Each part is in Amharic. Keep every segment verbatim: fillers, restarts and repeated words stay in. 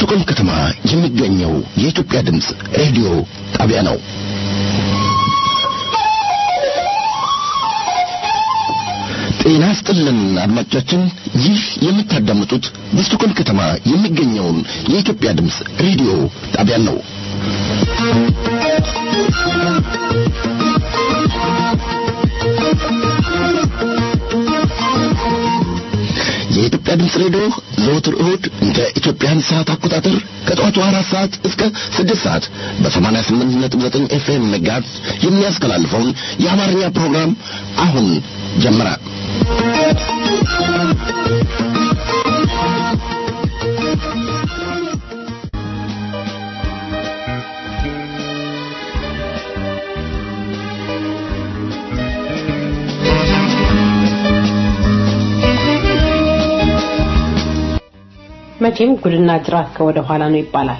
በስቶኮልም ከተማ የሚገኘው የኢትዮጵያ ድምጽ ሬዲዮ ጣቢያ ነው። ጤና ይስጥልን አድማጮቻችን፣ ይህ የምታዳምጡት በስቶኮልም ከተማ የሚገኘውን የኢትዮጵያ ድምጽ ሬዲዮ ጣቢያ ነው። የኢትዮጵያ ድምጽ ሬዲዮ ዘወትር እሁድ እንደ ኢትዮጵያን ሰዓት አቆጣጠር ከጠዋቱ አራት ሰዓት እስከ ስድስት ሰዓት በሰማንያ ስምንት ነጥብ ዘጠኝ ኤፍኤም ሜጋሄርዝ የሚያስተላልፈውን የአማርኛ ፕሮግራም አሁን ጀመረ። መቼም ጉድና ጅራት ከወደ ኋላ ነው ይባላል።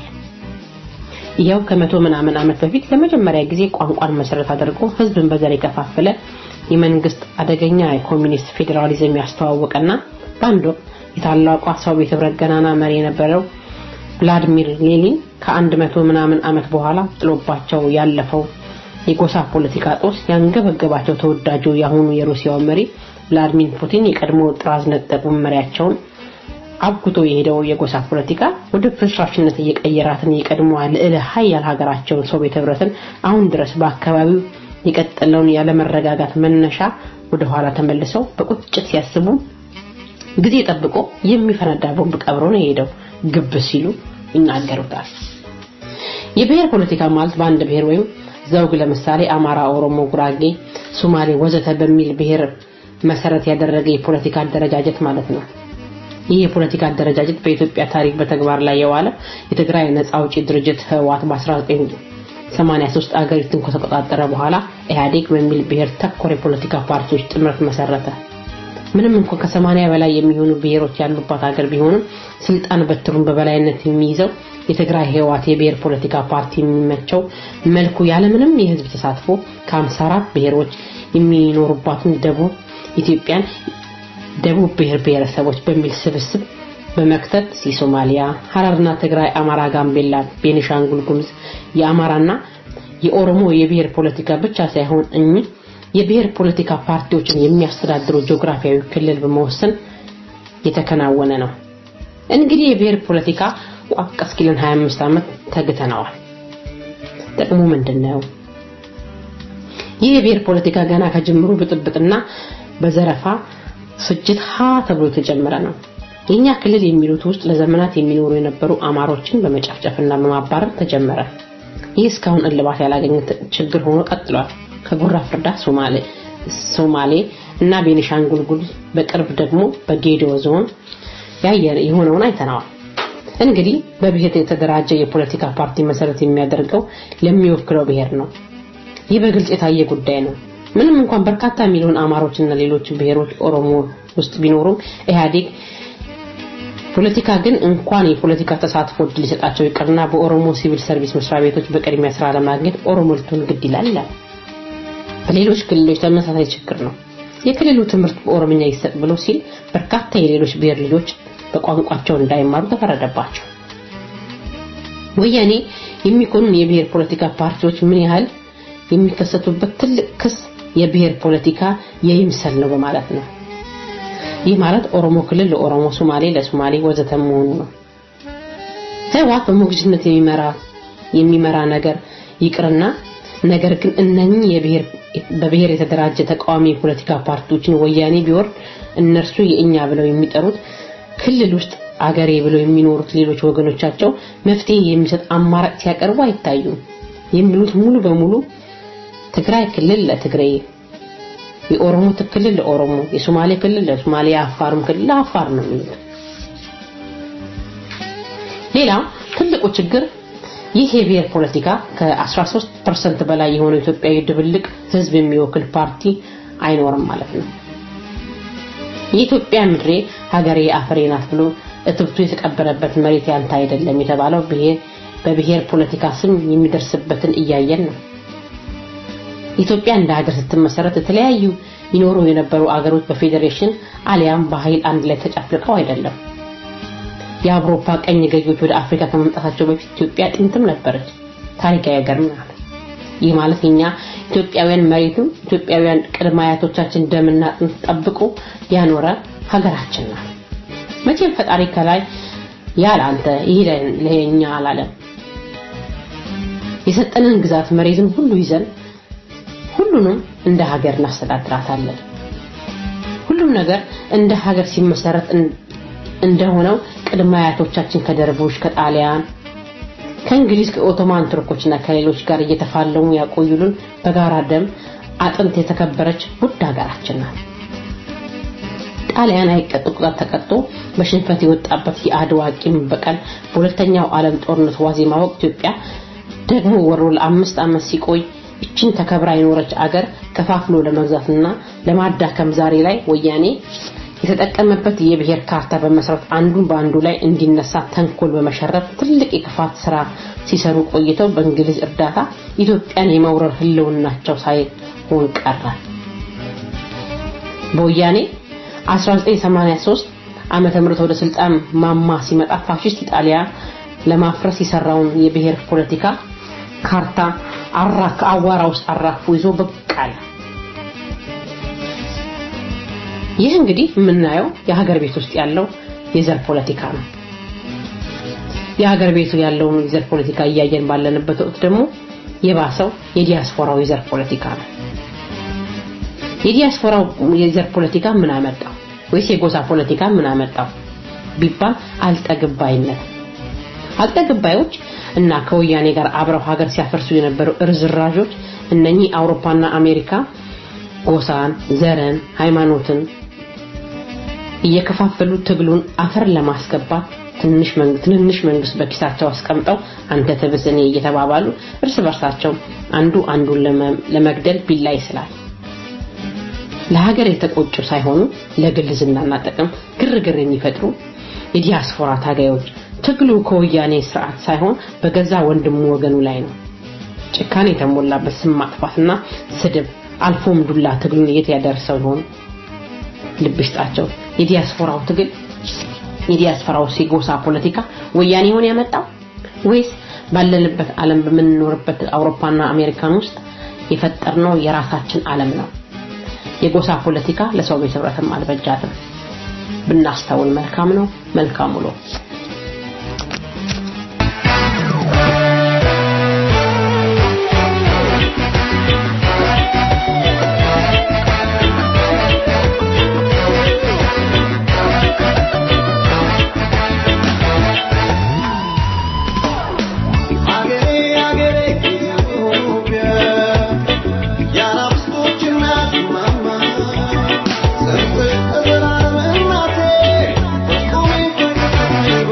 ይሄው ከመቶ ምናምን ዓመት በፊት ለመጀመሪያ ጊዜ ቋንቋን መሰረት አድርጎ ህዝብን በዘር የከፋፈለ የመንግስት አደገኛ የኮሚኒስት ፌዴራሊዝም ያስተዋወቀና ባንዶ የታላቋ ሶቪየት ህብረት ገናና መሪ የነበረው ቭላድሚር ሌኒን ከአንድ መቶ ምናምን ዓመት በኋላ ጥሎባቸው ያለፈው የጎሳ ፖለቲካ ጦስ ያንገበገባቸው ተወዳጁ ያሁኑ የሩሲያው መሪ ቭላድሚር ፑቲን የቀድሞ ጥራዝ ነጠቁ መሪያቸውን አብኩቶ የሄደው የጎሳ ፖለቲካ ወደ ፍርሻሽነት የቀየራትን የቀድሞ ልዕለ ኃያል ሀገራቸውን ሶቪየት ህብረትን አሁን ድረስ በአካባቢው የቀጠለውን ያለ መረጋጋት መነሻ ወደ ኋላ ተመልሰው በቁጭት ሲያስቡ ጊዜ ጠብቆ የሚፈነዳ ቦምብ ቀብሮ ነው የሄደው ግብ ሲሉ ይናገሩታል። የብሔር ፖለቲካ ማለት በአንድ ብሔር ወይም ዘውግ ለምሳሌ አማራ፣ ኦሮሞ፣ ጉራጌ፣ ሶማሌ ወዘተ በሚል ብሔር መሰረት ያደረገ የፖለቲካ አደረጃጀት ማለት ነው። ይህ የፖለቲካ አደረጃጀት በኢትዮጵያ ታሪክ በተግባር ላይ የዋለ የትግራይ ነጻ አውጪ ድርጅት ህወሓት በ1983 አገሪቱን ከተቆጣጠረ በኋላ ኢህአዴግ በሚል ብሔር ተኮር የፖለቲካ ፓርቲዎች ጥምረት መሰረተ። ምንም እንኳን ከ80 በላይ የሚሆኑ ብሔሮች ያሉባት ሀገር ቢሆንም ስልጣን በትሩን በበላይነት የሚይዘው የትግራይ ህወሓት የብሔር ፖለቲካ ፓርቲ የሚመቸው መልኩ ያለ ምንም የህዝብ ተሳትፎ ከ54 ብሔሮች የሚኖሩባትን ደቡብ ኢትዮጵያን ደቡብ ብሔር ብሔረሰቦች በሚል ስብስብ በመክተት የሶማሊያ፣ ሐረርና ትግራይ፣ አማራ፣ ጋምቤላ፣ ቤኒሻንጉል ጉሙዝ የአማራና የኦሮሞ የብሔር ፖለቲካ ብቻ ሳይሆን እኚህ የብሔር ፖለቲካ ፓርቲዎችን የሚያስተዳድሩ ጂኦግራፊያዊ ክልል በመወሰን የተከናወነ ነው። እንግዲህ የብሔር ፖለቲካ ቋቅ እስኪልን ሃያ አምስት ዓመት ተግተናል። ጥቅሙ ምንድነው? ይህ የብሔር ፖለቲካ ገና ከጅምሩ ብጥብጥና በዘረፋ ፍጅት ሀ ተብሎ ተጀመረ ነው። የኛ ክልል የሚሉት ውስጥ ለዘመናት የሚኖሩ የነበሩ አማሮችን በመጨፍጨፍና በማባረር ተጀመረ። ይህ እስካሁን እልባት ያላገኘ ችግር ሆኖ ቀጥሏል። ከጉራ ፍርዳ ሶማሌ ሶማሌ እና ቤኒሻንጉል ጉሙዝ በቅርብ ደግሞ በጌዲዮ ዞን ያየር የሆነውን አይተናል። እንግዲህ በብሔር የተደራጀ የፖለቲካ ፓርቲ መሰረት የሚያደርገው ለሚወክለው ብሔር ነው። ይህ በግልጽ የታየ ጉዳይ ነው። ምንም እንኳን በርካታ ሚሊዮን አማሮችና ሌሎች ብሔሮች ኦሮሞ ውስጥ ቢኖሩም ኢህአዴግ ፖለቲካ ግን እንኳን የፖለቲካ ተሳትፎ ድል ይሰጣቸው ይቀርና በኦሮሞ ሲቪል ሰርቪስ መስሪያ ቤቶች በቅድሚያ ስራ ለማግኘት ኦሮሞ ልቱን ግድ ይላል። በሌሎች ክልሎች ተመሳሳይ ችግር ነው። የክልሉ ትምህርት በኦሮምኛ ይሰጥ ብሎ ሲል በርካታ የሌሎች ብሔር ልጆች በቋንቋቸው እንዳይማሩ ተፈረደባቸው። ወያኔ የሚኮኑ የብሔር ፖለቲካ ፓርቲዎች ምን ያህል የሚከሰቱበት ትልቅ ክስ የብሔር ፖለቲካ የይምሰል ነው በማለት ነው። ይህ ማለት ኦሮሞ ክልል ለኦሮሞ፣ ሶማሌ ለሶማሌ ወዘተ መሆኑ ነው። ህወሓት በሞግዚትነት የሚመራ የሚመራ ነገር ይቅርና ነገር ግን እነኚህ የብሔር በብሔር የተደራጀ ተቃዋሚ የፖለቲካ ፓርቲዎችን ወያኔ ቢወር እነርሱ የእኛ ብለው የሚጠሩት ክልል ውስጥ አገሬ ብለው የሚኖሩት ሌሎች ወገኖቻቸው መፍትሄ የሚሰጥ አማራጭ ሲያቀርቡ አይታዩም። የሚሉት ሙሉ በሙሉ ትግራይ ክልል ለትግራይ፣ የኦሮሞ ክልል ለኦሮሞ፣ የሶማሌ ክልል ለሶማሌ፣ አፋርም ክልል ለአፋር ነው የሚሉት። ሌላው ትልቁ ችግር ይህ የብሔር ፖለቲካ ከ13 ፐርሰንት በላይ የሆነው ኢትዮጵያዊ ድብልቅ ህዝብ የሚወክል ፓርቲ አይኖርም ማለት ነው። የኢትዮጵያ ምድሬ ሀገሬ አፈሬ ናት ብሎ እትብቱ የተቀበረበት መሬት ያንተ አይደለም የተባለው ብሔር በብሔር ፖለቲካ ስም የሚደርስበትን እያየን ነው። ኢትዮጵያ እንደ ሀገር ስትመሰረት የተለያዩ ይኖሩ የነበሩ አገሮች በፌዴሬሽን አሊያም በኃይል አንድ ላይ ተጫፍልቀው አይደለም። የአውሮፓ ቀኝ ገዢዎች ወደ አፍሪካ ከመምጣታቸው በፊት ኢትዮጵያ ጥንትም ነበረች ታሪካዊ ሀገር ናት ይህ ማለት እኛ ኢትዮጵያውያን መሬቱን ኢትዮጵያውያን ቅድመ አያቶቻችን ደምና አጥንት ጠብቆ ያኖረ ሀገራችን ናት መቼም ፈጣሪ ከላይ ያላንተ ይሄ ለኛ አላለም የሰጠንን ግዛት መሬቱን ሁሉ ይዘን ሁሉንም እንደ ሀገር እናስተዳድራታለን ሁሉም ነገር እንደ ሀገር ሲመሰረት እንደሆነው ቅድመ አያቶቻችን ከደርቦች ከጣሊያን ከእንግሊዝ ከኦቶማን ቱርኮችና ከሌሎች ጋር እየተፋለሙ ያቆዩልን በጋራ ደም አጥንት የተከበረች ውድ ሀገራችን ናት ጣሊያን አይቀጡ ቁጣት ተቀጥቶ በሽንፈት የወጣበት የአድዋ ቂም በቀል በሁለተኛው ዓለም ጦርነት ዋዜማ ወቅት ኢትዮጵያ ደግሞ ወሮ ለአምስት ዓመት ሲቆይ እቺን ተከብራ የኖረች አገር ከፋፍሎ ለመግዛትና ለማዳከም ዛሬ ላይ ወያኔ የተጠቀመበት የብሔር ካርታ በመሰረት አንዱን በአንዱ ላይ እንዲነሳ ተንኮል በመሸረፍ ትልቅ የክፋት ስራ ሲሰሩ ቆይተው በእንግሊዝ እርዳታ ኢትዮጵያን የመውረር ህልውናቸው ሳይሆን ቀረ በወያኔ አስራ ዘጠኝ ሰማንያ ሶስት ዓመተ ምህረት ወደ ስልጣን ማማ ሲመጣ ፋሺስት ኢጣሊያ ለማፍረስ የሰራውን የብሔር ፖለቲካ ካርታ አራክ አዋራ ውስጥ አራፉ ይዞ በቃል ይህ እንግዲህ ምናየው የሀገር ቤት ውስጥ ያለው የዘር ፖለቲካ ነው የሀገር ቤቱ ያለው የዘር ፖለቲካ እያየን ባለንበት ወቅት ደግሞ የባሰው የዲያስፖራው የዘር ፖለቲካ ነው የዲያስፖራው የዘር ፖለቲካ ምን አመጣው ወይስ የጎሳ ፖለቲካ ምን አመጣው ቢባል አልጠግባይነት አልጠግባዮች እና ከወያኔ ጋር አብረው ሀገር ሲያፈርሱ የነበሩ እርዝራዦች እነኚህ አውሮፓና አሜሪካ ጎሳን ዘርን ሃይማኖትን እየከፋፈሉ ትግሉን አፈር ለማስገባት ትንሽ መንግስት ትንሽ መንግስት በኪሳቸው አስቀምጠው አንተ ተበሰኔ እየተባባሉ እርስ በርሳቸው አንዱ አንዱን ለመግደል ቢላ ይስላል ለሀገር የተቆጩ ሳይሆኑ ለግል ዝናና ጥቅም ግርግር የሚፈጥሩ የዲያስፖራ ታጋዮች ትግሉ ከወያኔ ስርዓት ሳይሆን በገዛ ወንድሙ ወገኑ ላይ ነው ጭካኔ የተሞላበት ስም ማጥፋትና ስድብ አልፎም ዱላ ትግሉን የት ያደርሰው ይሆን ልብስጣቸው የዲያስፖራው ትግል የዲያስፖራው ሲጎሳ ፖለቲካ ወያኔ ሆነ ያመጣው ወይስ ባለንበት ዓለም በመኖርበት አውሮፓና አሜሪካን ውስጥ የፈጠርነው የራሳችን ዓለም ነው የጎሳ ፖለቲካ ለሰው ቤት ህብረትም አልበጃትም ብናስተውል መልካም ነው መልካም ነው Mama,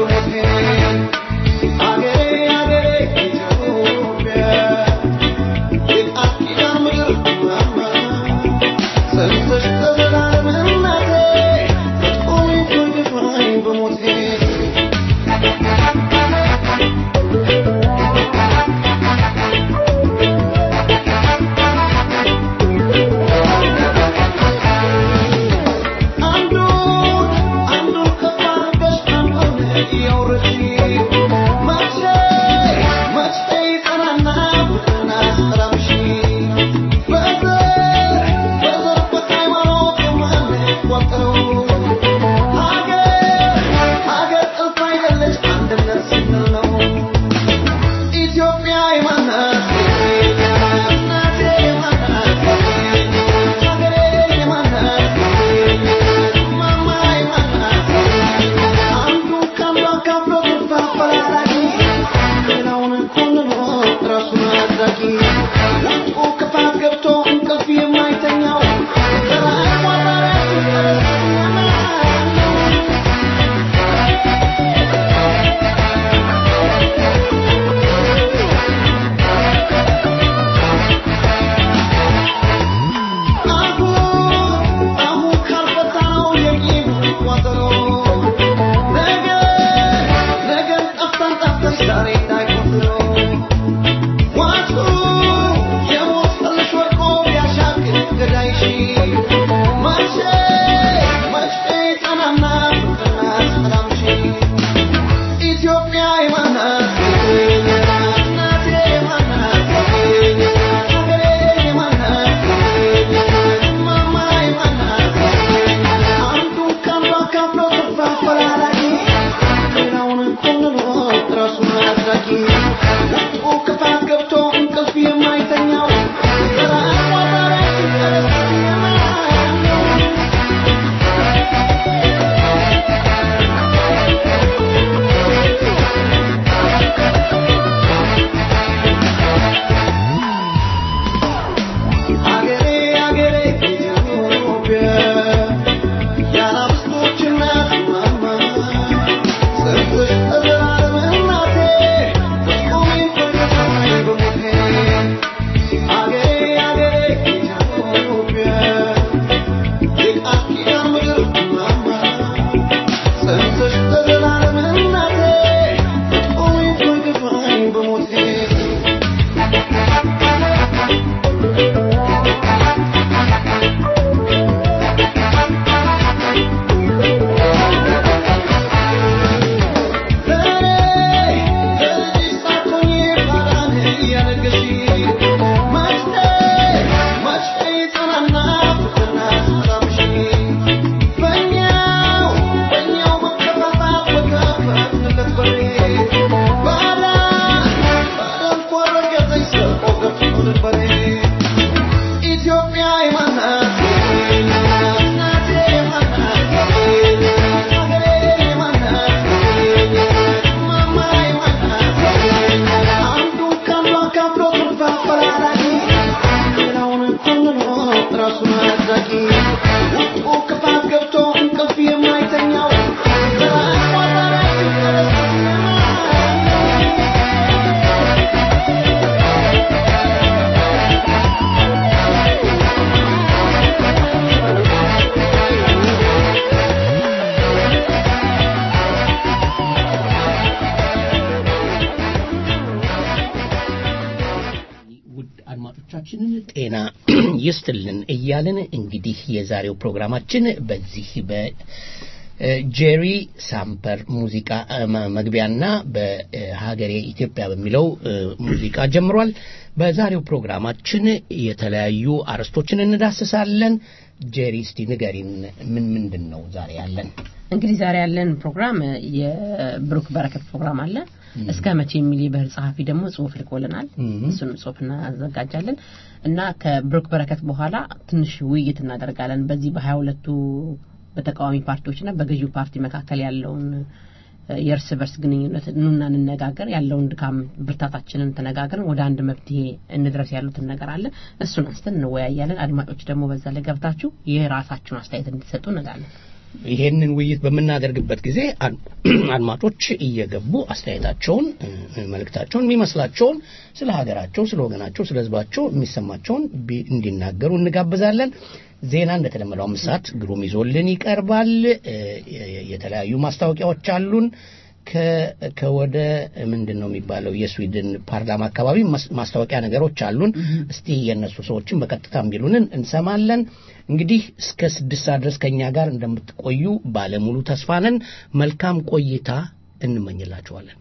ጤና ይስጥልን እያልን እንግዲህ የዛሬው ፕሮግራማችን በዚህ በጄሪ ሳምፐር ሙዚቃ መግቢያና በሀገሬ ኢትዮጵያ በሚለው ሙዚቃ ጀምሯል። በዛሬው ፕሮግራማችን የተለያዩ አርዕስቶችን እንዳስሳለን። ጄሪ እስቲ ንገሪን ምን ምንድነው ዛሬ ያለን? እንግዲህ ዛሬ ያለን ፕሮግራም የብሩክ በረከት ፕሮግራም አለ። እስከ መቼ የሚል የበህር ጸሐፊ ደግሞ ጽሁፍ ልኮልናል። እሱን ጽሁፍና አዘጋጃለን እና ከብሩክ በረከት በኋላ ትንሽ ውይይት እናደርጋለን በዚህ በሃያ ሁለቱ በተቃዋሚ ፓርቲዎችና በገዢው ፓርቲ መካከል ያለውን የእርስ በርስ ግንኙነት ኑና እንነጋገር፣ ያለውን ድካም ብርታታችንን ተነጋግረን ወደ አንድ መፍትሄ እንድረስ ያሉትን ነገር አለ። እሱን አንስተን እንወያያለን። አድማጮች ደግሞ በዛ ላይ ገብታችሁ የራሳችሁን አስተያየት እንድትሰጡ እንላለን። ይሄንን ውይይት በመናገርበት ጊዜ አድማጮች እየገቡ አስተያየታቸውን መልእክታቸውን የሚመስላቸውን ስለ ሀገራቸው ስለ ወገናቸው ስለ ህዝባቸው የሚሰማቸውን እንዲናገሩ እንጋብዛለን። ዜና እንደተለመደው አምስት ግሩም ይዞልን ይቀርባል። የተለያዩ ማስታወቂያዎች አሉን። ከወደ ምንድነው የሚባለው የስዊድን ፓርላማ አካባቢ ማስታወቂያ ነገሮች አሉን። እስቲ የነሱ ሰዎችን በቀጥታም ቢሉንን እንሰማለን። እንግዲህ እስከ ስድስት ሰዓት ድረስ ከኛ ጋር እንደምትቆዩ ባለሙሉ ተስፋ ነን። መልካም ቆይታ እንመኝላችኋለን።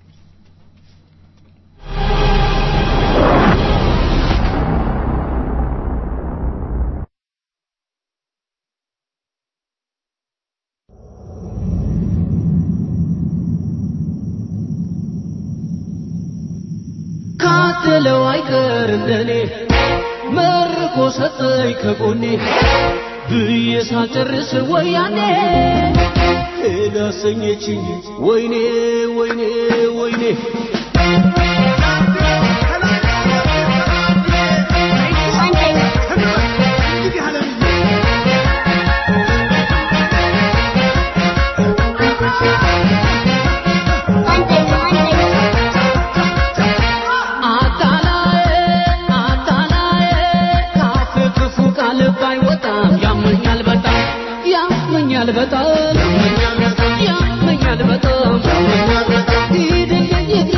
ካተለው አይቀር እንደኔ መርቆ ሰጠኝ ከጎኔ ብዬ ሳልጨርስ ወያኔ ሄዳሰኘችኝ ወይኔ ወይኔ ወይኔ በጣም ያመኛል በጣም ይድልኝ እግሬ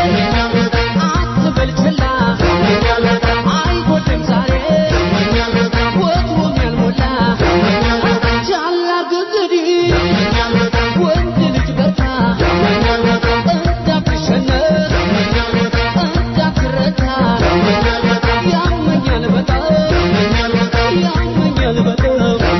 አትበል ችላ አይጎድም ዛሬ ወትሮም ያልሞላ ቻላ ግግዲ ወንድ ልጅ በርታ እንዳትሸነፍ እንዳትረታ ያመኛል በጣም ያመኛል በጣም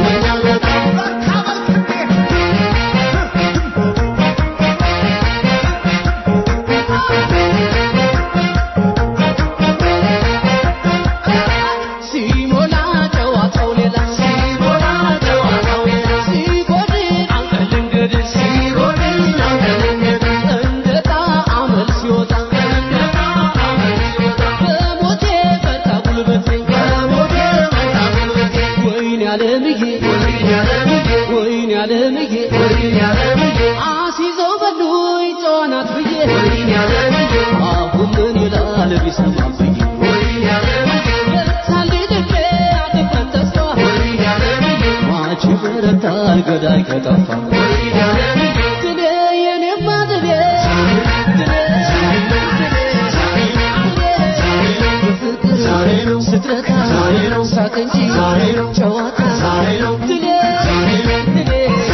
ገዳይ ከጠፋ ትኔ የኔ ማደቤ ፍቅር ስትረታ ሳቅ እንጂ ጨዋታ ትኔ ትኔ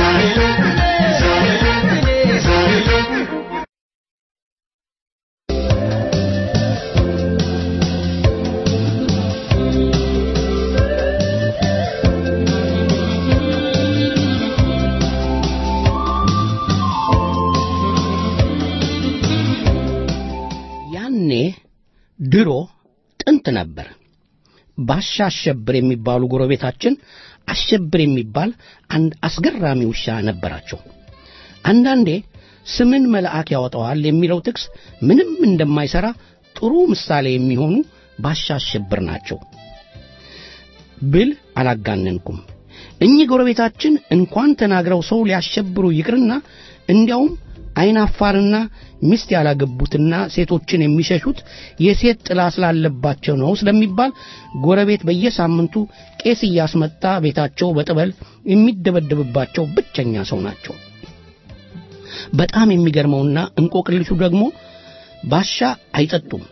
ድሮ ጥንት ነበር ባሻ አሸብር የሚባሉ ጎረቤታችን አሸብር የሚባል አንድ አስገራሚ ውሻ ነበራቸው። አንዳንዴ ስምን መልአክ ያወጣዋል የሚለው ጥቅስ ምንም እንደማይሰራ ጥሩ ምሳሌ የሚሆኑ ባሻ አሸብር ናቸው ብል አላጋነንኩም። እኚህ ጎረቤታችን እንኳን ተናግረው ሰው ሊያሸብሩ ይቅርና እንዲያውም አይናፋርና ሚስት ያላገቡትና ሴቶችን የሚሸሹት የሴት ጥላ ስላለባቸው ነው ስለሚባል ጎረቤት በየሳምንቱ ቄስ ያስመጣ ቤታቸው በጥበል የሚደበደብባቸው ብቸኛ ሰው ናቸው። በጣም የሚገርመውና እንቆቅልሹ ደግሞ ባሻ አይጠጡም፣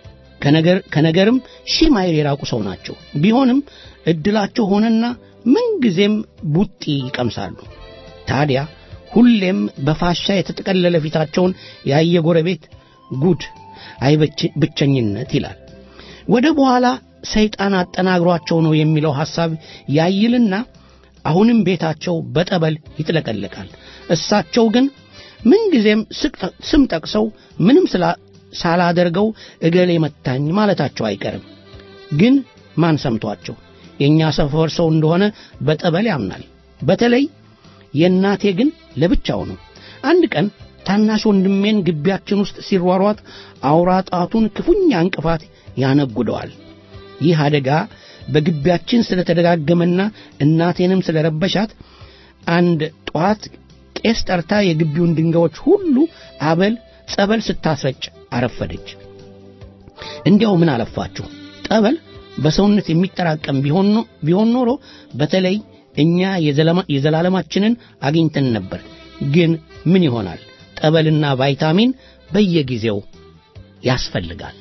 ከነገር ከነገርም ሺህ ማይል የራቁ ሰው ናቸው። ቢሆንም እድላቸው ሆነና ምን ጊዜም ቡጢ ይቀምሳሉ። ታዲያ ሁሌም በፋሻ የተጠቀለለ ፊታቸውን ያየ ጎረቤት ጉድ አይ ብቸኝነት ይላል። ወደ በኋላ ሰይጣን አጠናግሯቸው ነው የሚለው ሐሳብ ያይልና አሁንም ቤታቸው በጠበል ይጥለቀለቃል። እሳቸው ግን ምን ጊዜም ስም ጠቅሰው ምንም ስላ ሳላደርገው እገሌ መታኝ ማለታቸው አይቀርም። ግን ማን ሰምቷቸው? የኛ ሰፈር ሰው እንደሆነ በጠበል ያምናል። በተለይ የናቴ ግን ለብቻው ነው። አንድ ቀን ታናሽ ወንድሜን ግቢያችን ውስጥ ሲሯሯጥ አውራጣቱን ክፉኛ እንቅፋት ያነጉደዋል። ይህ አደጋ በግቢያችን ስለተደጋገመና እናቴንም ስለረበሻት አንድ ጧት ቄስ ጠርታ የግቢውን ድንጋዮች ሁሉ አበል ጸበል ስታስረጭ አረፈደች። እንዲያው ምን አለፋችሁ ጠበል በሰውነት የሚጠራቀም ቢሆን ቢሆን ኖሮ በተለይ እኛ የዘላለማችንን አግኝተን ነበር። ግን ምን ይሆናል? ጠበልና ቫይታሚን በየጊዜው ያስፈልጋል።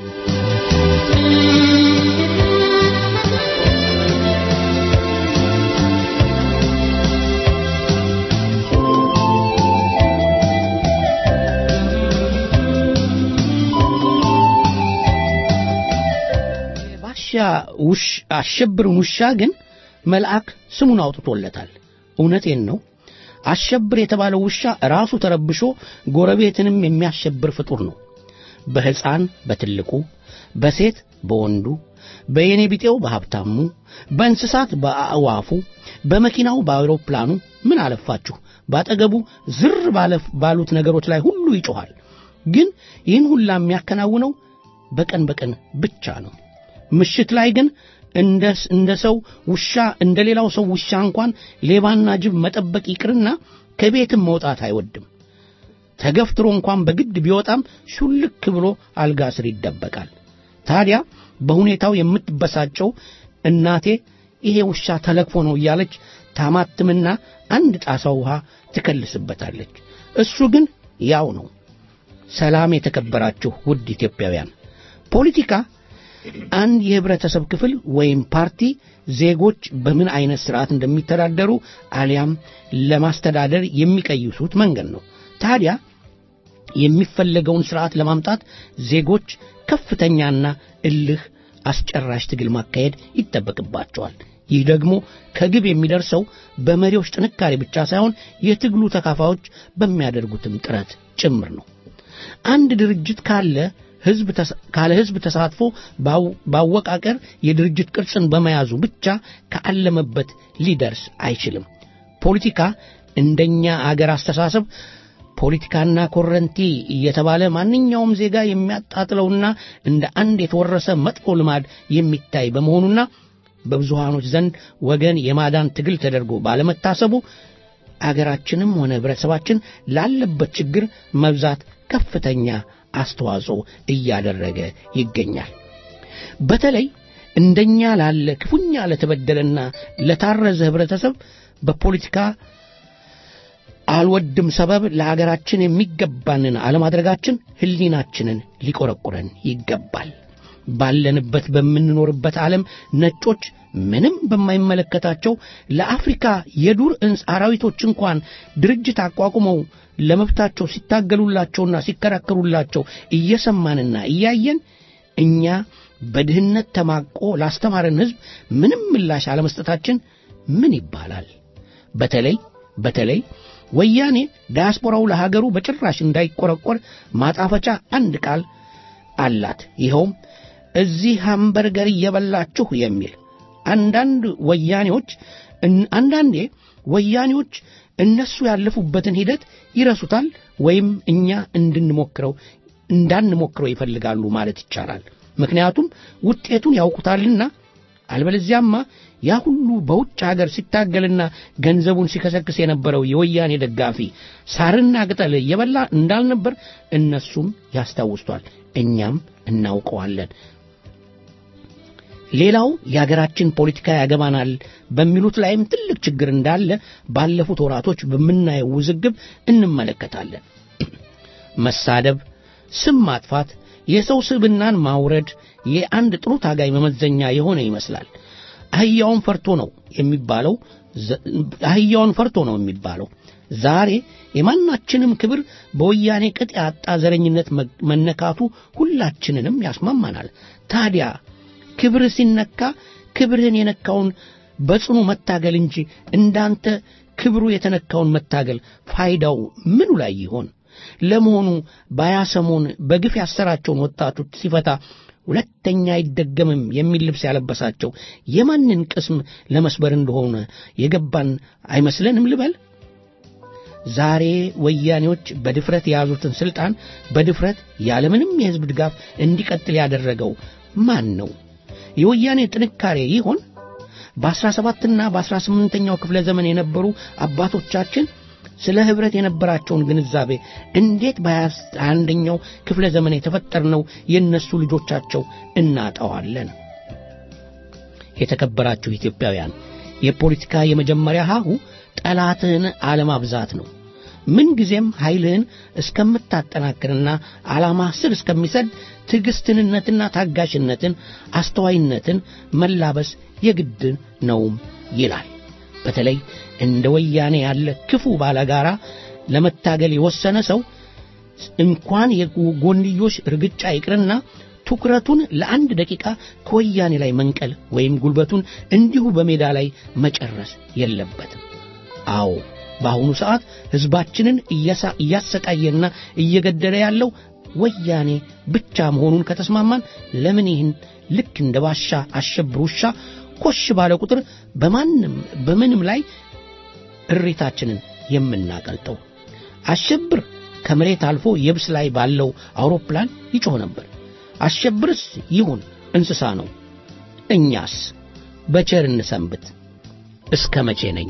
ውሽ አሸብር ውሻ ግን መልአክ ስሙን አውጥቶለታል። እውነቴን ነው። አሸብር የተባለው ውሻ ራሱ ተረብሾ ጎረቤትንም የሚያሸብር ፍጡር ነው። በሕፃን በትልቁ፣ በሴት በወንዱ፣ በየኔ ቢጤው በሀብታሙ፣ በእንስሳት በአዋፉ፣ በመኪናው በአውሮፕላኑ ምን አለፋችሁ ባጠገቡ ዝር ባሉት ነገሮች ላይ ሁሉ ይጮሃል። ግን ይህን ሁላ የሚያከናውነው በቀን በቀን ብቻ ነው። ምሽት ላይ ግን እንደ እንደ ሰው ውሻ እንደሌላው ሰው ውሻ እንኳን ሌባና ጅብ መጠበቅ ይቅርና ከቤትም መውጣት አይወድም። ተገፍትሮ እንኳን በግድ ቢወጣም ሹልክ ብሎ አልጋ ስር ይደበቃል። ታዲያ በሁኔታው የምትበሳጨው እናቴ ይሄ ውሻ ተለክፎ ነው እያለች ታማትምና አንድ ጣሳ ውሃ ትከልስበታለች። እሱ ግን ያው ነው። ሰላም የተከበራችሁ ውድ ኢትዮጵያውያን፣ ፖለቲካ አንድ የህብረተሰብ ክፍል ወይም ፓርቲ ዜጎች በምን አይነት ስርዓት እንደሚተዳደሩ አሊያም ለማስተዳደር የሚቀይሱት መንገድ ነው። ታዲያ የሚፈለገውን ስርዓት ለማምጣት ዜጎች ከፍተኛና እልህ አስጨራሽ ትግል ማካሄድ ይጠበቅባቸዋል። ይህ ደግሞ ከግብ የሚደርሰው በመሪዎች ጥንካሬ ብቻ ሳይሆን የትግሉ ተካፋዮች በሚያደርጉትም ጥረት ጭምር ነው። አንድ ድርጅት ካለ ህዝብ ካለ ህዝብ ተሳትፎ ባወቃቀር የድርጅት ቅርጽን በመያዙ ብቻ ከአለመበት ሊደርስ አይችልም። ፖለቲካ እንደኛ አገር አስተሳሰብ ፖለቲካና ኮረንቲ እየተባለ ማንኛውም ዜጋ የሚያጣጥለውና እንደ አንድ የተወረሰ መጥፎ ልማድ የሚታይ በመሆኑና በብዙሃኖች ዘንድ ወገን የማዳን ትግል ተደርጎ ባለመታሰቡ አገራችንም ሆነ ህብረተሰባችን ላለበት ችግር መብዛት ከፍተኛ አስተዋጽኦ እያደረገ ይገኛል። በተለይ እንደኛ ላለ ክፉኛ ለተበደለና ለታረዘ ህብረተሰብ በፖለቲካ አልወድም ሰበብ ለሀገራችን የሚገባንን አለማድረጋችን ህሊናችንን ሊቆረቁረን ይገባል። ባለንበት በምንኖርበት ዓለም ነጮች ምንም በማይመለከታቸው ለአፍሪካ የዱር አራዊቶች እንኳን ድርጅት አቋቁመው ለመብታቸው ሲታገሉላቸውና ሲከራከሩላቸው እየሰማንና እያየን እኛ በድህነት ተማቆ ላስተማረን ህዝብ ምንም ምላሽ አለመስጠታችን ምን ይባላል? በተለይ በተለይ ወያኔ ዲያስፖራው ለሀገሩ በጭራሽ እንዳይቆረቆር ማጣፈጫ አንድ ቃል አላት። ይኸውም እዚህ ሃምበርገር እየበላችሁ የሚል። አንዳንድ ወያኔዎች አንዳንዴ ወያኔዎች እነሱ ያለፉበትን ሂደት ይረሱታል ወይም እኛ እንድንሞክረው እንዳንሞክረው ይፈልጋሉ ማለት ይቻላል። ምክንያቱም ውጤቱን ያውቁታልና። አልበለዚያማ ያ ሁሉ በውጭ ሀገር ሲታገልና ገንዘቡን ሲከሰክስ የነበረው የወያኔ ደጋፊ ሳርና ቅጠል እየበላ እንዳልነበር እነሱም ያስታውሱታል፣ እኛም እናውቀዋለን። ሌላው የሀገራችን ፖለቲካ ያገባናል በሚሉት ላይም ትልቅ ችግር እንዳለ ባለፉት ወራቶች በመናየው ውዝግብ እንመለከታለን። መሳደብ፣ ስም ማጥፋት፣ የሰው ስብናን ማውረድ የአንድ ጥሩ ታጋይ መመዘኛ የሆነ ይመስላል። አህያውን ፈርቶ ነው የሚባለው አህያውን ፈርቶ ነው የሚባለው ዛሬ የማናችንም ክብር በወያኔ ቅጥ ያጣ ዘረኝነት መነካቱ ሁላችንንም ያስማማናል። ታዲያ ክብር ሲነካ ክብርን የነካውን በጽኑ መታገል እንጂ እንዳንተ ክብሩ የተነካውን መታገል ፋይዳው ምኑ ላይ ይሆን? ለመሆኑ ባያሰሞን በግፍ ያሰራቸውን ወጣቶች ሲፈታ ሁለተኛ አይደገምም የሚል ልብስ ያለበሳቸው የማንን ቅስም ለመስበር እንደሆነ የገባን አይመስለንም ልበል? ዛሬ ወያኔዎች በድፍረት የያዙትን ስልጣን በድፍረት ያለምንም የህዝብ ድጋፍ እንዲቀጥል ያደረገው ማን ነው? የወያኔ ጥንካሬ ይሆን? በአስራ ሰባትና በአስራ ስምንተኛው ክፍለ ዘመን የነበሩ አባቶቻችን ስለ ህብረት የነበራቸውን ግንዛቤ እንዴት በአንደኛው ክፍለ ዘመን የተፈጠርነው የነሱ ልጆቻቸው እናጣዋለን? የተከበራችሁ ኢትዮጵያውያን፣ የፖለቲካ የመጀመሪያ ሀሁ ጠላትን አለማብዛት ነው። ምን ጊዜም ኃይልህን እስከምታጠናክርና ዓላማ ስር እስከሚሰድ ትዕግስትንነትና ታጋሽነትን አስተዋይነትን መላበስ የግድ ነውም ይላል። በተለይ እንደ ወያኔ ያለ ክፉ ባለጋራ ለመታገል የወሰነ ሰው እንኳን የጎንዮሽ ርግጫ ይቅርና ትኩረቱን ለአንድ ደቂቃ ከወያኔ ላይ መንቀል ወይም ጉልበቱን እንዲሁ በሜዳ ላይ መጨረስ የለበትም። አዎ በአሁኑ ሰዓት ህዝባችንን እያሰቃየና እየገደለ ያለው ወያኔ ብቻ መሆኑን ከተስማማን ለምን ይህን ልክ እንደ ባሻ አሸብር ውሻ ኮሽ ባለ ቁጥር በማንም በምንም ላይ እሪታችንን የምናቀልጠው? አሸብር ከመሬት አልፎ የብስ ላይ ባለው አውሮፕላን ይጮህ ነበር። አሸብርስ ይሁን እንስሳ ነው። እኛስ በቸር እንሰንብት። እስከ መቼ ነኝ?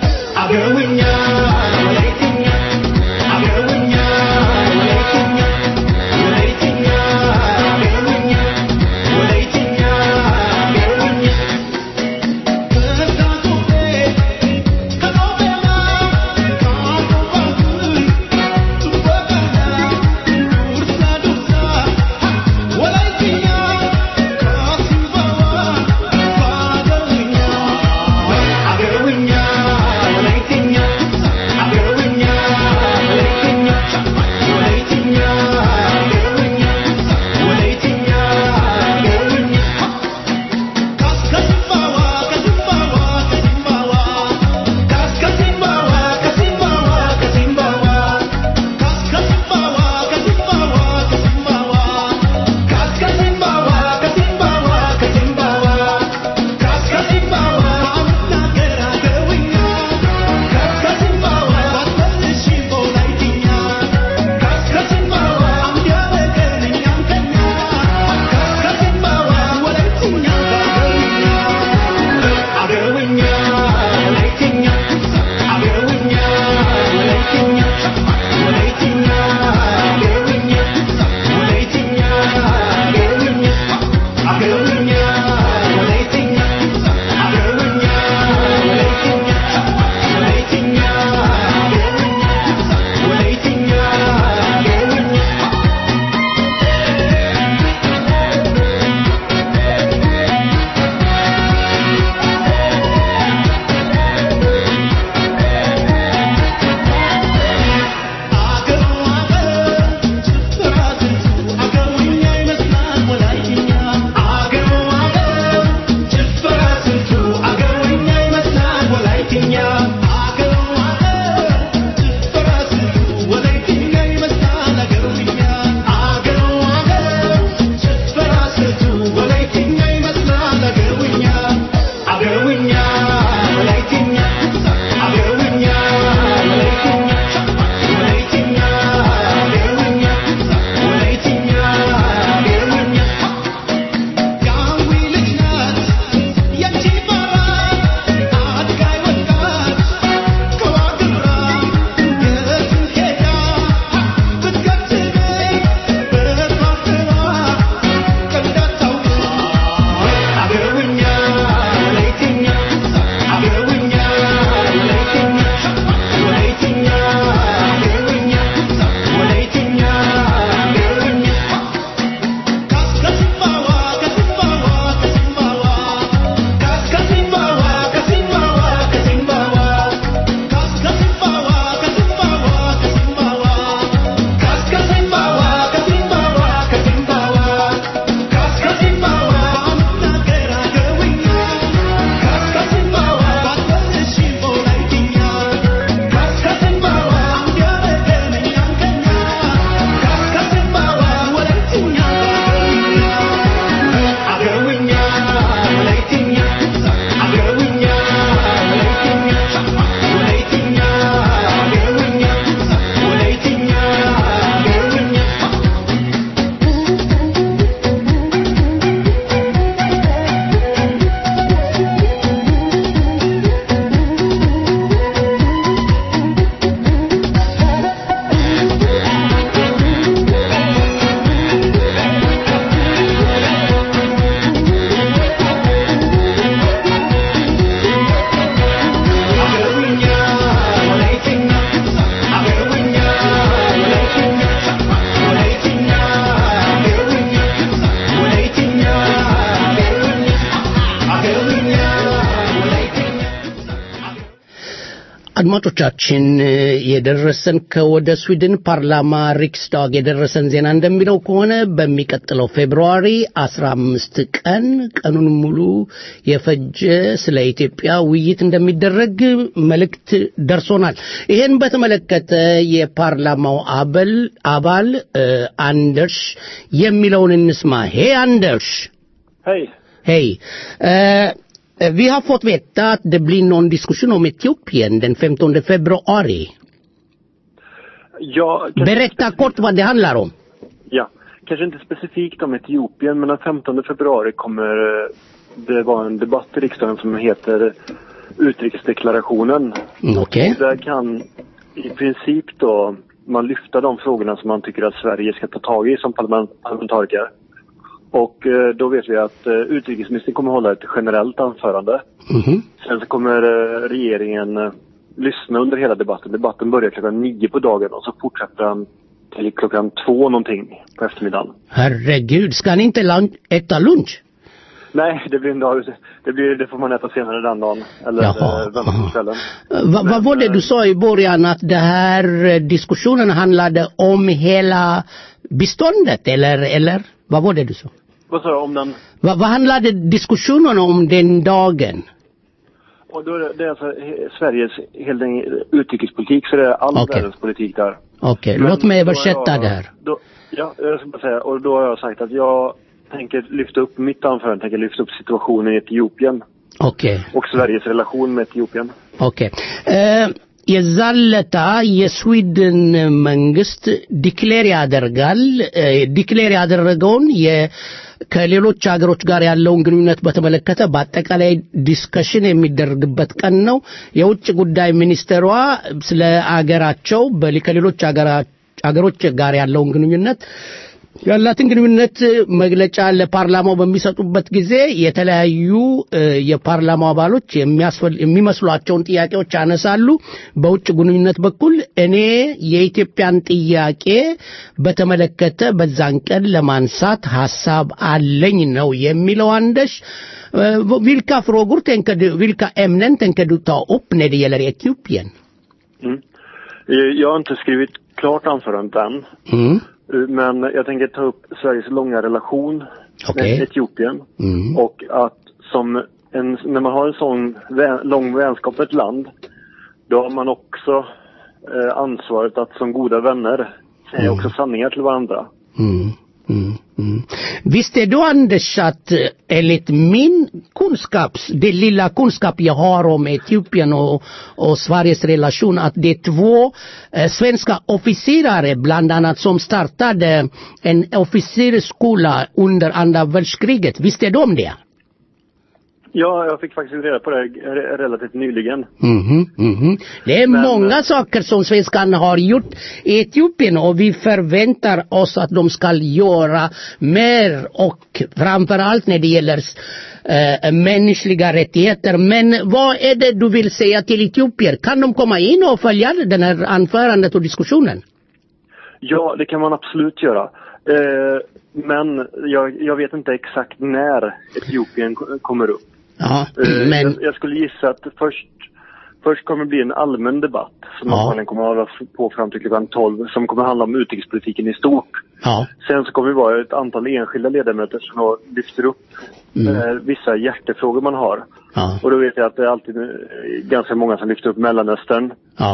Agawin niya, wala itin niya. Agawin niya, wala itin niya. አድማጮቻችን የደረሰን ከወደ ስዊድን ፓርላማ ሪክስታግ የደረሰን ዜና እንደሚለው ከሆነ በሚቀጥለው ፌብሩዋሪ አስራ አምስት ቀን ቀኑን ሙሉ የፈጀ ስለ ኢትዮጵያ ውይይት እንደሚደረግ መልእክት ደርሶናል። ይሄን በተመለከተ የፓርላማው አባል አባል አንደርስ የሚለውን እንስማ። ሄይ አንደርስ። Hej. Hej. Uh, vi har fått veta att det blir någon diskussion om Etiopien den femtonde februari. Ja, Berätta kort vad det handlar om. Ja, kanske inte specifikt om Etiopien, men den femtonde februari kommer det vara en debatt i riksdagen som heter utrikesdeklarationen. Mm, Okej. Okay. Där kan i princip då man lyfta de frågorna som man tycker att Sverige ska ta tag i som parlamentariker. Och eh, då vet vi att eh, utrikesministern kommer hålla ett generellt anförande. Mm-hmm. Sen så kommer eh, regeringen eh, lyssna under hela debatten. Debatten börjar klockan nio på dagen och så fortsätter han till klockan två någonting på eftermiddagen. Herregud, ska ni inte lunch, äta lunch? Nej, det blir en dag, det, blir, det får man äta senare den dagen. Eller eh, vänta på kvällen. Va, vad var det du sa i början att det här diskussionen handlade om hela beståndet eller, eller vad var det du sa? Vad sa jag om den? Va, vad handlade diskussionen om den dagen? Och då är det, det är alltså Sveriges hela utrikespolitik, så det är all Okay. världens politik där. Okej, Men låt mig då har översätta jag- det här. Då, ja, jag ska bara säga, och då har jag sagt att jag tänker lyfta upp mitt anförande, tänker lyfta upp situationen i Etiopien Okej. och Sveriges relation med Etiopien. ኦኬ የዛለታ የስዊድን መንግስት ዲክሌር ያደርጋል ዲክሌር ያደረገውን ከሌሎች ሀገሮች ጋር ያለውን ግንኙነት በተመለከተ በአጠቃላይ ዲስከሽን የሚደረግበት ቀን ነው። የውጭ ጉዳይ ሚኒስትሯ ስለ አገራቸው በሌሎች ሀገሮች ጋር ያለውን ግንኙነት ያላትን ግንኙነት መግለጫ ለፓርላማው በሚሰጡበት ጊዜ የተለያዩ የፓርላማው አባሎች የሚመስሏቸውን ጥያቄዎች አነሳሉ። በውጭ ግንኙነት በኩል እኔ የኢትዮጵያን ጥያቄ በተመለከተ በዛን ቀን ለማንሳት ሐሳብ አለኝ ነው የሚለው አንደሽ vilka frågor tänker du vilka ämnen tänker du ta upp när det gäller Etiopien? Mm. Jag har inte skrivit klart anförandet än. Mm. Men jag tänker ta upp Sveriges långa relation Okay. med Etiopien. Mm. Och att som en, när man har en sån vä- lång vänskap med ett land, då har man också eh, ansvaret att som goda vänner säga Mm. också sanningar till varandra. Mm. Mm. Mm. Visst är då Anders att enligt min kunskaps, det lilla kunskap jag har om Etiopien och, och Sveriges relation, att det är två eh, svenska officerare bland annat som startade en officerskola under andra världskriget. Visst är de det? Ja, jag fick faktiskt reda på det re- relativt nyligen. Mhm, mhm. Det är Men- många saker som svenskarna har gjort i Etiopien och vi förväntar oss att de ska göra mer och framförallt när det gäller eh, mänskliga rättigheter. Men vad är det du vill säga till etiopier? Kan de komma in och följa den här anförandet och diskussionen? Ja, det kan man absolut göra. Eh, men jag, jag vet inte exakt när Etiopien ko- kommer upp. Ja, Eh, men jag, jag skulle gissa att först, först kommer det bli en allmän debatt som Ja. man kommer att hålla på fram till klockan tolv, som kommer handla om utrikespolitiken i stort. ja. Sen så kommer det vara ett antal enskilda ledamöter som då lyfter upp Mm. eh, vissa hjärtefrågor man har. Ja. Och då vet jag att det är alltid eh, ganska många som lyfter upp Mellanöstern. Ja.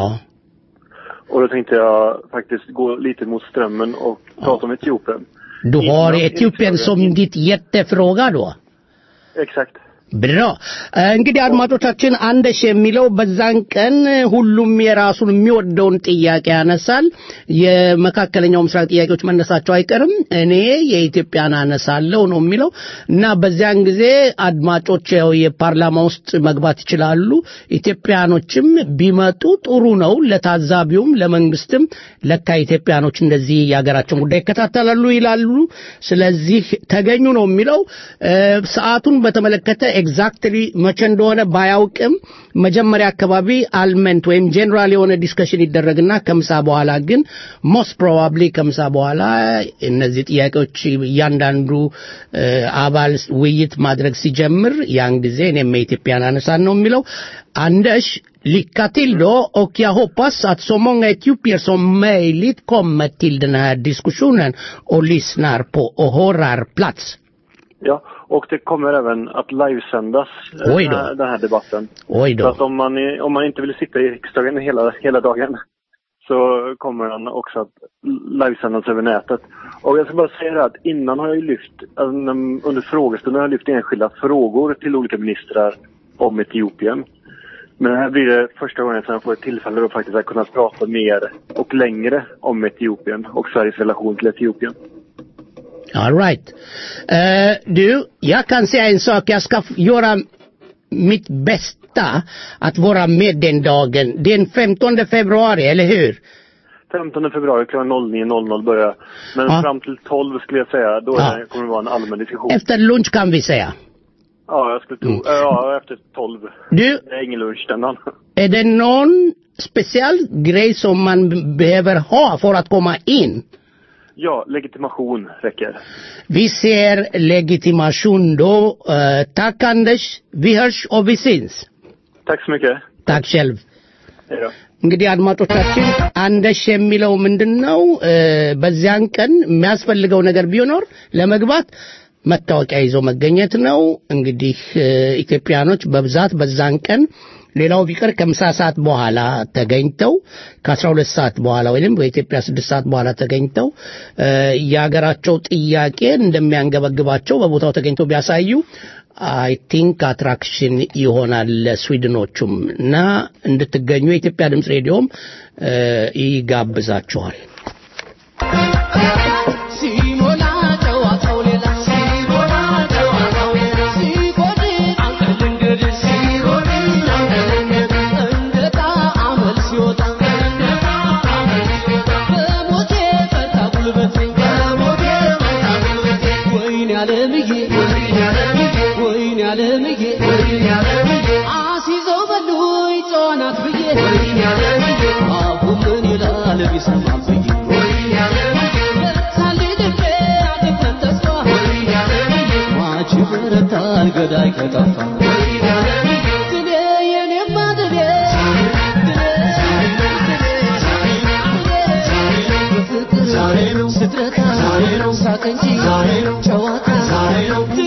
Och då tänkte jag faktiskt gå lite mot strömmen och prata om Etiopien. Du har Innan- Etiopien som ditt jättefråga då? Exakt. ብራ እንግዲህ አድማጮቻችን አንደሽ የሚለው በዛን ቀን ሁሉም የራሱን የሚወደውን ጥያቄ ያነሳል። የመካከለኛው ምስራቅ ጥያቄዎች መነሳቸው አይቀርም። እኔ የኢትዮጵያን አነሳለሁ ነው የሚለው እና በዚያን ጊዜ አድማጮች ያው የፓርላማ ውስጥ መግባት ይችላሉ። ኢትዮጵያኖችም ቢመጡ ጥሩ ነው፣ ለታዛቢውም ለመንግስትም ለካ ኢትዮጵያኖች እንደዚህ ያገራቸውን ጉዳይ ይከታተላሉ ይላሉ። ስለዚህ ተገኙ ነው የሚለው። ሰዓቱን በተመለከተ ኤግዛክትሊ መቼ እንደሆነ ባያውቅም መጀመሪያ አካባቢ አልመንት ወይም ጀነራል የሆነ ዲስከሽን ይደረግና ከምሳ በኋላ ግን ሞስት ፕሮባብሊ ከምሳ በኋላ እነዚህ ጥያቄዎች እያንዳንዱ አባል ውይይት ማድረግ ሲጀምር ያን ጊዜ እኔም ኢትዮጵያን አነሳን ነው የሚለው Anders lycka till då och jag hoppas att så många etiopier som möjligt kommer till den här diskussionen och lyssnar på och hörar plats. Ja, och det kommer även att livesändas den här, den här debatten. Oj då. Så att om man, om man inte vill sitta i riksdagen hela, hela dagen så kommer han också att livesändas över nätet. Och jag ska bara säga det att innan har jag ju lyft, alltså, under frågestunden har jag lyft enskilda frågor till olika ministrar om Etiopien. Men här blir det första gången som jag får ett tillfälle att faktiskt kunna prata mer och längre om Etiopien och Sveriges relation till Etiopien. All right. Uh, du, jag kan säga en sak. Jag ska f- göra mitt bästa att vara med den dagen. Den femtonde februari, eller hur? femtonde februari klockan noll nio noll noll börjar. Men ja. fram till tolv skulle jag säga, då ja. det, kommer det vara en allmän diskussion. Efter lunch kan vi säga. Ja, jag skulle tro. Mm. Ja, efter tolv. Du, det är ingen lunch den dagen. Är det någon speciell grej som man behöver ha för att komma in? Ja, legitimation räcker. Vi ser legitimation då. Uh, tack Anders. Vi hörs och vi syns. Tack så mycket. Tack själv. Hej då. እንግዲህ አድማጮቻችን አንደሽ የሚለው ምንድነው በዚያን ቀን የሚያስፈልገው ነገር ቢኖር ለመግባት መታወቂያ ይዞ መገኘት ነው እንግዲህ ኢትዮጵያኖች በብዛት በዛን ቀን ሌላው ቢቀር ከምሳ ሰዓት በኋላ ተገኝተው ከአስራ ሁለት ሰዓት በኋላ ወይንም በኢትዮጵያ ስድስት ሰዓት በኋላ ተገኝተው ያገራቸው ጥያቄ እንደሚያንገበግባቸው በቦታው ተገኝተው ቢያሳዩ I think attraction ይሆናል ለስዊድኖቹም እና እንድትገኙ የኢትዮጵያ ድምጽ ሬዲዮም ይጋብዛቸዋል ሲሞላ ጨዋታው ሌላ ሲሞላ ጨዋታው ሌላ ሲቆድ አንተ ድንገት ሲቆድ አንተ ድንገት እንደታ አመል ሲወጣ እንደታ አመል ሲወጣ በሞቴ ፈታ ጉልበቴ በሞቴ ፈታ ጉልበቴ ወይኔ ዓለምዬ ወይኔ ዓለምዬ ወይኔ ዓለምዬ ወይኔ ዓለምዬ አሲዘው በሉኝ ጨዋናት ብዬ ወይኔ ዓለምዬ አቡ ምን ይላል ቢሰማም ብዬ ወይኔ ዓለምዬ ለታሊ ድቤ አጥተን ተስፋ ወይኔ ዓለምዬ ማች በረታል ገዳይ ከጠፋ ወይኔ ዓለምዬ ድቤ የኔማ ድቤ ዛሬ ነው ስትረታ ዛሬ ነው ሳቅ እንጂ ዛሬ ነው ጨዋታ ዛሬ ነው ድሌ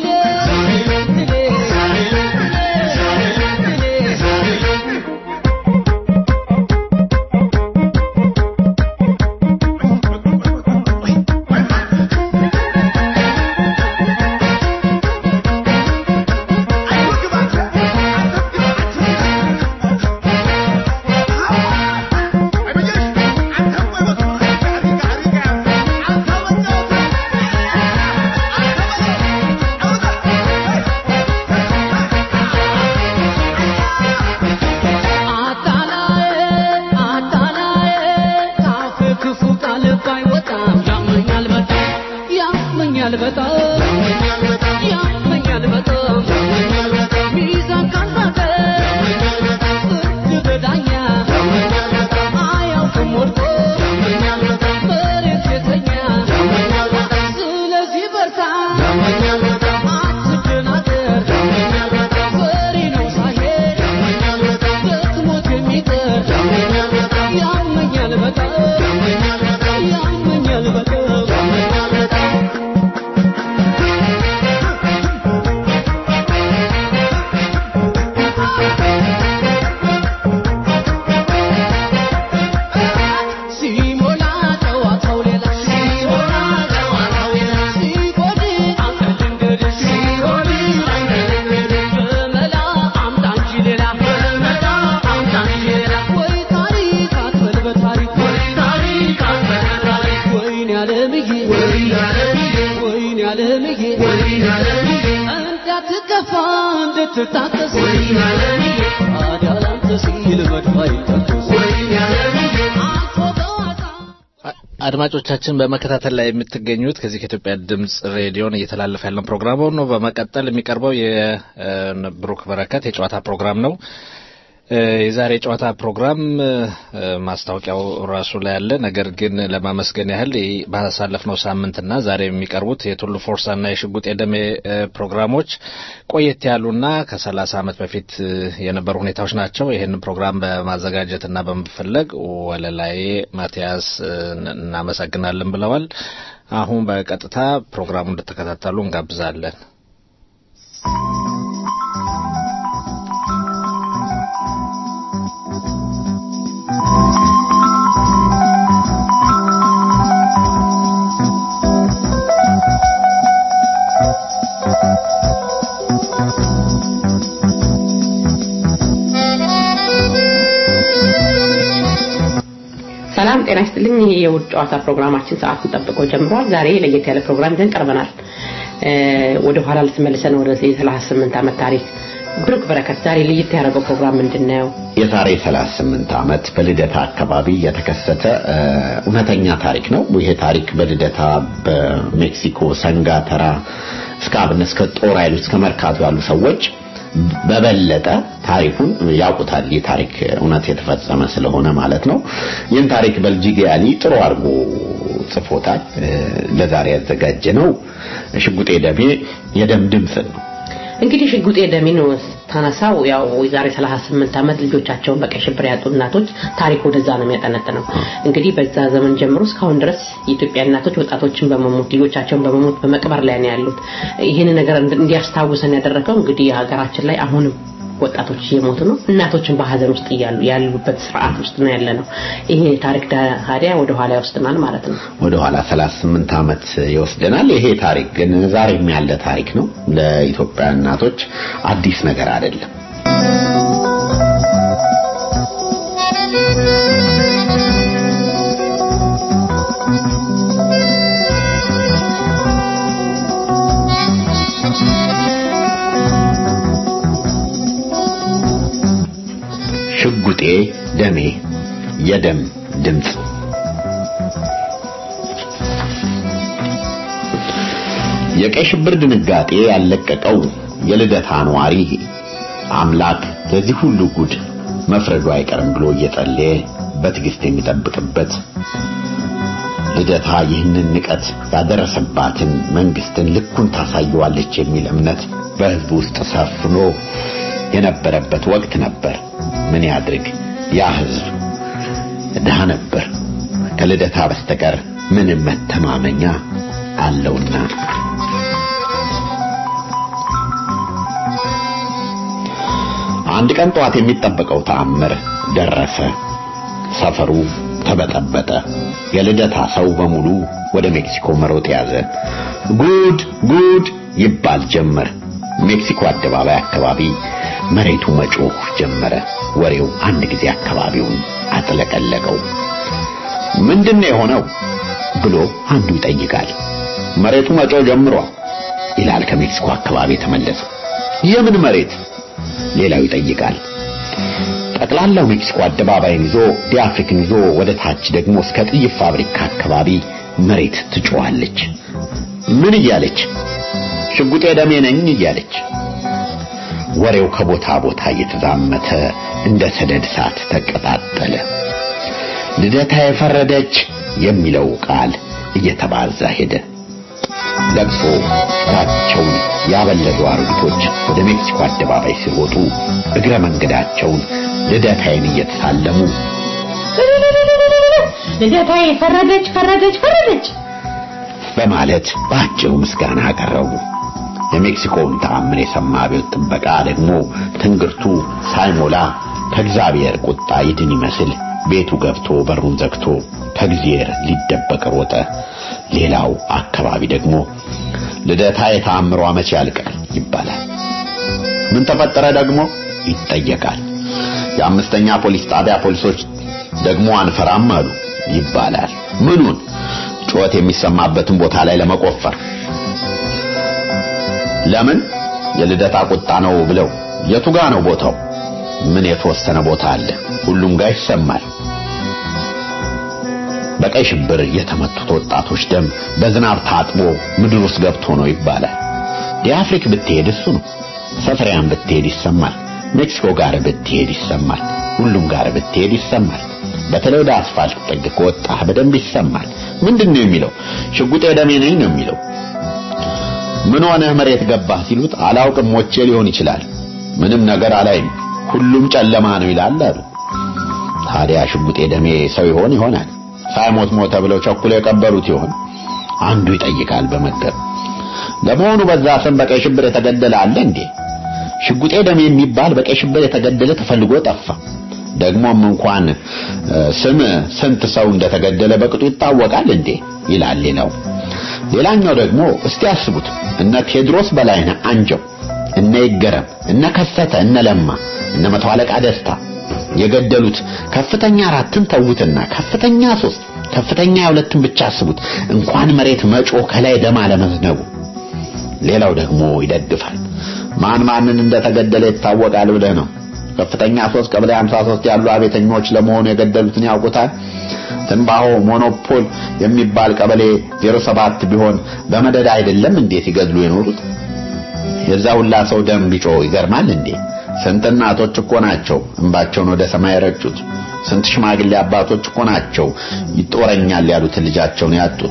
አድማጮቻችን በመከታተል ላይ የምትገኙት ከዚህ ከኢትዮጵያ ድምጽ ሬዲዮን እየተላለፈ ያለው ፕሮግራም ነው። በመቀጠል የሚቀርበው የብሩክ በረከት የጨዋታ ፕሮግራም ነው። የዛሬ ጨዋታ ፕሮግራም ማስታወቂያው ራሱ ላይ ያለ ነገር ግን ለማመስገን ያህል ባሳለፍነው ሳምንትና ዛሬ የሚቀርቡት የቱሉ ፎርሳና የሽጉጥ የደሜ ፕሮግራሞች ቆየት ያሉና ከሰላሳ ዓመት በፊት የነበሩ ሁኔታዎች ናቸው። ይሄንን ፕሮግራም በማዘጋጀትና በመፈለግ ወለላይ ማቲያስ እናመሰግናለን ብለዋል። አሁን በቀጥታ ፕሮግራሙን እንድትከታተሉ እንጋብዛለን። ሰላም ጤና ይስጥልኝ። የውድ ጨዋታ ፕሮግራማችን ሰዓቱን ጠብቆ ጀምሯል። ዛሬ ለየት ያለ ፕሮግራም ይዘን ቀርበናል። ወደ ኋላ ልትመልሰን ወደ ሰላሳ ስምንት ዓመት ታሪክ። ብሩክ በረከት ዛሬ ለየት ያደረገው ፕሮግራም ምንድነው? የዛሬ ሰላሳ ስምንት ዓመት በልደታ አካባቢ የተከሰተ እውነተኛ ታሪክ ነው። ይሄ ታሪክ በልደታ በሜክሲኮ ሰንጋተራ እስከ አብነት እስከ ጦር ኃይሎች እስከ መርካቶ ያሉ ሰዎች በበለጠ ታሪኩን ያውቁታል። የታሪክ እውነት የተፈጸመ ስለሆነ ማለት ነው። ይህን ታሪክ በልጂጊያሊ ጥሩ አድርጎ ጽፎታል። ለዛሬ ያዘጋጀነው ሽጉጤ ደሜ የደም ድምጽ ነው። እንግዲህ ሽጉጤ ደሜ ነው ታናሳው ያው የዛሬ ሰላሳ ስምንት ዓመት ልጆቻቸውን በቀይ ሽብር ያጡ እናቶች ታሪክ ወደዛ ነው የሚያጠነጥነው። እንግዲህ በዛ ዘመን ጀምሮ እስካሁን ድረስ የኢትዮጵያ እናቶች ወጣቶችን በመሞት ልጆቻቸውን በመሞት በመቅበር ላይ ነው ያሉት። ይሄን ነገር እንዲያስታውሰን ያደረገው እንግዲህ ሀገራችን ላይ አሁንም ወጣቶች እየሞቱ ነው። እናቶችን በሐዘን ውስጥ ያሉ ያሉበት ስርዓት ውስጥ ነው ያለነው። ይሄ ታሪክ ታዲያ ወደ ኋላ ይወስደናል ማለት ነው። ወደ ኋላ ሰላሳ ስምንት ዓመት ይወስደናል። ይሄ ታሪክ ግን ዛሬም ያለ ታሪክ ነው። ለኢትዮጵያ እናቶች አዲስ ነገር አይደለም። ሽጉጤ ደሜ የደም ድምጽ። የቀይ ሽብር ድንጋጤ ያለቀቀው የልደታ ኗሪ አምላክ ለዚህ ሁሉ ጉድ መፍረዱ አይቀርም ብሎ እየጸለየ በትዕግስት የሚጠብቅበት ልደታ ይህንን ንቀት ያደረሰባትን መንግስትን ልኩን ታሳየዋለች የሚል እምነት በህዝቡ ውስጥ ሰፍኖ የነበረበት ወቅት ነበር። ምን ያድርግ ያ ህዝብ ደሃ ነበር። ከልደታ በስተቀር ምንም መተማመኛ አለውና አንድ ቀን ጧት የሚጠበቀው ተአምር ደረሰ። ሰፈሩ ተበጠበጠ። የልደታ ሰው በሙሉ ወደ ሜክሲኮ መሮጥ ያዘ። ጉድ ጉድ ይባል ጀመር። ሜክሲኮ አደባባይ አካባቢ መሬቱ መጮህ ጀመረ። ወሬው አንድ ጊዜ አካባቢውን አጥለቀለቀው። ምንድነው የሆነው ብሎ አንዱ ይጠይቃል። መሬቱ መጮህ ጀምሯል ይላል ከሜክሲኮ አካባቢ ተመለሰ። የምን መሬት? ሌላው ይጠይቃል። ጠቅላላው ሜክሲኮ አደባባይን ይዞ ዲአፍሪክን ይዞ ወደ ታች ደግሞ እስከ ጥይት ፋብሪካ አካባቢ መሬት ትጮሃለች። ምን እያለች? ሽጉጤ ደሜ ነኝ እያለች። ወሬው ከቦታ ቦታ እየተዛመተ እንደ ሰደድ እሳት ተቀጣጠለ። ልደታ የፈረደች የሚለው ቃል እየተባዛ ሄደ። ለቅሶ ራቸውን ያበለዱ አሮጊቶች ወደ ሜክሲኮ አደባባይ ሲሮጡ እግረ መንገዳቸውን ልደታዬን እየተሳለሙ ልደታዬ ፈረደች ፈረደች ፈረደች በማለት ባጭሩ ምስጋና አቀረቡ። የሜክሲኮን ተአምር የሰማ አብዮት ጥበቃ ደግሞ ትንግርቱ ሳይሞላ ከእግዚአብሔር ቁጣ ይድን ይመስል ቤቱ ገብቶ በሩን ዘግቶ ከእግዚአብሔር ሊደበቅ ሮጠ። ሌላው አካባቢ ደግሞ ልደታ የተአምሯ መቼ ያልቃል ይባላል። ምን ተፈጠረ ደግሞ ይጠየቃል። የአምስተኛ ፖሊስ ጣቢያ ፖሊሶች ደግሞ አንፈራም አሉ ይባላል። ምኑን? ጩኸት የሚሰማበትን ቦታ ላይ ለመቆፈር። ለምን? የልደታ ቁጣ ነው ብለው። የቱ ጋር ነው ቦታው? ምን የተወሰነ ቦታ አለ፣ ሁሉም ጋር ይሰማል። በቀይ ሽብር የተመቱት ወጣቶች ደም በዝናብ ታጥቦ ምድር ውስጥ ገብቶ ነው ይባላል። ዲአፍሪክ ብትሄድ እሱ ነው። ሰፈሪያን ብትሄድ ይሰማል። ሜክሲኮ ጋር ብትሄድ ይሰማል። ሁሉም ጋር ብትሄድ ይሰማል። በተለይ ወደ አስፋልት ጥግ ከወጣህ በደንብ ይሰማል። ምንድነው የሚለው? ሽጉጤ ደሜ ነኝ ነው የሚለው። ምን ሆነህ መሬት ገባህ ሲሉት አላውቅም ሞቼ ሊሆን ይችላል፣ ምንም ነገር አላይም፣ ሁሉም ጨለማ ነው ይላል አሉ። ታዲያ ሽጉጤ ደሜ ሰው ይሆን ይሆናል? ሳይሞት ሞተ ብለው ቸኩለው የቀበሩት ይሆን? አንዱ ይጠይቃል በመገረም። ለመሆኑ በዛ ስም በቀይ ሽብር የተገደለ አለ እንዴ? ሽጉጤ ደሜ የሚባል በቀይ ሽብር የተገደለ ተፈልጎ ጠፋ። ደግሞም እንኳን ስም ስንት ሰው እንደተገደለ በቅጡ ይታወቃል እንዴ ይላል ሌላው። ሌላኛው ደግሞ እስቲ አስቡት፣ እነ ቴድሮስ በላይነህ አንጀው፣ እነ ይገረም፣ እነ ከሰተ፣ እነ ለማ፣ እነ መቶ አለቃ ደስታ የገደሉት ከፍተኛ አራትን ተውትና ከፍተኛ ሶስት ከፍተኛ ሁለትን ብቻ አስቡት። እንኳን መሬት መጮ ከላይ ደም አለመዝነቡ። ሌላው ደግሞ ይደግፋል። ማን ማንን እንደተገደለ ይታወቃል ብለህ ነው? ከፍተኛ ሶስት ቀበሌ ሃምሳ ሶስት ያሉ አቤተኞች ለመሆኑ የገደሉትን ያውቁታል? ትንባሆ ሞኖፖል የሚባል ቀበሌ ዜሮ ሰባት ቢሆን በመደዳ አይደለም እንዴት ይገድሉ የኖሩት? የዛ ሁላ ሰው ደም ቢጮ ይገርማል እንዴ? ስንት እናቶች እኮ ናቸው እንባቸውን ወደ ሰማይ ረጩት። ስንት ሽማግሌ አባቶች እኮ ናቸው ይጦረኛል ያሉትን ልጃቸውን ያጡት።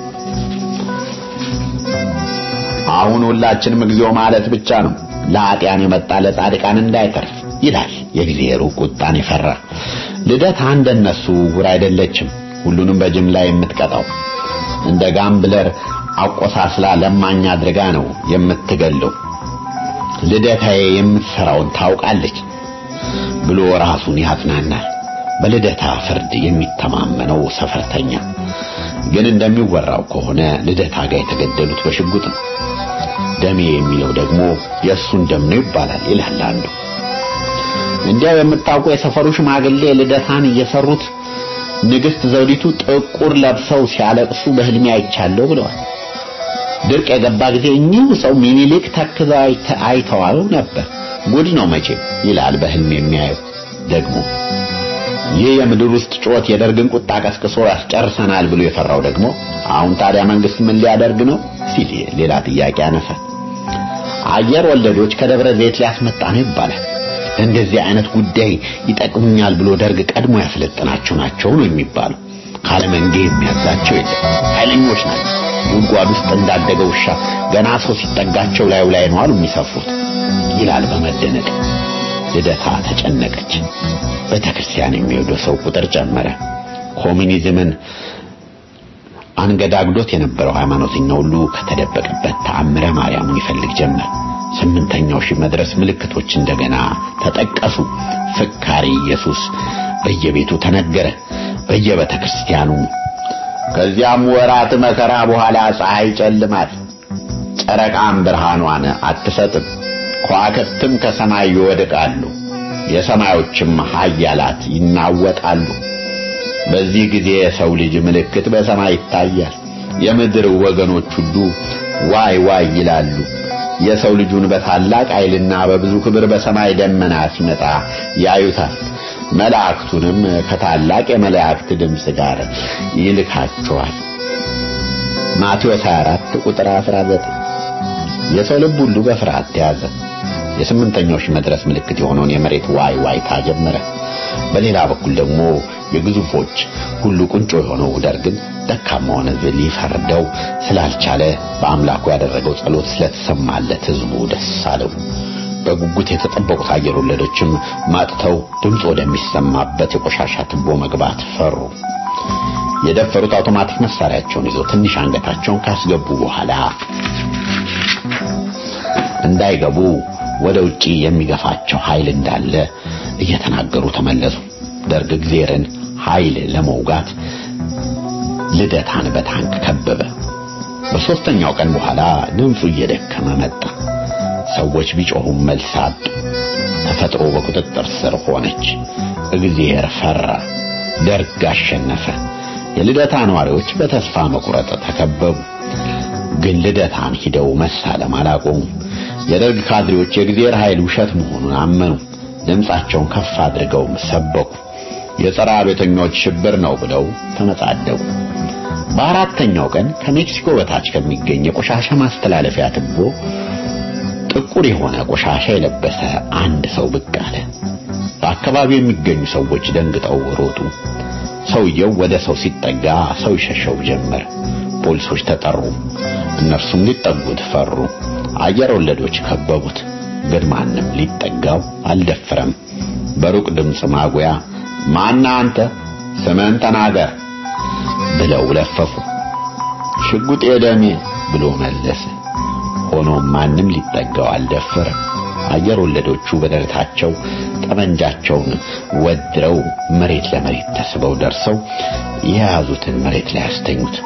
አሁን ሁላችንም እግዚኦ ማለት ብቻ ነው። ለኃጢአን የመጣ ለጻድቃን እንዳይተርፍ ይላል የእግዚአብሔር ቁጣን ይፈራ። ልደታ እንደነሱ ጉር አይደለችም፣ ሁሉንም በጅምላ የምትቀጣው። እንደ ጋምብለር አቆሳስላ ለማኛ አድርጋ ነው የምትገለው። ልደታዬ የምትሰራውን ታውቃለች ብሎ ራሱን ያጽናናል። በልደታ ፍርድ የሚተማመነው ሰፈርተኛ ግን እንደሚወራው ከሆነ ልደታ ጋር የተገደሉት በሽጉጥ ነው። ደሜ የሚለው ደግሞ የእሱን ደም ነው ይባላል ይላል አንዱ። እንዲያው የምታውቁ የሰፈሩ ሽማግሌ ልደታን እየሰሩት ንግስት ዘውዲቱ ጥቁር ለብሰው ሲያለቅሱ በህልሜ አይቻለሁ ብለዋል። ድርቅ የገባ ጊዜ እኚሁ ሰው ሚኒሊክ ተክዘው አይተዋል ነበር። ጉድ ነው መቼ ይላል በህልም የሚያየው ደግሞ። ይህ የምድር ውስጥ ጮት የደርግን ቁጣ ቀስቅሶ ያስጨርሰናል ብሎ የፈራው ደግሞ አሁን ታዲያ መንግስት ምን ሊያደርግ ነው ሲል ሌላ ጥያቄ አነሳ። አየር ወለዶች ከደብረ ዘይት ሊያስመጣ ነው ይባላል። እንደዚህ አይነት ጉዳይ ይጠቅሙኛል ብሎ ደርግ ቀድሞ ያስለጥናቸው ናቸው ነው የሚባለው። ካለመንጌ የሚያዛቸው የለም፣ ኃይለኞች ናቸው። ጉድጓድ ውስጥ እንዳደገ ውሻ ገና ሰው ሲጠጋቸው ላይ ላይ ነው አሉ የሚሰፍሩት ይላል በመደነቅ። ልደታ ተጨነቀች። በተክርስቲያን የሚወደው ሰው ቁጥር ጨመረ። ኮሙኒዝምን አንገዳግዶት የነበረው ሃይማኖተኛ ሁሉ ከተደበቀበት ተአምረ ማርያምን ይፈልግ ጀመር። ስምንተኛው ሺህ መድረስ ምልክቶች እንደገና ተጠቀሱ። ፍካሪ ኢየሱስ በየቤቱ ተነገረ፣ በየቤተክርስቲያኑ። ከዚያም ወራት መከራ በኋላ ፀሐይ ጨልማል፣ ጨረቃም ብርሃኗን አትሰጥም፣ ከዋክብትም ከሰማይ ይወድቃሉ፣ የሰማዮችም ኃያላት ይናወጣሉ። በዚህ ጊዜ የሰው ልጅ ምልክት በሰማይ ይታያል። የምድር ወገኖች ሁሉ ዋይ ዋይ ይላሉ። የሰው ልጁን በታላቅ ኃይልና በብዙ ክብር በሰማይ ደመና ሲመጣ ያዩታል። መላእክቱንም ከታላቅ የመላእክት ድምጽ ጋር ይልካቸዋል። ማቴዎስ ሃያ አራት ቁጥር አስራ ዘጠኝ። የሰው ልብ ሁሉ በፍርሃት ተያዘ። የስምንተኛው ሺህ መድረስ ምልክት የሆነውን የመሬት ዋይ ዋይታ ጀመረ። በሌላ በኩል ደግሞ የግዙፎች ሁሉ ቁንጮ የሆነው ደርግን ደካማውን ሕዝብ ሊፈርደው ስላልቻለ በአምላኩ ያደረገው ጸሎት ስለተሰማለት ሕዝቡ ደስ አለው። በጉጉት የተጠበቁት አየር ወለዶችም ማጥተው ድምጽ ወደሚሰማበት የቆሻሻ ትቦ መግባት ፈሩ። የደፈሩት አውቶማቲክ መሳሪያቸውን ይዘው ትንሽ አንገታቸውን ካስገቡ በኋላ እንዳይገቡ ወደ ውጪ የሚገፋቸው ኃይል እንዳለ እየተናገሩ ተመለሱ። ደርግ እግዚአብሔርን ኃይል ለመውጋት ልደታን በታንክ ከበበ። በሶስተኛው ቀን በኋላ ድምፁ እየደከመ መጣ። ሰዎች ቢጮሁም መልስ አጡ። ተፈጥሮ በቁጥጥር ስር ሆነች። እግዚአብሔር ፈራ። ደርግ አሸነፈ። የልደታ ነዋሪዎች በተስፋ መቁረጥ ተከበቡ። ግን ልደታን ሂደው መሳለም አላቆሙም። የደርግ ካድሬዎች የእግዚአብሔር ኃይል ውሸት መሆኑን አመኑ። ድምጻቸውን ከፍ አድርገው ሰበኩ። የጸረ አብዮተኞች ሽብር ነው ብለው ተመጻደቁ። በአራተኛው ቀን ከሜክሲኮ በታች ከሚገኝ የቆሻሻ ማስተላለፊያ ትቦ ጥቁር የሆነ ቆሻሻ የለበሰ አንድ ሰው ብቅ አለ። በአካባቢው የሚገኙ ሰዎች ደንግጠው ሮጡ። ሰውየው ወደ ሰው ሲጠጋ ሰው ይሸሸው ጀመር። ፖሊሶች ተጠሩ። እነርሱም ሊጠጉት ፈሩ። አየር ወለዶች ከበቡት። ግን ማንም ሊጠጋው አልደፈረም። በሩቅ ድምጽ ማጉያ ማን አንተ ስምን ተናገር ብለው ለፈፉ። ሽጉጤ ደሜ ብሎ መለሰ። ሆኖም ማንም ሊጠጋው አልደፈረም። አየር ወለዶቹ በደረታቸው ጠመንጃቸውን ወድረው መሬት ለመሬት ተስበው ደርሰው የያዙትን መሬት ላይ አስተኙት።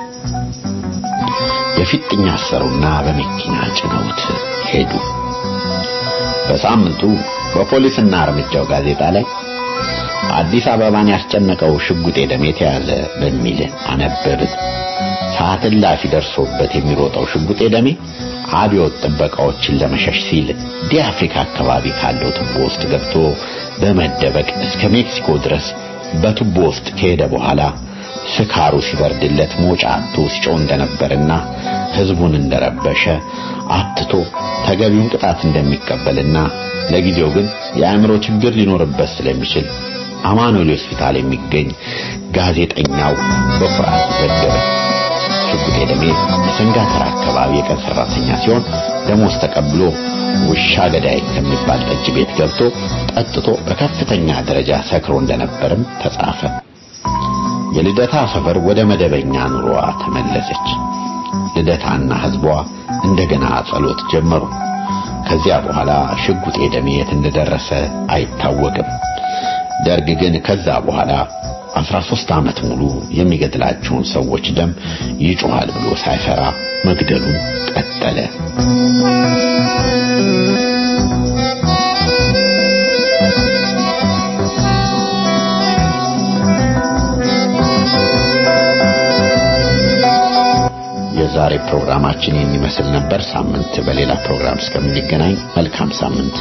የፊጥኛ አሰሩና በመኪና ጭነውት ሄዱ። በሳምንቱ በፖሊስና እርምጃው ጋዜጣ ላይ አዲስ አበባን ያስጨነቀው ሽጉጤ ደሜ ተያዘ በሚል አነበብን። ሰዓት እላፊ ደርሶበት የሚሮጠው ሽጉጤ ደሜ አብዮት ጥበቃዎችን ለመሸሽ ሲል ዲአፍሪካ አካባቢ ካለው ቱቦ ውስጥ ገብቶ በመደበቅ እስከ ሜክሲኮ ድረስ በቱቦ ውስጥ ከሄደ በኋላ ስካሩ ሲበርድለት ሞጫ አጥቶ ሲጮህ እንደነበርና ህዝቡን እንደረበሸ አትቶ ተገቢውን ቅጣት እንደሚቀበልና ለጊዜው ግን የአእምሮ ችግር ሊኖርበት ስለሚችል አማኑኤል ሆስፒታል የሚገኝ ጋዜጠኛው በፍርሃት ዘገበ። ሽጉጤ ደሜ በሰንጋተራ አካባቢ የቀን ሰራተኛ ሲሆን ደሞዝ ተቀብሎ ውሻ ገዳይ ከሚባል ጠጅ ቤት ገብቶ ጠጥቶ በከፍተኛ ደረጃ ሰክሮ እንደነበርም ተጻፈ። የልደታ ሰፈር ወደ መደበኛ ኑሮዋ ተመለሰች። ልደታና ህዝቧ እንደገና ጸሎት ጀመሩ። ከዚያ በኋላ ሽጉጤ ደሜ የት እንደደረሰ አይታወቅም። ደርግ ግን ከዛ በኋላ አስራ ሦስት ዓመት ሙሉ የሚገድላቸውን ሰዎች ደም ይጮሃል ብሎ ሳይፈራ መግደሉን ቀጠለ። የዛሬ ፕሮግራማችን የሚመስል ነበር። ሳምንት በሌላ ፕሮግራም እስከምንገናኝ መልካም ሳምንት።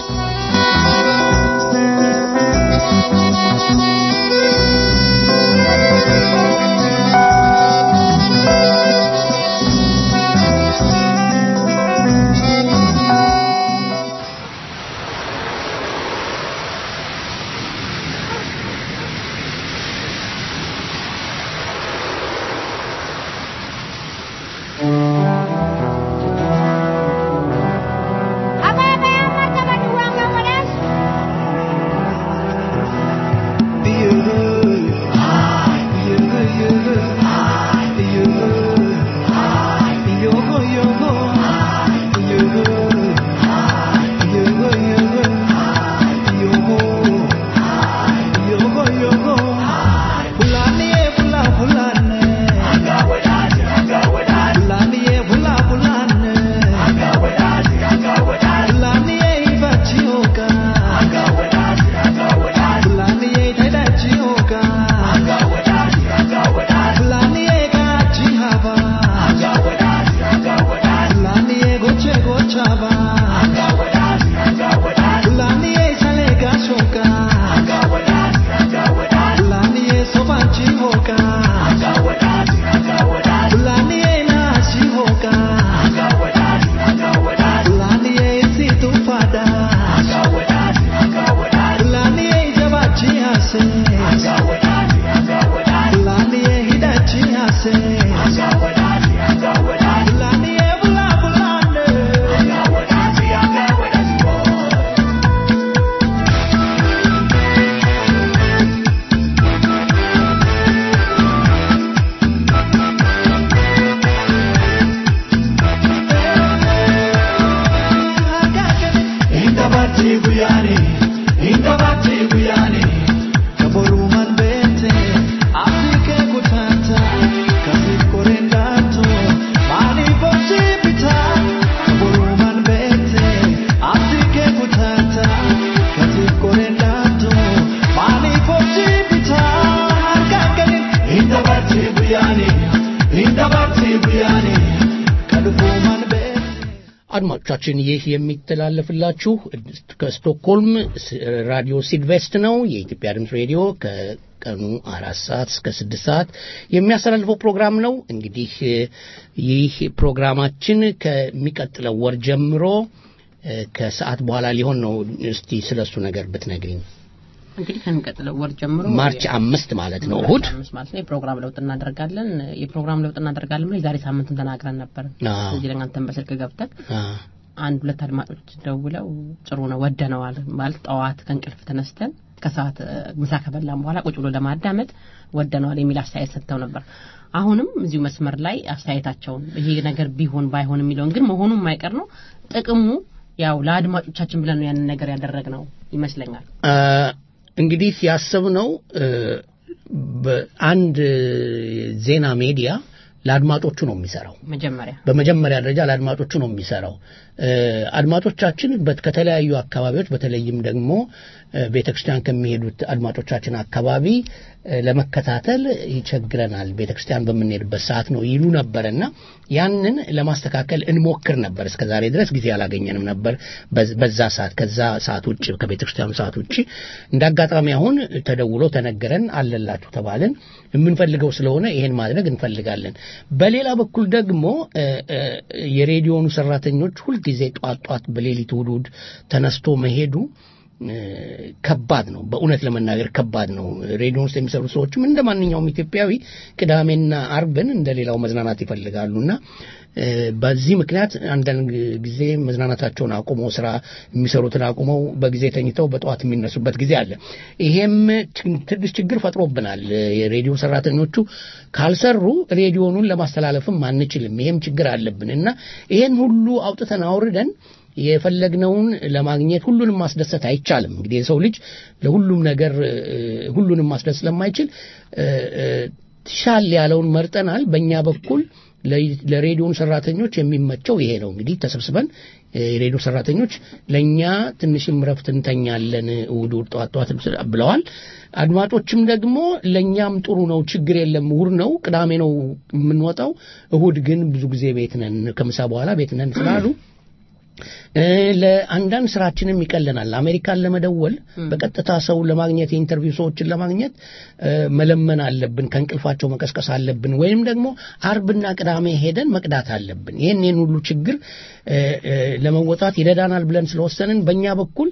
አድማጮቻችን ይህ የሚተላለፍላችሁ ከስቶክሆልም ራዲዮ ሲድቬስት ነው። የኢትዮጵያ ድምጽ ሬዲዮ ከቀኑ አራት ሰዓት እስከ ስድስት ሰዓት የሚያስተላልፈው ፕሮግራም ነው። እንግዲህ ይህ ፕሮግራማችን ከሚቀጥለው ወር ጀምሮ ከሰዓት በኋላ ሊሆን ነው። እስቲ ስለሱ ነገር ብትነግሪኝ። እንግዲህ ከሚቀጥለው ወር ጀምሮ ማርች አምስት ማለት ነው እሁድ አምስት ማለት ነው የፕሮግራም ለውጥ እናደርጋለን። የፕሮግራም ለውጥ እናደርጋለን ማለት ዛሬ ሳምንቱን ተናግረን ነበር። እዚህ ለእናንተም በስልክ ገብተን አንድ ሁለት አድማጮች ደውለው ጥሩ ነው ወደነዋል ማለት ጠዋት ከእንቅልፍ ተነስተን ከሰዓት ምሳ ከበላን በኋላ ቁጭ ብሎ ለማዳመጥ ወደነዋል የሚል አስተያየት ሰጥተው ነበር። አሁንም እዚሁ መስመር ላይ አስተያየታቸውን ይሄ ነገር ቢሆን ባይሆን የሚለውን ግን መሆኑን የማይቀር ነው። ጥቅሙ ያው ለአድማጮቻችን ብለን ነው ያን ነገር ያደረግነው ይመስለኛል። እንግዲህ ያሰብነው በአንድ ዜና ሚዲያ ለአድማጮቹ ነው የሚሰራው። መጀመሪያ በመጀመሪያ ደረጃ ለአድማጮቹ ነው የሚሰራው። አድማጮቻችን ከተለያዩ አካባቢዎች በተለይም ደግሞ ቤተክርስቲያን ከሚሄዱት አድማጮቻችን አካባቢ ለመከታተል ይቸግረናል ቤተክርስቲያን በመንሄድበት ሰዓት ነው ይሉ ነበርና ያንን ለማስተካከል እንሞክር ነበር። እስከዛሬ ድረስ ጊዜ አላገኘንም ነበር በዛ ሰዓት ከዛ ሰዓት ውጪ ከቤተክርስቲያኑ ሰዓት ውጪ እንዳጋጣሚ አሁን ተደውሎ ተነገረን አለላችሁ ተባልን። የምንፈልገው ስለሆነ ይሄን ማድረግ እንፈልጋለን። በሌላ በኩል ደግሞ የሬዲዮኑ ሰራተኞች ሁሉ ጊዜ ጧት ጧት በሌሊት ውዱድ ተነስቶ መሄዱ ከባድ ነው። በእውነት ለመናገር ከባድ ነው። ሬዲዮ ውስጥ የሚሰሩ ሰዎችም እንደማንኛውም ኢትዮጵያዊ ቅዳሜና አርብን እንደሌላው መዝናናት ይፈልጋሉና በዚህ ምክንያት አንዳንድ ጊዜ መዝናናታቸውን አቁመው ስራ የሚሰሩትን አቁመው በጊዜ ተኝተው በጧት የሚነሱበት ጊዜ አለ። ይሄም ትንሽ ችግር ፈጥሮብናል። የሬዲዮ ሰራተኞቹ ካልሰሩ ሬዲዮኑን ለማስተላለፍም አንችልም። ይሄም ችግር አለብንና ይሄን ሁሉ አውጥተን አውርደን የፈለግነውን ለማግኘት ሁሉንም ማስደሰት አይቻልም። እንግዲህ የሰው ልጅ ለሁሉም ነገር ሁሉንም ማስደሰት ስለማይችል ሻል ያለውን መርጠናል። በእኛ በኩል ለሬዲዮን ሰራተኞች የሚመቸው ይሄ ነው። እንግዲህ ተሰብስበን የሬዲዮ ሰራተኞች ለኛ ትንሽም ረፍት እንተኛለን እሑድ ጧት ጧት ብለዋል። አድማጮችም ደግሞ ለኛም ጥሩ ነው ችግር የለም እሑድ ነው ቅዳሜ ነው የምንወጣው እሑድ ግን ብዙ ጊዜ ቤት ነን ከምሳ በኋላ ቤት ነን ስላሉ ለአንዳንድ ስራችንም ይቀለናል። አሜሪካን ለመደወል በቀጥታ ሰው ለማግኘት የኢንተርቪው ሰዎችን ለማግኘት መለመን አለብን፣ ከእንቅልፋቸው መቀስቀስ አለብን፣ ወይም ደግሞ አርብና ቅዳሜ ሄደን መቅዳት አለብን። ይሄን ሁሉ ችግር ለመወጣት ይረዳናል ብለን ስለወሰንን በእኛ በኩል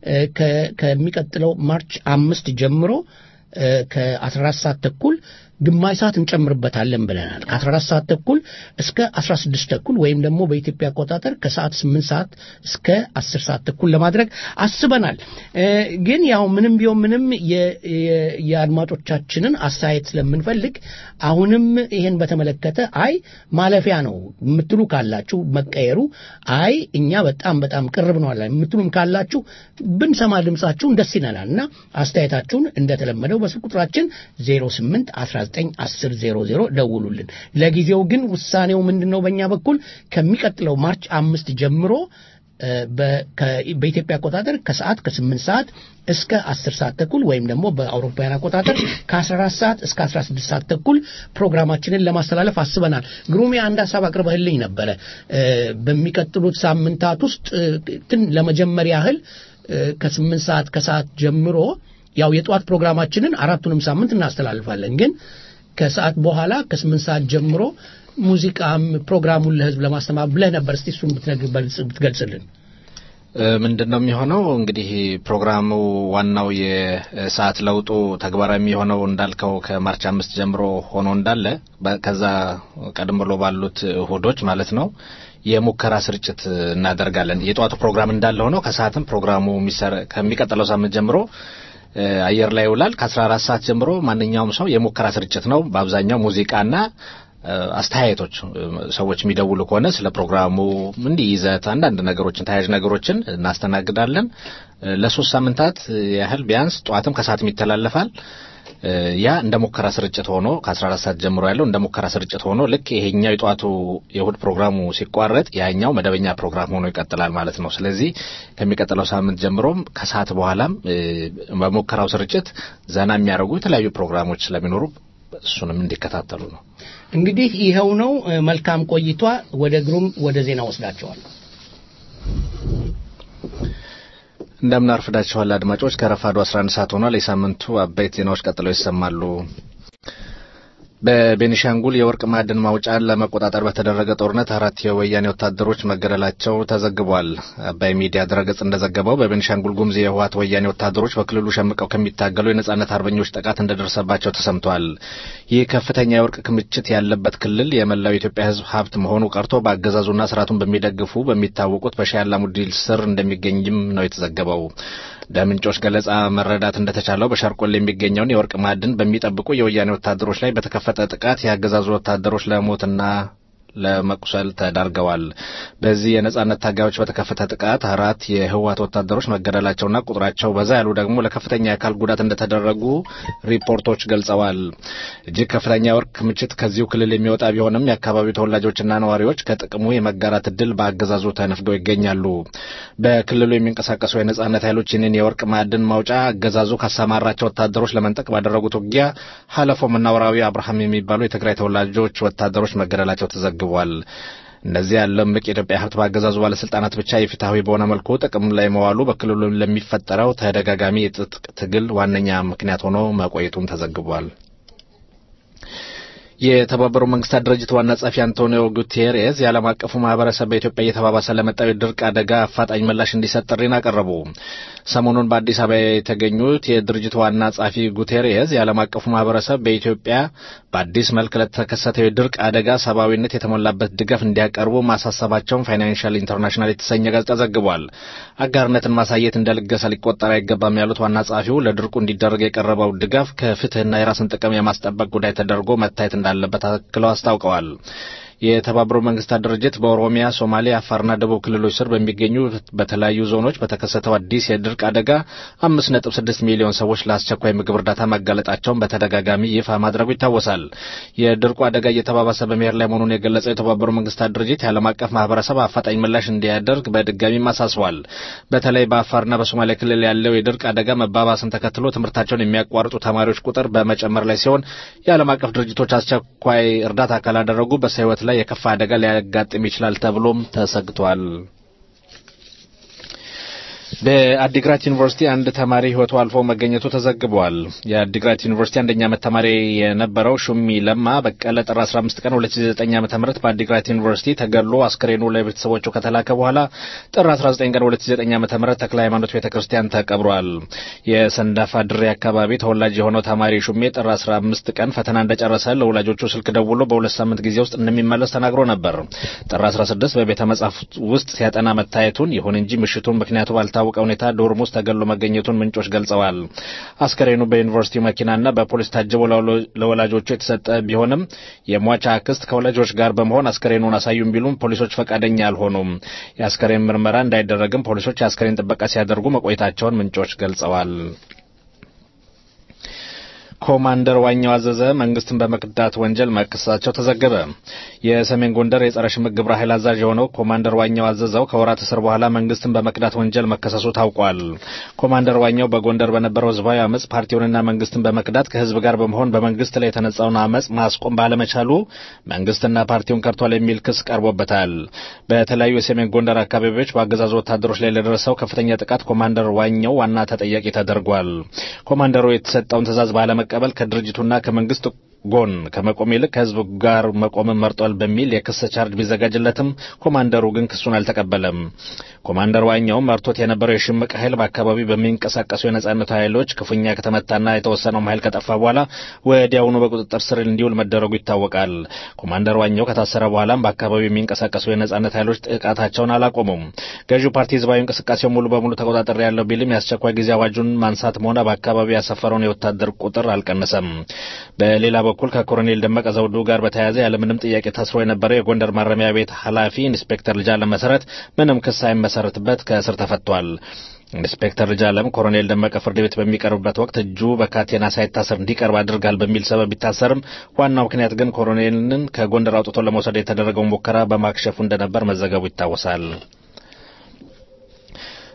ከሚቀጥለው ማርች አምስት ጀምሮ ከአስራ አራት ሰዓት ተኩል ግማሽ ሰዓት እንጨምርበታለን ብለናል። ከአስራ አራት ሰዓት ተኩል እስከ አስራ ስድስት ተኩል ወይም ደግሞ በኢትዮጵያ አቆጣጠር ከሰዓት ስምንት ሰዓት እስከ አስር ሰዓት ተኩል ለማድረግ አስበናል። ግን ያው ምንም ቢሆን ምንም የአድማጮቻችንን አስተያየት ስለምንፈልግ አሁንም ይሄን በተመለከተ አይ ማለፊያ ነው የምትሉ ካላችሁ መቀየሩ አይ እኛ በጣም በጣም ቅርብ ነው አለ የምትሉም ካላችሁ ብንሰማ ድምጻችሁን ደስ ይለናልና አስተያየታችሁን እንደተለመደው በስልክ ቁጥራችን ዜሮ ስምንት አስራ ዘጠኝ አስር ዜሮ ዜሮ ደውሉልን። ለጊዜው ግን ውሳኔው ምንድነው? በእኛ በኩል ከሚቀጥለው ማርች አምስት ጀምሮ በኢትዮጵያ አቆጣጠር ከሰዓት ከስምንት ሰዓት እስከ አስር ሰዓት ተኩል ወይም ደግሞ በአውሮፓውያን አቆጣጠር ከአስራ አራት ሰዓት እስከ አስራ ስድስት ሰዓት ተኩል ፕሮግራማችንን ለማስተላለፍ አስበናል። ግሩሜ አንድ ሐሳብ አቅርበህልኝ ነበር። በሚቀጥሉት ሳምንታት ውስጥ ለመጀመሪያ ያህል ከስምንት ሰዓት ከሰዓት ጀምሮ ያው የጧት ፕሮግራማችንን አራቱንም ሳምንት እናስተላልፋለን። ግን ከሰዓት በኋላ ከስምንት ሰዓት ጀምሮ ሙዚቃም ፕሮግራሙን ለህዝብ ለማስተማር ብለህ ነበር። እስቲ እሱን ብትገልጽልን። ምንድነው የሚሆነው? እንግዲህ ፕሮግራሙ ዋናው የሰዓት ለውጡ ተግባራዊ የሚሆነው እንዳልከው ከማርች አምስት ጀምሮ ሆኖ እንዳለ ከዛ ቀደም ብሎ ባሉት እሁዶች ማለት ነው የሙከራ ስርጭት እናደርጋለን። የጧቱ ፕሮግራም እንዳለ ሆኖ ከሰዓትም ፕሮግራሙ ከሚቀጥለው ሳምንት ጀምሮ አየር ላይ ይውላል። ከአስራ አራት ሰዓት ጀምሮ ማንኛውም ሰው የሙከራ ስርጭት ነው። በአብዛኛው ሙዚቃና አስተያየቶች ሰዎች የሚደውሉ ከሆነ ስለ ፕሮግራሙ እንዲህ ይዘት አንዳንድ ነገሮችን ተያያዥ ነገሮችን እናስተናግዳለን። ለሶስት ሳምንታት ያህል ቢያንስ ጧትም ከሰዓትም ይተላለፋል። ያ እንደ ሙከራ ስርጭት ሆኖ ከአስራ አራት ሰዓት ጀምሮ ያለው እንደ ሙከራ ስርጭት ሆኖ ልክ ይሄኛው የጧቱ የእሁድ ፕሮግራሙ ሲቋረጥ ያኛው መደበኛ ፕሮግራም ሆኖ ይቀጥላል ማለት ነው። ስለዚህ ከሚቀጥለው ሳምንት ጀምሮም ከሰዓት በኋላም በሙከራው ስርጭት ዘና የሚያደርጉ የተለያዩ ፕሮግራሞች ስለሚኖሩ እሱንም እንዲከታተሉ ነው። እንግዲህ ይሄው ነው። መልካም ቆይቷ። ወደ ግሩም ወደ ዜና ወስዳቸዋል። እንደምን አርፍዳችኋል አድማጮች። ከረፋዱ አስራ አንድ ሰዓት ሆኗል። የሳምንቱ አበይት ዜናዎች ቀጥለው ይሰማሉ። በቤኒሻንጉል የወርቅ ማዕድን ማውጫን ለመቆጣጠር በተደረገ ጦርነት አራት የወያኔ ወታደሮች መገደላቸው ተዘግቧል። አባይ ሚዲያ ድረገጽ እንደዘገበው በቤኒሻንጉል ጉሙዝ የህወሓት ወያኔ ወታደሮች በክልሉ ሸምቀው ከሚታገሉ የነጻነት አርበኞች ጥቃት እንደደረሰባቸው ተሰምቷል። ይህ ከፍተኛ የወርቅ ክምችት ያለበት ክልል የመላው ኢትዮጵያ ህዝብ ሀብት መሆኑ ቀርቶ በአገዛዙና ስርዓቱን በሚደግፉ በሚታወቁት በሻህ አላሙዲን ስር እንደሚገኝም ነው የተዘገበው። በምንጮች ገለጻ መረዳት እንደተቻለው በሸርቆሌ የሚገኘውን የወርቅ ማዕድን በሚጠብቁ የወያኔ ወታደሮች ላይ በተከፈተ ጥቃት ያገዛዙ ወታደሮች ለሞትና ለመቁሰል ተዳርገዋል። በዚህ የነጻነት ታጋዮች በተከፈተ ጥቃት አራት የህወሓት ወታደሮች መገደላቸውና ቁጥራቸው በዛ ያሉ ደግሞ ለከፍተኛ የአካል ጉዳት እንደተደረጉ ሪፖርቶች ገልጸዋል። እጅግ ከፍተኛ የወርቅ ክምችት ከዚሁ ክልል የሚወጣ ቢሆንም የአካባቢው ተወላጆችና ነዋሪዎች ከጥቅሙ የመጋራት እድል በአገዛዙ ተነፍገው ይገኛሉ። በክልሉ የሚንቀሳቀሱ የነጻነት ኃይሎች ይህንን የወርቅ ማዕድን ማውጫ አገዛዙ ካሰማራቸው ወታደሮች ለመንጠቅ ባደረጉት ውጊያ ሀለፎምና ወራዊ አብርሃም የሚባሉ የትግራይ ተወላጆች ወታደሮች መገደላቸው ተዘግቧል። እነዚህ ያለው ምቅ የኢትዮጵያ ሀብት በአገዛዙ ባለስልጣናት ብቻ የፍትሃዊ በሆነ መልኩ ጥቅም ላይ መዋሉ በክልሉ ለሚፈጠረው ተደጋጋሚ የትጥቅ ትግል ዋነኛ ምክንያት ሆኖ መቆየቱም ተዘግቧል። የተባበሩት መንግስታት ድርጅት ዋና ጸሐፊ አንቶኒዮ ጉቴሬስ የዓለም አቀፉ ማህበረሰብ በኢትዮጵያ እየተባባሰ ለመጣው የድርቅ አደጋ አፋጣኝ ምላሽ እንዲሰጥ ጥሪን አቀረቡ። ሰሞኑን በአዲስ አበባ የተገኙት የድርጅቱ ዋና ጸሐፊ ጉቴሬስ የዓለም አቀፉ ማህበረሰብ በኢትዮጵያ በአዲስ መልክ ለተከሰተው የድርቅ አደጋ ሰብአዊነት የተሞላበት ድጋፍ እንዲያቀርቡ ማሳሰባቸውን ፋይናንሻል ኢንተርናሽናል የተሰኘ ጋዜጣ ዘግቧል። አጋርነትን ማሳየት እንደ ልገሳ ሊቆጠር አይገባም ያሉት ዋና ጸሐፊው ለድርቁ እንዲደረግ የቀረበው ድጋፍ ከፍትህና የራስን ጥቅም የማስጠበቅ ጉዳይ ተደርጎ መታየት እንዳለበት አክለው አስታውቀዋል። የተባበሩት መንግስታት ድርጅት በኦሮሚያ፣ ሶማሌ፣ አፋርና ደቡብ ክልሎች ስር በሚገኙ በተለያዩ ዞኖች በተከሰተው አዲስ የድርቅ አደጋ አምስት ነጥብ ስድስት ሚሊዮን ሰዎች ለአስቸኳይ ምግብ እርዳታ ማጋለጣቸውን በተደጋጋሚ ይፋ ማድረጉ ይታወሳል። የድርቁ አደጋ እየተባባሰ በመሄድ ላይ መሆኑን የገለጸው የተባበሩት መንግስታት ድርጅት የዓለም አቀፍ ማህበረሰብ አፋጣኝ ምላሽ እንዲያደርግ በድጋሚ አሳስቧል። በተለይ በአፋርና በሶማሌ ክልል ያለው የድርቅ አደጋ መባባስን ተከትሎ ትምህርታቸውን የሚያቋርጡ ተማሪዎች ቁጥር በመጨመር ላይ ሲሆን የዓለም አቀፍ ድርጅቶች አስቸኳይ እርዳታ ካላደረጉ በሰው ላይ የከፋ አደጋ ሊያጋጥም ይችላል ተብሎም ተሰግቷል። በአዲግራት ዩኒቨርሲቲ አንድ ተማሪ ህይወቱ አልፎ መገኘቱ ተዘግቧል። የአዲግራት ዩኒቨርሲቲ አንደኛ ዓመት ተማሪ የነበረው ሹሚ ለማ በቀለ ጥር አስራ አምስት ቀን ሁለት ሺህ ዘጠኝ ዓ.ም በአዲግራት ዩኒቨርሲቲ ተገሎ አስክሬኑ ለቤተሰቦቹ ከተላከ በኋላ ጥር አስራ ዘጠኝ ቀን ሁለት ሺህ ዘጠኝ ዓ.ም ተክለ ሃይማኖት ቤተክርስቲያን ተቀብሯል። የሰንዳፋ ድሬ አካባቢ ተወላጅ የሆነው ተማሪ ሹሜ ጥር አስራ አምስት ቀን ፈተና እንደጨረሰ ለወላጆቹ ስልክ ደውሎ በሁለት ሳምንት ጊዜ ውስጥ እንደሚመለስ ተናግሮ ነበር። ጥር አስራ ስድስት በቤተ መጻሕፍት ውስጥ ሲያጠና መታየቱን ይሁን እንጂ ምሽቱን ምክንያቱ ባልታ ታወቀው ሁኔታ ዶርም ውስጥ ተገሎ መገኘቱን ምንጮች ገልጸዋል። አስከሬኑ በዩኒቨርሲቲው መኪናና በፖሊስ ታጅቦ ለወላጆቹ የተሰጠ ቢሆንም የሟች አክስት ከወላጆች ጋር በመሆን አስከሬኑን አሳዩም ቢሉም ፖሊሶች ፈቃደኛ አልሆኑም። የአስከሬን ምርመራ እንዳይደረግም ፖሊሶች የአስከሬን ጥበቃ ሲያደርጉ መቆየታቸውን ምንጮች ገልጸዋል። ኮማንደር ዋኛው አዘዘ መንግስትን በመክዳት ወንጀል መከሰሳቸው ተዘገበ። የሰሜን ጎንደር የጸረ ሽምቅ ግብረ ኃይል አዛዥ የሆነው ኮማንደር ዋኛው አዘዘው ከወራት እስር በኋላ መንግስትን በመክዳት ወንጀል መከሰሱ ታውቋል። ኮማንደር ዋኛው በጎንደር በነበረው ህዝባዊ አመጽ ፓርቲውንና መንግስትን በመክዳት ከህዝብ ጋር በመሆን በመንግስት ላይ የተነሳውን አመጽ ማስቆም ባለመቻሉ መንግስትና ፓርቲውን ከርቷል የሚል ክስ ቀርቦበታል። በተለያዩ የሰሜን ጎንደር አካባቢዎች በአገዛዙ ወታደሮች ላይ ለደረሰው ከፍተኛ ጥቃት ኮማንደር ዋኛው ዋና ተጠያቂ ተደርጓል። ኮማንደሩ የተሰጠውን ትዕዛዝ ባለመ ቀበል ከድርጅቱና ከመንግስት ጎን ከመቆም ይልቅ ከህዝብ ጋር መቆም መርጧል በሚል የክስ ቻርጅ ቢዘጋጅለትም ኮማንደሩ ግን ክሱን አልተቀበለም። ኮማንደር ዋኛው መርቶት የነበረው የሽምቅ ኃይል በአካባቢ በሚንቀሳቀሱ የነጻነት ኃይሎች ክፉኛ ከተመታና የተወሰነው ኃይል ከጠፋ በኋላ ወዲያውኑ በቁጥጥር ስር እንዲውል መደረጉ ይታወቃል። ኮማንደር ዋኛው ከታሰረ በኋላም በአካባቢው የሚንቀሳቀሱ የነጻነት ኃይሎች ጥቃታቸውን አላቆሙም። ገዢው ፓርቲ ህዝባዊ እንቅስቃሴው ሙሉ በሙሉ ተቆጣጣሪ ያለው ቢልም የአስቸኳይ ጊዜ አዋጁን ማንሳት ሆነ በአካባቢው ያሰፈረውን የወታደር ቁጥር አልቀነሰም። በሌላ በኩል ከኮሎኔል ደመቀ ዘውዱ ጋር በተያያዘ ያለምንም ጥያቄ ታስሮ የነበረው የጎንደር ማረሚያ ቤት ኃላፊ ኢንስፔክተር ልጃለም መሰረት ምንም ክስ ሳይመሰረትበት ከእስር ተፈቷል። ኢንስፔክተር ልጃለም ኮሎኔል ደመቀ ፍርድ ቤት በሚቀርብበት ወቅት እጁ በካቴና ሳይታሰር እንዲቀርብ አድርጋል በሚል ሰበብ ቢታሰርም ዋናው ምክንያት ግን ኮሎኔልን ከጎንደር አውጥቶ ለመውሰድ የተደረገው ሙከራ በማክሸፉ እንደነበር መዘገቡ ይታወሳል።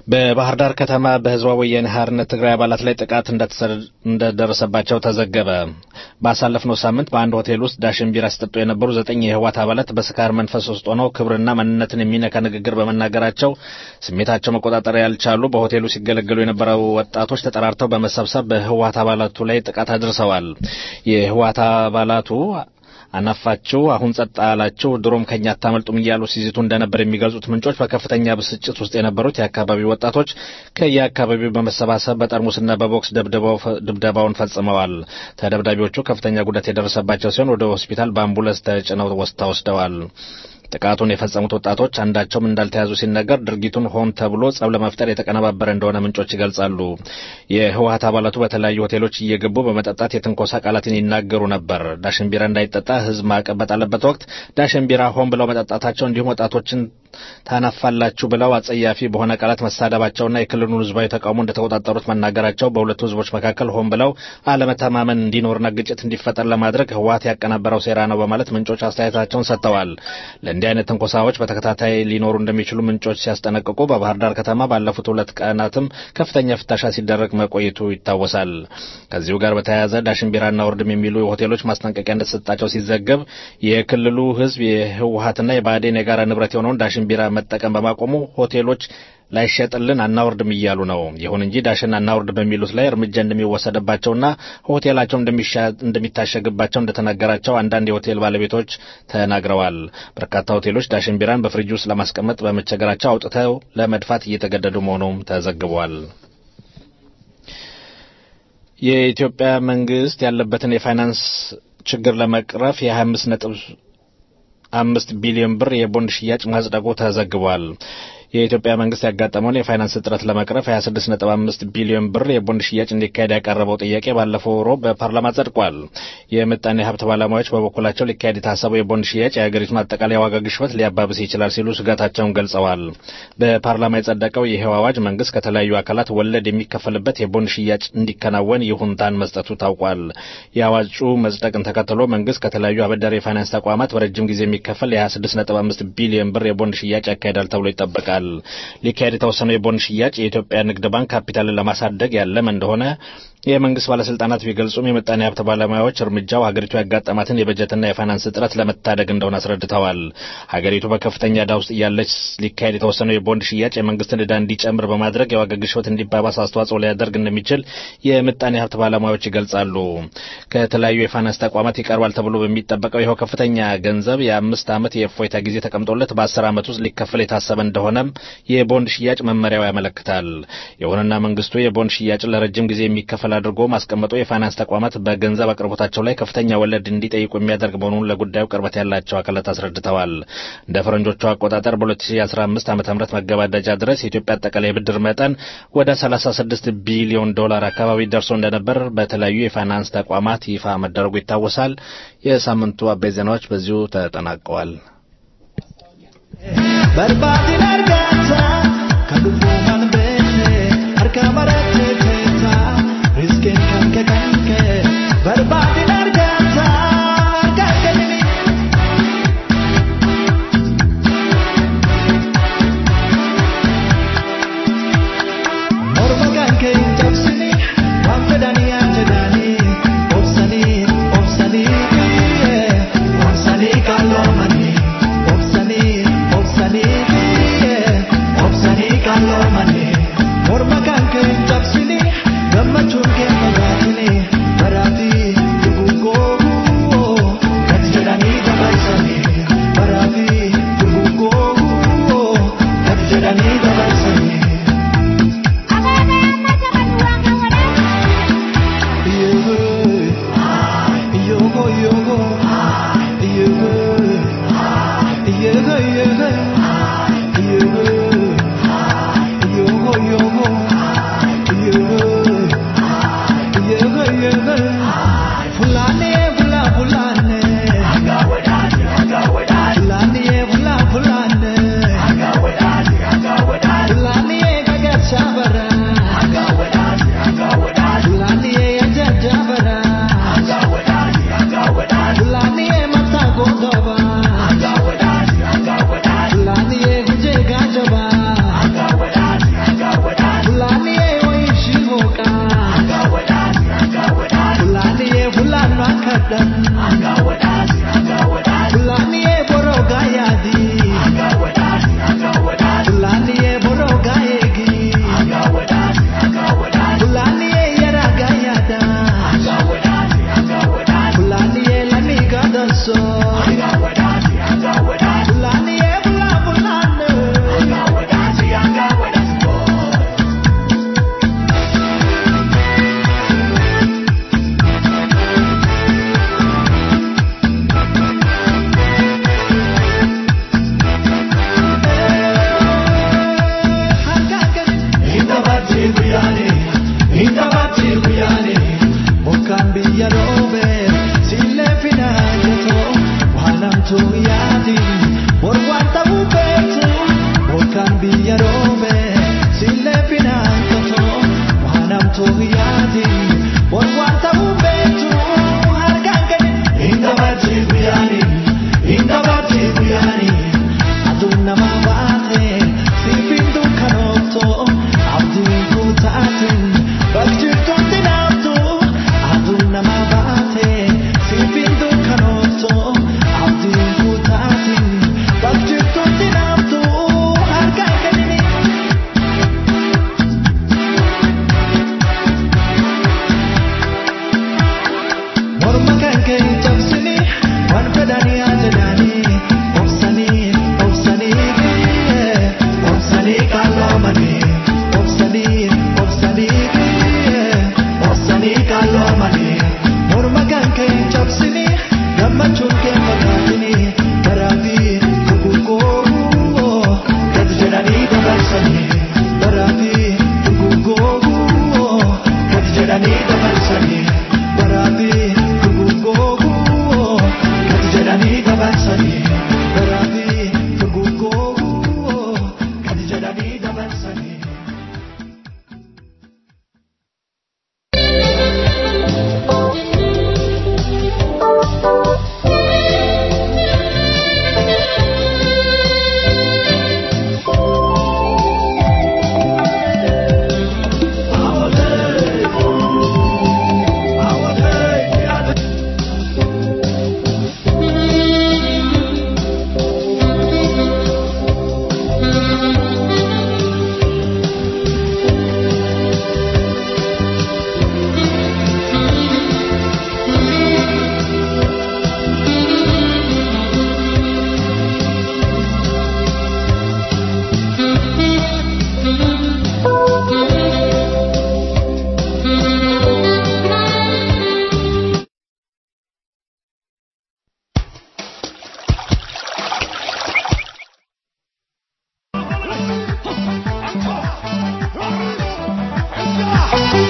በባህር ዳር ከተማ በህዝባዊ ወያኔ ሓርነት ትግራይ አባላት ላይ ጥቃት እንደደረሰባቸው ተዘገበ። ባሳለፍነው ሳምንት በአንድ ሆቴል ውስጥ ዳሽን ቢራ ሲጠጡ የነበሩ ዘጠኝ የህወሓት አባላት በስካር መንፈስ ውስጥ ሆነው ክብርና ማንነትን የሚነካ ንግግር በመናገራቸው ስሜታቸው መቆጣጠር ያልቻሉ በሆቴሉ ሲገለገሉ የነበሩ ወጣቶች ተጠራርተው በመሰብሰብ በህወሓት አባላቱ ላይ ጥቃት አድርሰዋል። የህወሓት አባላቱ አናፋቸው አሁን ጸጥ አላቸው ድሮም ከኛ አታመልጡም እያሉ ሲዝቱ እንደነበር የሚገልጹት ምንጮች በከፍተኛ ብስጭት ውስጥ የነበሩት የአካባቢው ወጣቶች ከየአካባቢው በመሰባሰብ በጠርሙስና በቦክስ ድብደባውን ፈጽመዋል። ተደብዳቢዎቹ ከፍተኛ ጉዳት የደረሰባቸው ሲሆን ወደ ሆስፒታል በአምቡላንስ ተጭነው ወስደዋል። ጥቃቱን የፈጸሙት ወጣቶች አንዳቸውም እንዳልተያዙ ሲነገር ድርጊቱን ሆን ተብሎ ጸብ ለመፍጠር የተቀነባበረ እንደሆነ ምንጮች ይገልጻሉ። የህወሓት አባላቱ በተለያዩ ሆቴሎች እየገቡ በመጠጣት የትንኮሳ ቃላትን ይናገሩ ነበር። ዳሽን ቢራ እንዳይጠጣ ህዝብ ማዕቀብ በጣለበት ወቅት ዳሽን ቢራ ሆን ብለው መጠጣታቸው እንዲሁም ወጣቶችን ታናፋላችሁ ብለው አጸያፊ በሆነ ቃላት መሳደባቸውና የክልሉን ህዝባዊ ተቃውሞ እንደተቆጣጠሩት መናገራቸው በሁለቱ ህዝቦች መካከል ሆን ብለው አለመተማመን እንዲኖርና ግጭት እንዲፈጠር ለማድረግ ህወሓት ያቀናበረው ሴራ ነው በማለት ምንጮች አስተያየታቸውን ሰጥተዋል። ለእንዲህ አይነት ትንኮሳዎች በተከታታይ ሊኖሩ እንደሚችሉ ምንጮች ሲያስጠነቅቁ በባህር ዳር ከተማ ባለፉት ሁለት ቀናትም ከፍተኛ ፍተሻ ሲደረግ መቆየቱ ይታወሳል። ከዚሁ ጋር በተያያዘ ዳሽን ቢራና ወርድም የሚሉ ሆቴሎች ማስጠንቀቂያ እንደተሰጣቸው ሲዘገብ የክልሉ ህዝብ የህወሓትና የብአዴን የጋራ ንብረት የሆነውን ዳሽን ቢራ መጠቀም በማቆሙ ሆቴሎች ላይሸጥልን አናወርድም እያሉ ነው። ይሁን እንጂ ዳሽን አናወርድ በሚሉት ላይ እርምጃ እንደሚወሰድባቸውና ሆቴላቸው እንደሚታሸግባቸው እንደተነገራቸው አንዳንድ የሆቴል ባለቤቶች ተናግረዋል። በርካታ ሆቴሎች ዳሽን ቢራን በፍሪጅ ውስጥ ለማስቀመጥ በመቸገራቸው አውጥተው ለመድፋት እየተገደዱ መሆኑም ተዘግቧል። የኢትዮጵያ መንግስት ያለበትን የፋይናንስ ችግር ለመቅረፍ የሀያ አምስት ነጥብ አምስት ቢሊዮን ብር የቦንድ ሽያጭ ማጽደቁ ተዘግቧል። የኢትዮጵያ መንግስት ያጋጠመውን የፋይናንስ እጥረት ለመቅረፍ ሀያ ስድስት ነጥብ አምስት ቢሊዮን ብር የቦንድ ሽያጭ እንዲካሄድ ያቀረበው ጥያቄ ባለፈው ሮብ በፓርላማ ጸድቋል። የምጣኔ ሀብት ባለሙያዎች በበኩላቸው ሊካሄድ የታሰበው የቦንድ ሽያጭ የሀገሪቱን አጠቃላይ ዋጋ ግሽበት ሊያባብስ ይችላል ሲሉ ስጋታቸውን ገልጸዋል። በፓርላማ የጸደቀው ይኸው አዋጅ መንግስት ከተለያዩ አካላት ወለድ የሚከፈልበት የቦንድ ሽያጭ እንዲከናወን ይሁንታን መስጠቱ ታውቋል። የአዋጁ መጽደቅን ተከትሎ መንግስት ከተለያዩ አበዳሪ የፋይናንስ ተቋማት በረጅም ጊዜ የሚከፈል የ26 ስድስት ነጥብ አምስት ቢሊዮን ብር የቦንድ ሽያጭ ያካሂዳል ተብሎ ይጠበቃል። ሊካሄድ የተወሰነው የቦንድ ሽያጭ የኢትዮጵያ ንግድ ባንክ ካፒታልን ለማሳደግ ያለመ እንደሆነ የመንግስት ባለስልጣናት ቢገልጹም የምጣኔ ሀብት ባለሙያዎች እርምጃው ሀገሪቱ ያጋጠማትን የበጀትና የፋይናንስ እጥረት ለመታደግ እንደሆነ አስረድተዋል። ሀገሪቱ በከፍተኛ ዕዳ ውስጥ እያለች ሊካሄድ የተወሰነው የቦንድ ሽያጭ የመንግስትን ዕዳ እንዲጨምር በማድረግ የዋጋ ግሽበት እንዲባባስ አስተዋጽኦ ሊያደርግ እንደሚችል የምጣኔ ሀብት ባለሙያዎች ይገልጻሉ። ከተለያዩ የፋይናንስ ተቋማት ይቀርባል ተብሎ በሚጠበቀው ይኸው ከፍተኛ ገንዘብ የአምስት ዓመት የእፎይታ ጊዜ ተቀምጦለት በአስር ዓመት ውስጥ ሊከፈል የታሰበ እንደሆነም የቦንድ ሽያጭ መመሪያው ያመለክታል። ይሁንና መንግስቱ የቦንድ ሽያጭ ለረጅም ጊዜ የሚከፈል አድርጎ ማስቀመጡ የፋይናንስ ተቋማት በገንዘብ አቅርቦታቸው ላይ ከፍተኛ ወለድ እንዲጠይቁ የሚያደርግ መሆኑን ለጉዳዩ ቅርበት ያላቸው አካላት አስረድተዋል። እንደ ፈረንጆቹ አቆጣጠር በሁለት ሺህ አስራ አምስት ዓመተ ምህረት መገባደጃ ድረስ የኢትዮጵያ አጠቃላይ የብድር መጠን ወደ ሰላሳ ስድስት ቢሊዮን ዶላር አካባቢ ደርሶ እንደነበር በተለያዩ የፋይናንስ ተቋማት ይፋ መደረጉ ይታወሳል። የሳምንቱ አበይት ዜናዎች በዚሁ ተጠናቀዋል። Barbati largata kadufu man bete arka marate teta risken kanke kanke barbati largata arka kanini norma kanke injapsini wamdani anjadani obsali obsali obsali kalomani obsali obsali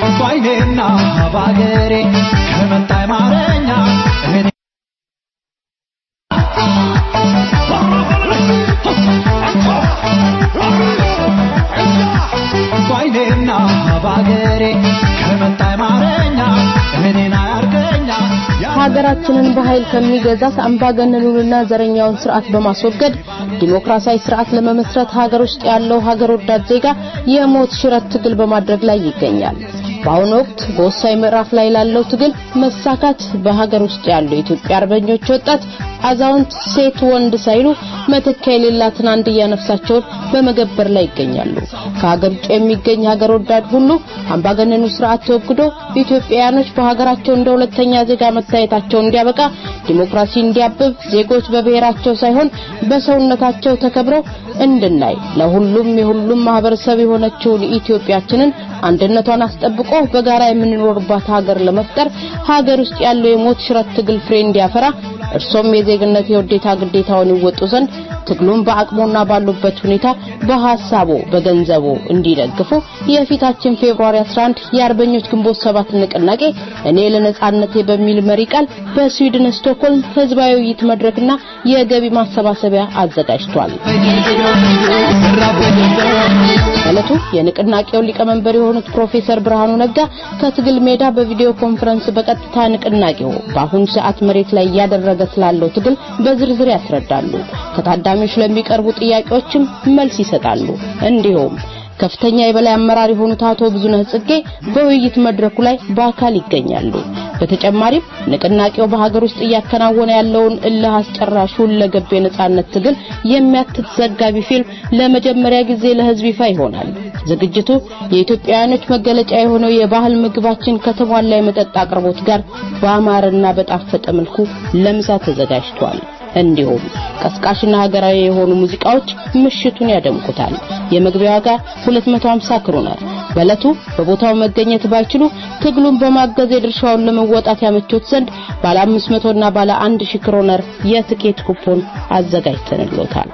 ባይኔና ባገሬ ከመጣይ ማረኛ እኔ ባይኔና ባገሬ ከመጣይ ማረኛ እኔና ያርገኛ ሀገራችንን በኃይል ከሚገዛት አምባገነኑንና ዘረኛውን ስርዓት በማስወገድ ዲሞክራሲያዊ ስርዓት ለመመስረት ሀገር ውስጥ ያለው ሀገር ወዳድ ዜጋ የሞት ሽረት ትግል በማድረግ ላይ ይገኛል። በአሁኑ ወቅት በወሳኝ ምዕራፍ ላይ ላለው ትግል መሳካት በሀገር ውስጥ ያለው የኢትዮጵያ አርበኞች ወጣት፣ አዛውንት፣ ሴት፣ ወንድ ሳይሉ መተኪያ የሌላትን አንድያ ነፍሳቸውን በመገበር ላይ ይገኛሉ። ከሀገር ውጭ የሚገኝ ሀገር ወዳድ ሁሉ አምባገነኑ ስርዓት ተወግዶ ኢትዮጵያውያኖች በሀገራቸው እንደ ሁለተኛ ዜጋ መታየታቸው እንዲያበቃ፣ ዲሞክራሲ እንዲያብብ፣ ዜጎች በብሔራቸው ሳይሆን በሰውነታቸው ተከብረው እንድናይ ለሁሉም የሁሉም ማህበረሰብ የሆነችውን ኢትዮጵያችንን አንድነቷን አስጠብቆ በጋራ የምንኖርባት ሀገር ለመፍጠር ሀገር ውስጥ ያለው የሞት ሽረት ትግል ፍሬ እንዲያፈራ እርሶም የዜግነት የውዴታ ግዴታውን ይወጡ ዘንድ ትግሉን በአቅሞና ባሉበት ሁኔታ በሐሳቦ በገንዘቦ እንዲደግፉ የፊታችን ፌብሩዋሪ አስራ አንድ የአርበኞች ግንቦት ሰባት ንቅናቄ እኔ ለነጻነቴ በሚል መሪ ቃል በስዊድን ስቶክሆልም ህዝባዊ ውይይት መድረክና የገቢ ማሰባሰቢያ አዘጋጅቷል። ዕለቱ የንቅናቄው ሊቀመንበር የሆኑት ፕሮፌሰር ብርሃኑ ነጋ ከትግል ሜዳ በቪዲዮ ኮንፈረንስ በቀጥታ ንቅናቄው በአሁኑ ሰዓት መሬት ላይ ያደረገ ስላለው ትግል በዝርዝር ያስረዳሉ። ከታዳሚዎች ለሚቀርቡ ጥያቄዎችም መልስ ይሰጣሉ። እንዲሁም ከፍተኛ የበላይ አመራር የሆኑት አቶ ብዙነህ ጽጌ በውይይት መድረኩ ላይ በአካል ይገኛሉ። በተጨማሪም ንቅናቄው በሀገር ውስጥ እያከናወነ ያለውን እልህ አስጨራሽ ሁለገብ የነጻነት ትግል የሚያትት ዘጋቢ ፊልም ለመጀመሪያ ጊዜ ለህዝብ ይፋ ይሆናል። ዝግጅቱ የኢትዮጵያውያኖች መገለጫ የሆነው የባህል ምግባችን ከተሟላ የመጠጥ አቅርቦት ጋር በአማረና በጣፈጠ መልኩ ለምሳ ተዘጋጅቷል። እንዲሁም ቀስቃሽና ሀገራዊ የሆኑ ሙዚቃዎች ምሽቱን ያደምቁታል። የመግቢያ ዋጋ ሁለት መቶ ሃምሳ ክሮነር። በለቱ በቦታው መገኘት ባይችሉ ትግሉን በማገዝ የድርሻውን ለመወጣት ያመቾት ዘንድ ባለ አምስት መቶ እና ባለ አንድ ሺህ ክሮነር የትኬት ኩፖን አዘጋጅተንልዎታል።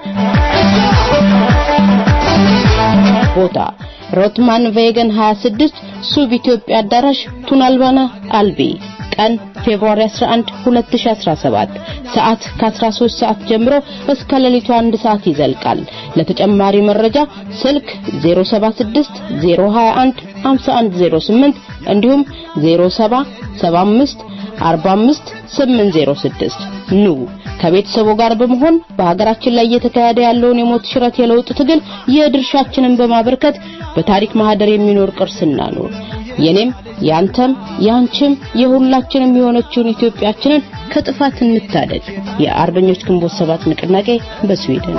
ቦታ ሮትማን ቬገን ሃያ ስድስት ሱብ ኢትዮጵያ አዳራሽ ቱናልባና አልቢ። ቀን ፌብሩዋሪ አስራ አንድ ሁለት ሺህ አስራ ሰባት ሰዓት ከ13 ሰዓት ጀምሮ እስከ ሌሊቱ አንድ ሰዓት ይዘልቃል። ለተጨማሪ መረጃ ስልክ ዜሮ ሰባት ስድስት ዜሮ ሃያ አንድ ሃምሳ አንድ ዜሮ ስምንት እንዲሁም ዜሮ ሰባት ሰባ አምስት አርባ አምስት ስምንት ዜሮ ስድስት ኑ ከቤተሰቡ ጋር በመሆን በሀገራችን ላይ እየተካሄደ ያለውን የሞት ሽረት የለውጥ ትግል የድርሻችንን በማበርከት በታሪክ ማህደር የሚኖር ቅርስና ነው። የኔም ያንተም ያንቺም የሁላችንም የሆነችውን ኢትዮጵያችንን ከጥፋት እንታደግ። የአርበኞች ግንቦት ሰባት ንቅናቄ በስዊድን።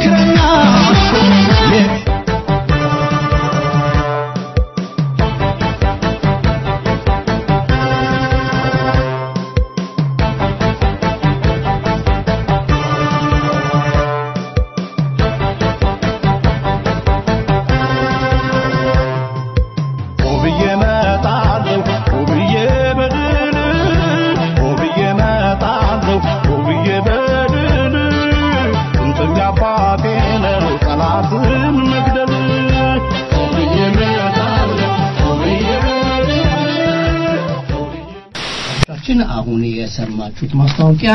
አሁን የሰማችሁት ማስታወቂያ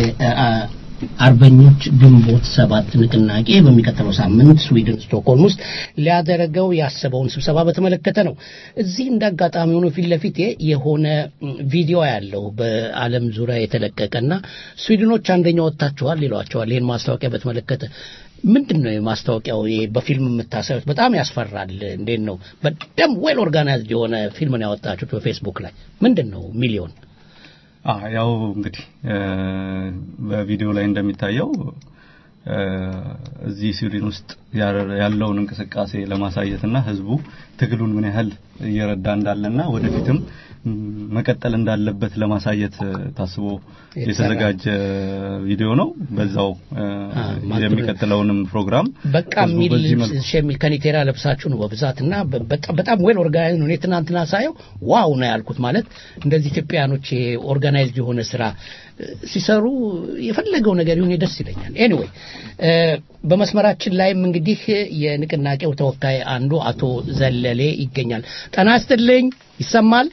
የአርበኞች ግንቦት ሰባት ንቅናቄ በሚቀጥለው ሳምንት ስዊድን ስቶክሆልም ውስጥ ሊያደርገው ያሰበውን ስብሰባ በተመለከተ ነው። እዚህ እንዳጋጣሚ ሆኖ ፊት ለፊት የሆነ ቪዲዮ ያለው በዓለም ዙሪያ የተለቀቀና ስዊድኖች አንደኛው ወጣቸዋል ይሏቸዋል። ይሄን ማስታወቂያ በተመለከተ ምንድነው የማስታወቂያው? በፊልም የምታሳዩት በጣም ያስፈራል። እንዴት ነው? በጣም ዌል ኦርጋናይዝድ የሆነ ፊልም ነው ያወጣችሁት በፌስቡክ ላይ። ምንድነው ሚሊዮን? አዎ ያው እንግዲህ በቪዲዮ ላይ እንደሚታየው እዚህ ስዊድን ውስጥ ያለውን እንቅስቃሴ ለማሳየትና ህዝቡ ትግሉን ምን ያህል እየረዳ እንዳለና ወደፊትም መቀጠል እንዳለበት ለማሳየት ታስቦ የተዘጋጀ ቪዲዮ ነው። በዛው የሚቀጥለውንም ፕሮግራም በቃ ሚል ሸሚል ከኒቴራ ለብሳችሁ ነው በብዛትና በጣም ዌል ኦርጋናይዝድ ነው። ትናንትና ሳየው ዋው ነው ያልኩት። ማለት እንደዚህ ኢትዮጵያኖች ኦርጋናይዝድ የሆነ ስራ ሲሰሩ የፈለገው ነገር ይሁን ደስ ይለኛል። ኤኒዌይ በመስመራችን ላይም እንግዲህ የንቅናቄው ተወካይ አንዱ አቶ ዘለሌ ይገኛል። ጤና ይስጥልኝ ይሰማል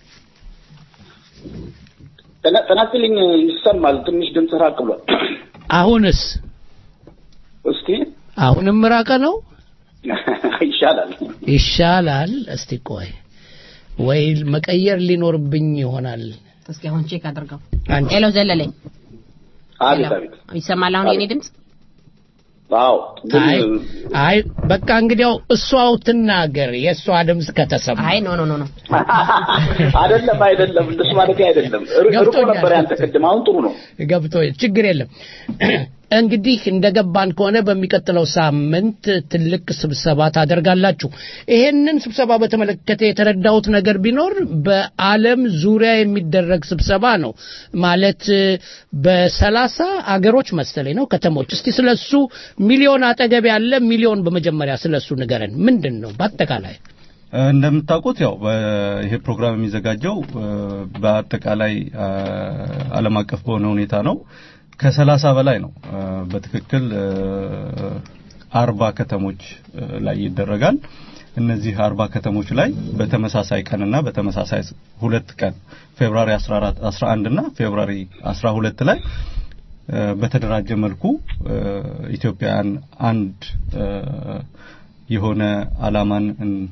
ጤና ይስጥልኝ ይሰማል ትንሽ ድምጽ ራቅ ብሏል አሁንስ እስቲ አሁንም ራቀ ነው ይሻላል ይሻላል እስቲ ቆይ ወይ መቀየር ሊኖርብኝ ይሆናል እስኪ አሁን ቼክ አድርገው ሄሎ ዘለለኝ አቤት አቤት ይሰማል አሁን የኔ ድምጽ አዎ አይ አይ በቃ እንግዲያው እሷው ትናገር የሷ ድምጽ ከተሰማ አይ ኖ ኖ ኖ አይደለም አይደለም እንደሱ ማለት አይደለም ርቆ ነበር ያንተ ቅድም አሁን ጥሩ ነው ገብቶ ችግር የለም እንግዲህ እንደገባን ከሆነ በሚቀጥለው ሳምንት ትልቅ ስብሰባ ታደርጋላችሁ ይሄንን ስብሰባ በተመለከተ የተረዳሁት ነገር ቢኖር በአለም ዙሪያ የሚደረግ ስብሰባ ነው ማለት በሰላሳ አገሮች መሰለኝ ነው ከተሞች እስቲ ስለሱ ሚሊዮን አጠገብ ያለ ሚሊዮን በመጀመሪያ ስለሱ ንገረን ምንድነው በአጠቃላይ እንደምታውቁት ያው ይሄ ፕሮግራም የሚዘጋጀው በአጠቃላይ ዓለም አቀፍ በሆነ ሁኔታ ነው ከሰላሳ በላይ ነው በትክክል አርባ ከተሞች ላይ ይደረጋል እነዚህ አርባ ከተሞች ላይ በተመሳሳይ ቀንና በተመሳሳይ ሁለት ቀን ፌብሩዋሪ አስራ አራት አስራ አንድ እና ፌብሩዋሪ አስራ ሁለት ላይ በተደራጀ መልኩ ኢትዮጵያን አንድ የሆነ አላማን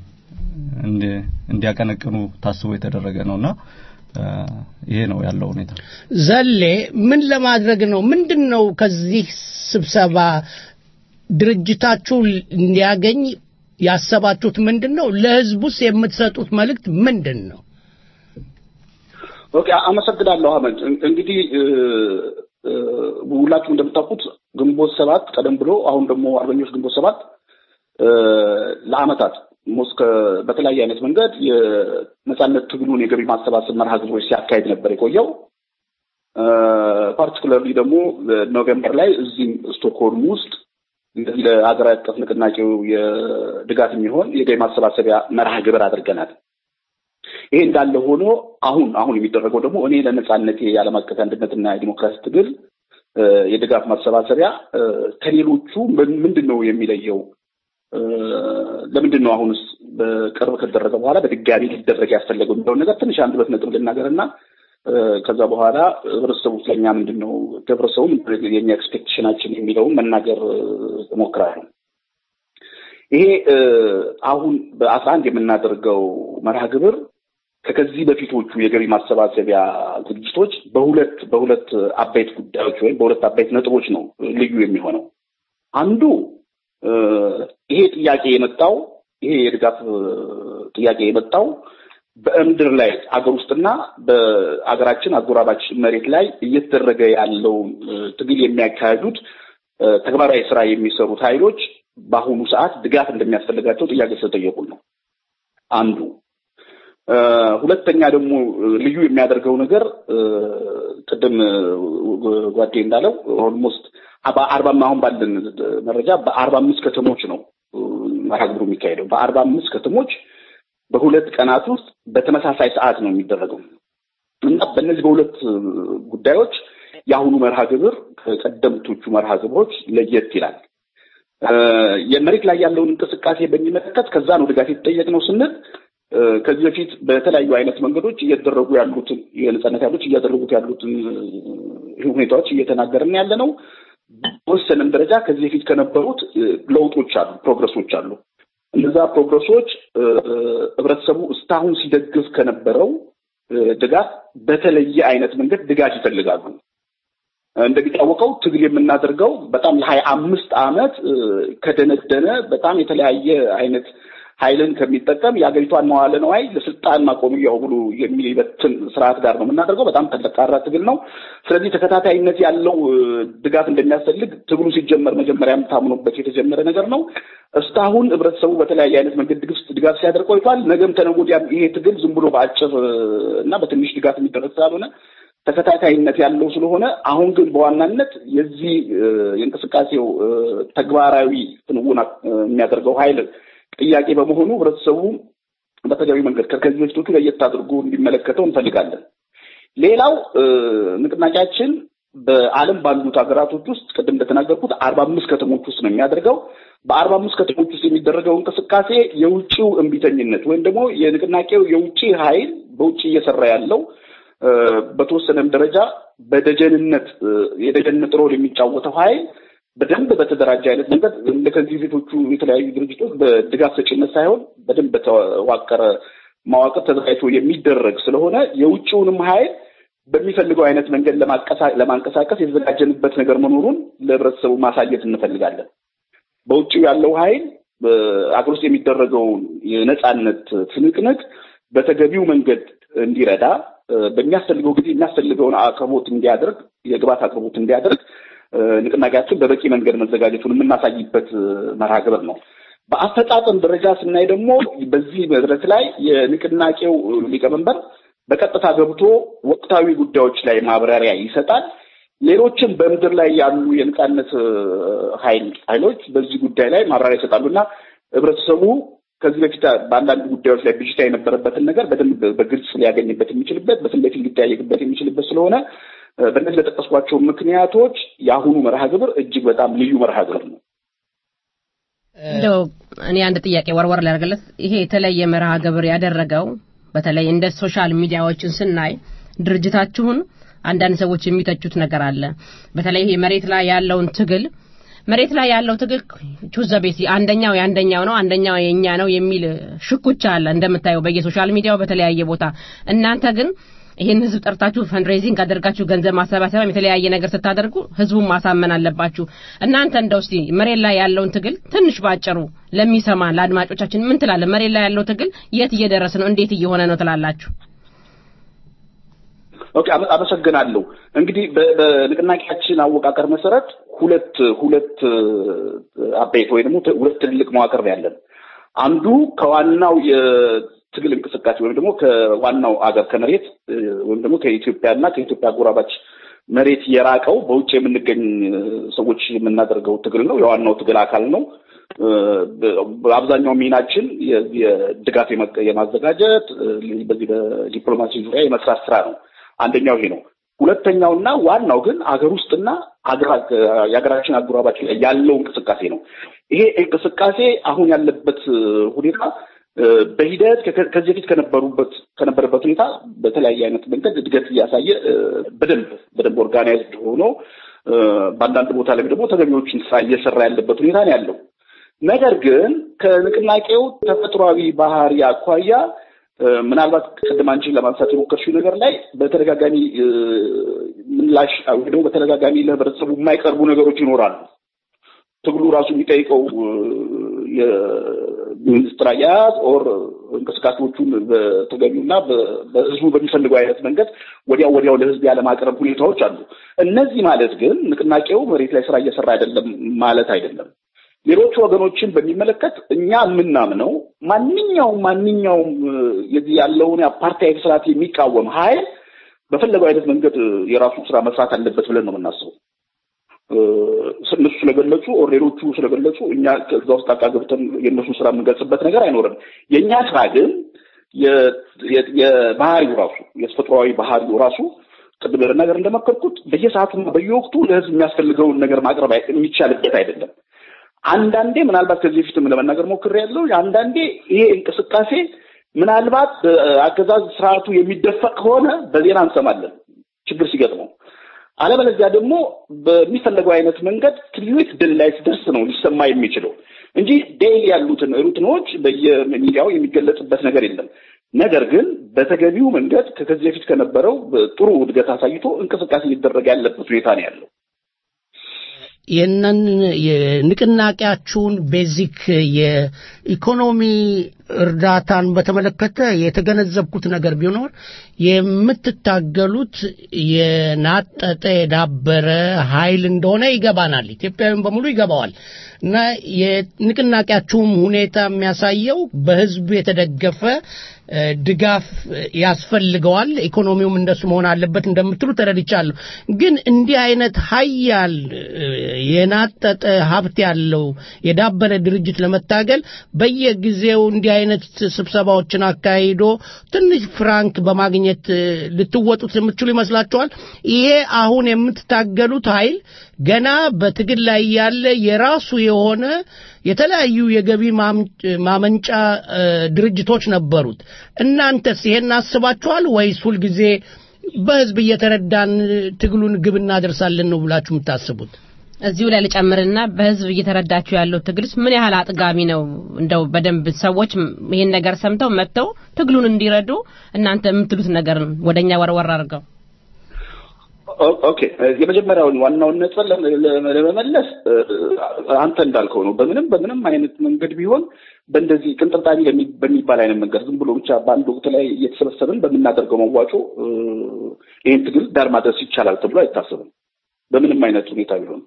እንዲያቀነቅኑ ታስቦ የተደረገ ነውና ይሄ ነው ያለው ሁኔታ ዘሌ ምን ለማድረግ ነው ምንድነው ከዚህ ስብሰባ ድርጅታችሁ እንዲያገኝ ያሰባችሁት ምንድነው ለህዝቡስ የምትሰጡት መልእክት ምንድነው ኦኬ አመሰግናለሁ አህመድ እንግዲህ ሁላችሁም እንደምታውቁት ግንቦት ሰባት ቀደም ብሎ አሁን ደግሞ አርበኞች ግንቦት ሰባት ለአመታት ሞስከ በተለያየ አይነት መንገድ የነጻነት ትግሉን የገቢ ማሰባሰብ መርሃ ግብሮች ሲያካሂድ ነበር የቆየው ፓርቲኩላርሊ ደግሞ ኖቬምበር ላይ እዚህ ስቶክሆልም ውስጥ እንደዚህ ለሀገር አቀፍ ንቅናቄው የድጋፍ የሚሆን የገቢ ማሰባሰቢያ መርሃ ግብር አድርገናል ይሄ እንዳለ ሆኖ አሁን አሁን የሚደረገው ደግሞ እኔ ለነጻነት የዓለም አቀፍ አንድነትና ዲሞክራሲ ትግል የድጋፍ ማሰባሰቢያ ከሌሎቹ ምንድነው የሚለየው ለምንድነው አሁንስ በቅርብ ከተደረገ በኋላ በድጋሚ ሊደረግ ያስፈልገው እንደው ነገር ትንሽ አንድ በት ነጥብ ልናገርና ከዛ በኋላ ህብረተሰቡ ስለኛ ምንድነው ህብረተሰቡ የኛ ኤክስፔክቴሽናችን የሚለው መናገር እሞክራለሁ ይሄ አሁን በአስራ አንድ የምናደርገው መርሃ ግብር ከከዚህ በፊቶቹ የገቢ ማሰባሰቢያ ዝግጅቶች በሁለት በሁለት አባይት ጉዳዮች ወይ በሁለት አባይት ነጥቦች ነው ልዩ የሚሆነው አንዱ ይሄ ጥያቄ የመጣው ይሄ የድጋፍ ጥያቄ የመጣው በእምድር ላይ አገር ውስጥና በአገራችን አጎራባች መሬት ላይ እየተደረገ ያለው ትግል የሚያካሂዱት ተግባራዊ ስራ የሚሰሩት ኃይሎች በአሁኑ ሰዓት ድጋፍ እንደሚያስፈልጋቸው ጥያቄ ስለጠየቁ ነው አንዱ ሁለተኛ ደግሞ ልዩ የሚያደርገው ነገር ቅድም ጓዴ እንዳለው ኦልሞስት በአርባ አሁን ባለን መረጃ በአርባ አምስት ከተሞች ነው ማህበሩ የሚካሄደው በአርባ አምስት ከተሞች በሁለት ቀናት ውስጥ በተመሳሳይ ሰዓት ነው የሚደረገው እና በእነዚህ በሁለት ጉዳዮች ያሁኑ መርሃ ግብር ከቀደምቶቹ መርሃ ግብሮች ለየት ይላል የመሬት ላይ ያለውን እንቅስቃሴ በሚመለከት ከዛ ነው ድጋፍ የተጠየቅነው ስንል ከዚህ በፊት በተለያዩ አይነት መንገዶች እየተደረጉ ያሉት የነጻነት ያሉት እያደረጉት ያሉት ሁኔታዎች እየተናገርን ያለ ነው ወሰነን ደረጃ ከዚህ በፊት ከነበሩት ለውጦች አሉ ፕሮግረሶች አሉ እነዛ ፕሮግረሶች ህብረተሰቡ እስካሁን ሲደግፍ ከነበረው ድጋፍ በተለየ አይነት መንገድ ድጋፍ ይፈልጋሉ እንደሚታወቀው ትግል የምናደርገው በጣም ለሀያ አምስት አመት ከደነደነ በጣም የተለያየ አይነት ኃይልን ከሚጠቀም ያገሪቷን መዋለ ነዋይ ለስልጣን ማቆሚያው ብሎ የሚበትን ስርዓት ጋር ነው የምናደርገው በጣም ተለቃራ ትግል ነው ስለዚህ ተከታታይነት ያለው ድጋፍ እንደሚያስፈልግ ትግሉ ሲጀመር መጀመሪያም ታምኖበት የተጀመረ ነገር ነው እስካሁን ህብረተሰቡ በተለያየ አይነት መንገድ ድጋፍ ሲያደርግ ቆይቷል ነገም ተነጎዲያም ይሄ ትግል ዝም ብሎ በአጭር እና በትንሽ ድጋፍ የሚደረግ ስላልሆነ ተከታታይነት ያለው ስለሆነ አሁን ግን በዋናነት የዚህ የእንቅስቃሴው ተግባራዊ ክንውን የሚያደርገው ኃይል ጥያቄ በመሆኑ ህብረተሰቡ በተገቢ መንገድ ከከዚህ በፊቶቹ ለየት አድርጎ እንዲመለከተው እንፈልጋለን ሌላው ንቅናቄያችን በአለም ባሉት ሀገራቶች ውስጥ ቅድም እንደተናገርኩት አርባ አምስት ከተሞች ውስጥ ነው የሚያደርገው በአርባ አምስት ከተሞች ውስጥ የሚደረገው እንቅስቃሴ የውጪው እንቢተኝነት ወይም ደግሞ የንቅናቄው የውጪ ኃይል በውጪ እየሰራ ያለው በተወሰነም ደረጃ በደጀንነት የደጀንነት ሮል የሚጫወተው ኃይል በደንብ በተደራጀ አይነት መንገድ ለከዚህ ፊቶቹ የተለያዩ ድርጅቶች በድጋፍ ሰጪነት ሳይሆን በደንብ በተዋቀረ ማዋቀር ተዘጋጅቶ የሚደረግ ስለሆነ የውጪውንም ኃይል በሚፈልገው አይነት መንገድ ለማንቀሳቀስ የተዘጋጀንበት ነገር መኖሩን ለህብረተሰቡ ማሳየት እንፈልጋለን። በውጪው ያለው ኃይል አገር ውስጥ የሚደረገው የነጻነት ትንቅንቅ በተገቢው መንገድ እንዲረዳ በሚያስፈልገው ጊዜ የሚያስፈልገውን አቅርቦት እንዲያደርግ የግብዓት አቅርቦት እንዲያደርግ ንቅናቄያችን በበቂ መንገድ መዘጋጀቱን የምናሳይበት መርሃ ግብር ነው። በአፈጻጸም ደረጃ ስናይ ደግሞ በዚህ መድረክ ላይ የንቅናቄው ሊቀመንበር በቀጥታ ገብቶ ወቅታዊ ጉዳዮች ላይ ማብራሪያ ይሰጣል። ሌሎችም በምድር ላይ ያሉ የነጻነት ኃይል ኃይሎች በዚህ ጉዳይ ላይ ማብራሪያ ይሰጣሉና ህብረተሰቡ ከዚህ በፊት በአንዳንድ ጉዳዮች ላይ ብዥታ የነበረበትን ነገር በደንብ በግልጽ ሊያገኝበት የሚችልበት በፊት ለፊት ሊጠያየቅበት የሚችልበት ስለሆነ በእነዚህ ለተጠቀስኳቸው ምክንያቶች የአሁኑ መርሃ ግብር እጅግ በጣም ልዩ መርሃ ግብር ነው። እንደው እኔ አንድ ጥያቄ ወርወር ላደርግለት። ይሄ የተለየ መርሃ ግብር ያደረገው በተለይ እንደ ሶሻል ሚዲያዎችን ስናይ ድርጅታችሁን አንዳንድ ሰዎች የሚተቹት ነገር አለ። በተለይ ይሄ መሬት ላይ ያለውን ትግል መሬት ላይ ያለው ትግል ቹዘቤሲ አንደኛው ያንደኛው ነው አንደኛው የኛ ነው የሚል ሽኩቻ አለ እንደምታየው በየሶሻል ሚዲያው በተለያየ ቦታ። እናንተ ግን ይሄን ህዝብ ጠርታችሁ ፈንድሬዚንግ አደርጋችሁ ገንዘብ ማሰባሰብ የተለያየ ነገር ስታደርጉ ህዝቡን ማሳመን አለባችሁ። እናንተ እንደው እስቲ መሬት ላይ ያለውን ትግል ትንሽ ባጭሩ ለሚሰማ ለአድማጮቻችን ምን ትላለ? መሬት ላይ ያለው ትግል የት እየደረሰ ነው? እንዴት እየሆነ ነው ትላላችሁ? ኦኬ አመሰግናለሁ። እንግዲህ በንቅናቄያችን አወቃቀር መሰረት ሁለት ሁለት አቤት ወይ ደግሞ ሁለት ትልቅ መዋቅር ያለን አንዱ ከዋናው የትግል እንቅስቃሴ ወይም ደግሞ ከዋናው አገር ከመሬት ወይም ደግሞ ከኢትዮጵያና ከኢትዮጵያ ጎራባች መሬት የራቀው በውጭ የምንገኝ ሰዎች የምናደርገው ትግል ነው። የዋናው ትግል አካል ነው። በአብዛኛው ሚናችን የድጋፍ የማዘጋጀት በዚህ በዲፕሎማሲ ዙሪያ የመስራት ስራ ነው። አንደኛው ይሄ ነው። ሁለተኛውና ዋናው ግን አገር ውስጥና አገር ያገራችን አጎራባች ያለው እንቅስቃሴ ነው። ይሄ እንቅስቃሴ አሁን ያለበት ሁኔታ በሂደት ከዚህ በፊት ከነበሩበት ከነበረበት ሁኔታ በተለያየ አይነት መንገድ እድገት እያሳየ በደንብ በደንብ ኦርጋናይዝድ ሆኖ በአንዳንድ ቦታ ላይ ደግሞ ተገቢዎችን ስራ እየሰራ ያለበት ሁኔታ ነው ያለው። ነገር ግን ከንቅናቄው ተፈጥሯዊ ባህሪ አኳያ ምናልባት ቅድም አንቺ ለማንሳት የሞከርሽው ነገር ላይ በተደጋጋሚ ምላሽ ወይ ደግሞ በተደጋጋሚ ለህብረተሰቡ የማይቀርቡ ነገሮች ይኖራሉ። ትግሉ ራሱ የሚጠይቀው የሚኒስትር አያያዝ ኦር እንቅስቃሴዎቹን በተገቢውና በህዝቡ በሚፈልገው አይነት መንገድ ወዲያው ወዲያው ለህዝብ ያለማቅረብ ሁኔታዎች አሉ። እነዚህ ማለት ግን ንቅናቄው መሬት ላይ ስራ እየሰራ አይደለም ማለት አይደለም። ሌሎች ወገኖችን በሚመለከት እኛ የምናምነው ማንኛውም ማንኛውም የዚህ ያለውን አፓርታይድ ስርዓት የሚቃወም ኃይል በፈለገው አይነት መንገድ የራሱ ስራ መስራት አለበት ብለን ነው የምናስበው። እነሱ ስለገለጹ ኦር ሌሎቹ ስለገለጹ እኛ ከዛ ውስጥ አቃገብተን የነሱ ስራ የምንገልጽበት ነገር አይኖርም። የኛ ስራ ግን የባህሪው ራሱ የተፈጥሯዊ ባህሪው ራሱ ቅድም ነገር እንደመከርኩት በየሰዓቱና በየወቅቱ ለህዝብ የሚያስፈልገውን ነገር ማቅረብ የሚቻልበት አይደለም። አንዳንዴ ምናልባት ከዚህ በፊትም ለመናገር ሞክሬያለሁ። አንዳንዴ ይሄ እንቅስቃሴ ምናልባት አገዛዝ ስርዓቱ የሚደፈቅ ከሆነ በዜና እንሰማለን ችግር ሲገጥመው። አለበለዚያ ደግሞ በሚፈልገው አይነት መንገድ ትልቅ ድል ላይ ሲደርስ ነው ሊሰማ የሚችለው እንጂ ዴይሊ ያሉትን ሩቲኖች በየሚዲያው የሚገለጽበት ነገር የለም። ነገር ግን በተገቢው መንገድ ከዚህ በፊት ከነበረው ጥሩ እድገት አሳይቶ እንቅስቃሴ ሊደረግ ያለበት ሁኔታ ነው ያለው። የነን የንቅናቄያችሁን ቤዚክ የኢኮኖሚ እርዳታን በተመለከተ የተገነዘብኩት ነገር ቢኖር የምትታገሉት የናጠጠ የዳበረ ኃይል እንደሆነ ይገባናል። ኢትዮጵያውያን በሙሉ ይገባዋል። እና የንቅናቄያችሁም ሁኔታ የሚያሳየው በህዝብ የተደገፈ ድጋፍ ያስፈልገዋል፣ ኢኮኖሚውም እንደሱ መሆን አለበት እንደምትሉ ተረድቻለሁ። ግን እንዲህ አይነት ኃያል የናጠጠ ሀብት ያለው የዳበረ ድርጅት ለመታገል በየጊዜው እንዲህ አይነት ስብሰባዎችን አካሂዶ ትንሽ ፍራንክ በማግኘት ልትወጡት የምትችሉ ይመስላችኋል? ይሄ አሁን የምትታገሉት ኃይል ገና በትግል ላይ ያለ የራሱ የሆነ የተለያዩ የገቢ ማመንጫ ድርጅቶች ነበሩት እናንተስ ይሄን አስባችኋል ወይስ ሁሉ ጊዜ በህዝብ እየተረዳን ትግሉን ግብ እናደርሳለን ነው ብላችሁ የምታስቡት እዚሁ ላይ ለጨምርና በህዝብ እየተረዳችሁ ያለው ትግልስ ምን ያህል አጥጋቢ ነው እንደው በደንብ ሰዎች ይሄን ነገር ሰምተው መጥተው ትግሉን እንዲረዱ እናንተ የምትሉት ነገር ወደኛ ወርወር አድርገው ኦኬ የመጀመሪያውን ዋናውን ነጥብ ለመመለስ አንተ እንዳልከው ነው በምንም በምንም አይነት መንገድ ቢሆን በእንደዚህ ቅንጥርጣቢ በሚባል አይነት መንገድ ዝም ብሎ ብቻ ባንድ ወቅት ላይ እየተሰበሰብን በመናደርገው መዋጮ ይሄን ትግል ዳር ማድረስ ይቻላል ተብሎ አይታሰብም በምንም አይነት ሁኔታ ቢሆን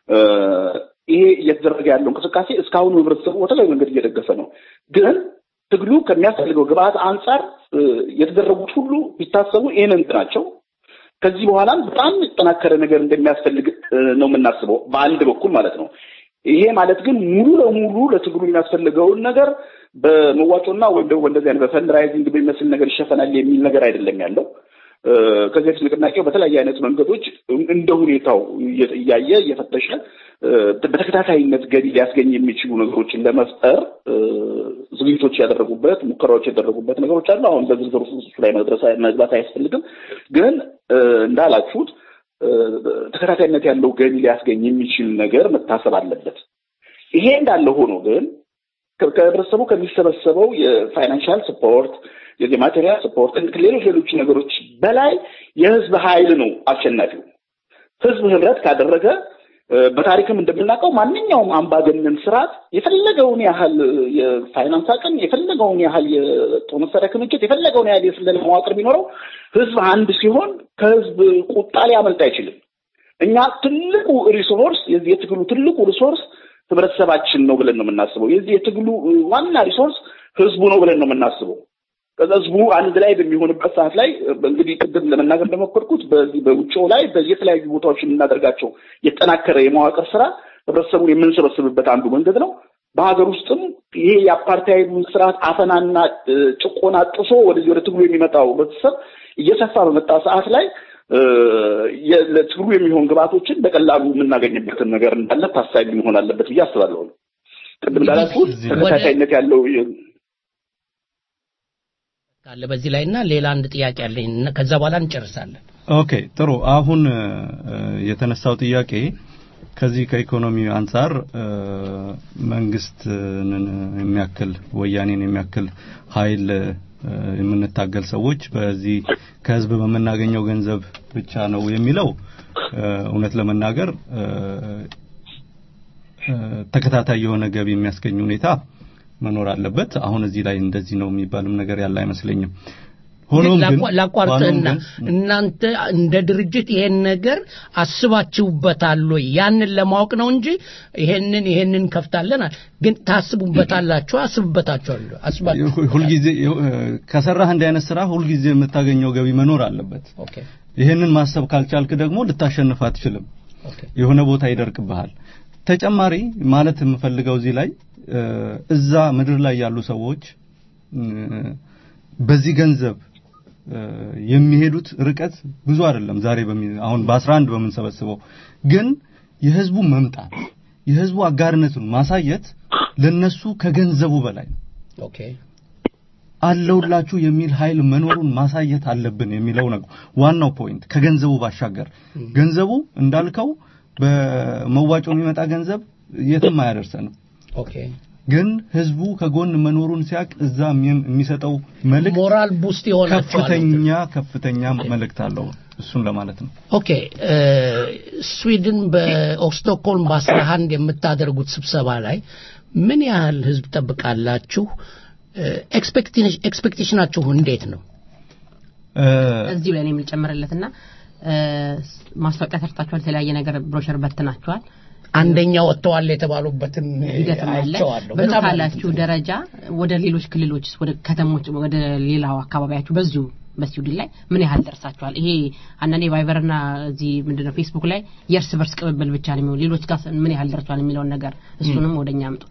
ይሄ እየተደረገ ያለው እንቅስቃሴ እስካሁን ህብረተሰቡ በተለያየ መንገድ እየደገፈ ነው ግን ትግሉ ከሚያስፈልገው ግብአት አንፃር የተደረጉት ሁሉ ቢታሰቡ ይሄንን ናቸው ከዚህ በኋላ በጣም የተጠናከረ ነገር እንደሚያስፈልግ ነው የምናስበው በአንድ በኩል ማለት ነው ይሄ ማለት ግን ሙሉ ለሙሉ ለትግሉ የሚያስፈልገውን ነገር በመዋጮና ወይም ደግሞ እንደዚህ አይነት በፈንድራይዚንግ በሚመስል ነገር ይሸፈናል የሚል ነገር አይደለም ያለው ከዚህ በፊት ንቅናቄው በተለያየ አይነት መንገዶች እንደ ሁኔታው እያየ እየፈተሸ በተከታታይነት ገቢ ሊያስገኝ የሚችሉ ነገሮችን ለመፍጠር ዝግጅቶች ያደረጉበት ሙከራዎች ያደረጉበት ነገሮች አሉ አሁን በዝርዝር ውስጥ ላይ መድረስ መግባት አያስፈልግም ግን እንዳላችሁት ተከታታይነት ያለው ገቢ ሊያስገኝ የሚችል ነገር መታሰብ አለበት ይሄ እንዳለ ሆኖ ግን ከህብረተሰቡ ከሚሰበሰበው የፋይናንሻል ሰፖርት የማቴሪያል ሰፖርት ሌሎች ሌሎች ነገሮች በላይ የህዝብ ኃይል ነው አሸናፊው ህዝብ ህብረት ካደረገ በታሪክም እንደምናውቀው ማንኛውም አምባገነን ስርዓት የፈለገውን ያህል የፋይናንስ አቅም የፈለገውን ያህል የጦር መሳሪያ ክምችት የፈለገውን ያህል የስለላ መዋቅር ቢኖረው ህዝብ አንድ ሲሆን ከህዝብ ቁጣ ሊያመልጥ አይችልም እኛ ትልቁ ሪሶርስ የዚህ የትግሉ ትልቁ ሪሶርስ ህብረተሰባችን ነው ብለን ነው የምናስበው የዚህ የትግሉ ዋና ሪሶርስ ህዝቡ ነው ብለን ነው የምናስበው ከህዝቡ አንድ ላይ በሚሆንበት ሰዓት ላይ እንግዲህ ቅድም ለመናገር እንደሞከርኩት በዚህ በውጭው ላይ በየተለያዩ ቦታዎች የምናደርጋቸው የተጠናከረ የመዋቅር ስራ ህብረተሰቡን የምንሰበስብበት አንዱ መንገድ ነው በሀገር ውስጥም ይሄ የአፓርታይድ ስርዓት አፈናና ጭቆና ጥሶ ወደዚህ ወደ ትግሉ የሚመጣው ህብረተሰብ እየሰፋ በመጣ ሰዓት ላይ ለትግሉ የሚሆን ግብአቶችን በቀላሉ የምናገኝበትን ነገር እንዳለ ታሳቢ መሆን አለበት ብዬ አስባለሁ ቅድም እንዳልኩት ተከታታይነት ያለው ካለ በዚህ ላይና ሌላ አንድ ጥያቄ አለኝ ከዛ በኋላ እንጨርሳለን ኦኬ ጥሩ አሁን የተነሳው ጥያቄ ከዚህ ከኢኮኖሚ አንፃር መንግስትን የሚያክል ወያኔን የሚያክል ኃይል የምንታገል ሰዎች በዚህ ከህዝብ በመናገኘው ገንዘብ ብቻ ነው የሚለው እውነት ለመናገር ተከታታይ የሆነ ገቢ የሚያስገኝ ሁኔታ መኖር አለበት አሁን እዚህ ላይ እንደዚህ ነው የሚባልም ነገር ያለ አይመስለኝም ሆኖም ግን ላቋርጥና እናንተ እንደ ድርጅት ይሄን ነገር አስባችሁበታል ወይ ያንን ለማወቅ ነው እንጂ ይሄንን ይሄንን ከፍታለን ግን ታስቡበታላችሁ አስቡበታችኋል አስባችሁ ሁሉ ጊዜ ከሰራህ እንደ አይነት ስራ ሁሉ ጊዜ የምታገኘው ገቢ መኖር አለበት ኦኬ ይሄንን ማሰብ ካልቻልክ ደግሞ ልታሸንፍ አትችልም ኦኬ የሆነ ቦታ ይደርቅብሃል ተጨማሪ ማለት የምፈልገው እዚህ ላይ እዛ ምድር ላይ ያሉ ሰዎች በዚህ ገንዘብ የሚሄዱት ርቀት ብዙ አይደለም ዛሬ አሁን በ11 በመንሰበስበው ግን የህዝቡ መምጣት የህዝቡ አጋርነቱን ማሳየት ለነሱ ከገንዘቡ በላይ ነው ኦኬ አለውላችሁ የሚል ኃይል መኖሩን ማሳየት አለብን የሚለው ነው ዋናው ፖይንት ከገንዘቡ ባሻገር ገንዘቡ እንዳልከው በመዋጮ የሚመጣ ገንዘብ የትም አያደርሰንም ኦኬ ግን ህዝቡ ከጎን መኖሩን ሲያቅ እዛ የሚሰጠው መልእክት ሞራል ቡስት ይሆናል ከፍተኛ ከፍተኛ መልእክት አለው እሱን ለማለት ነው ኦኬ ስዊድን በኦክስቶኮልም በ11 የምታደርጉት ስብሰባ ላይ ምን ያህል ህዝብ ተጠብቃላችሁ ኤክስፔክቴሽናችሁ እንዴት ነው እዚህ ላይ ነው የምጨምርለትና ማስታወቂያ ሰርታችኋል የተለያየ ነገር ብሮሸር በትናችኋል አንደኛ ወጥተዋል የተባሉበትን አይቻለሁ በታላችሁ ደረጃ ወደ ሌሎች ክልሎች ወደ ከተሞች ወደ ሌላው አካባቢያችሁ በዚሁ በስዊድን ላይ ምን ያህል ደርሳችኋል ይሄ አንዳንዴ ቫይበርና እዚ ምንድነው ፌስቡክ ላይ የርስ በርስ ቅብብል ብቻ ነው ሌሎች ጋር ምን ያህል ደርሷል የሚለው ነገር እሱንም ወደኛ አምጡት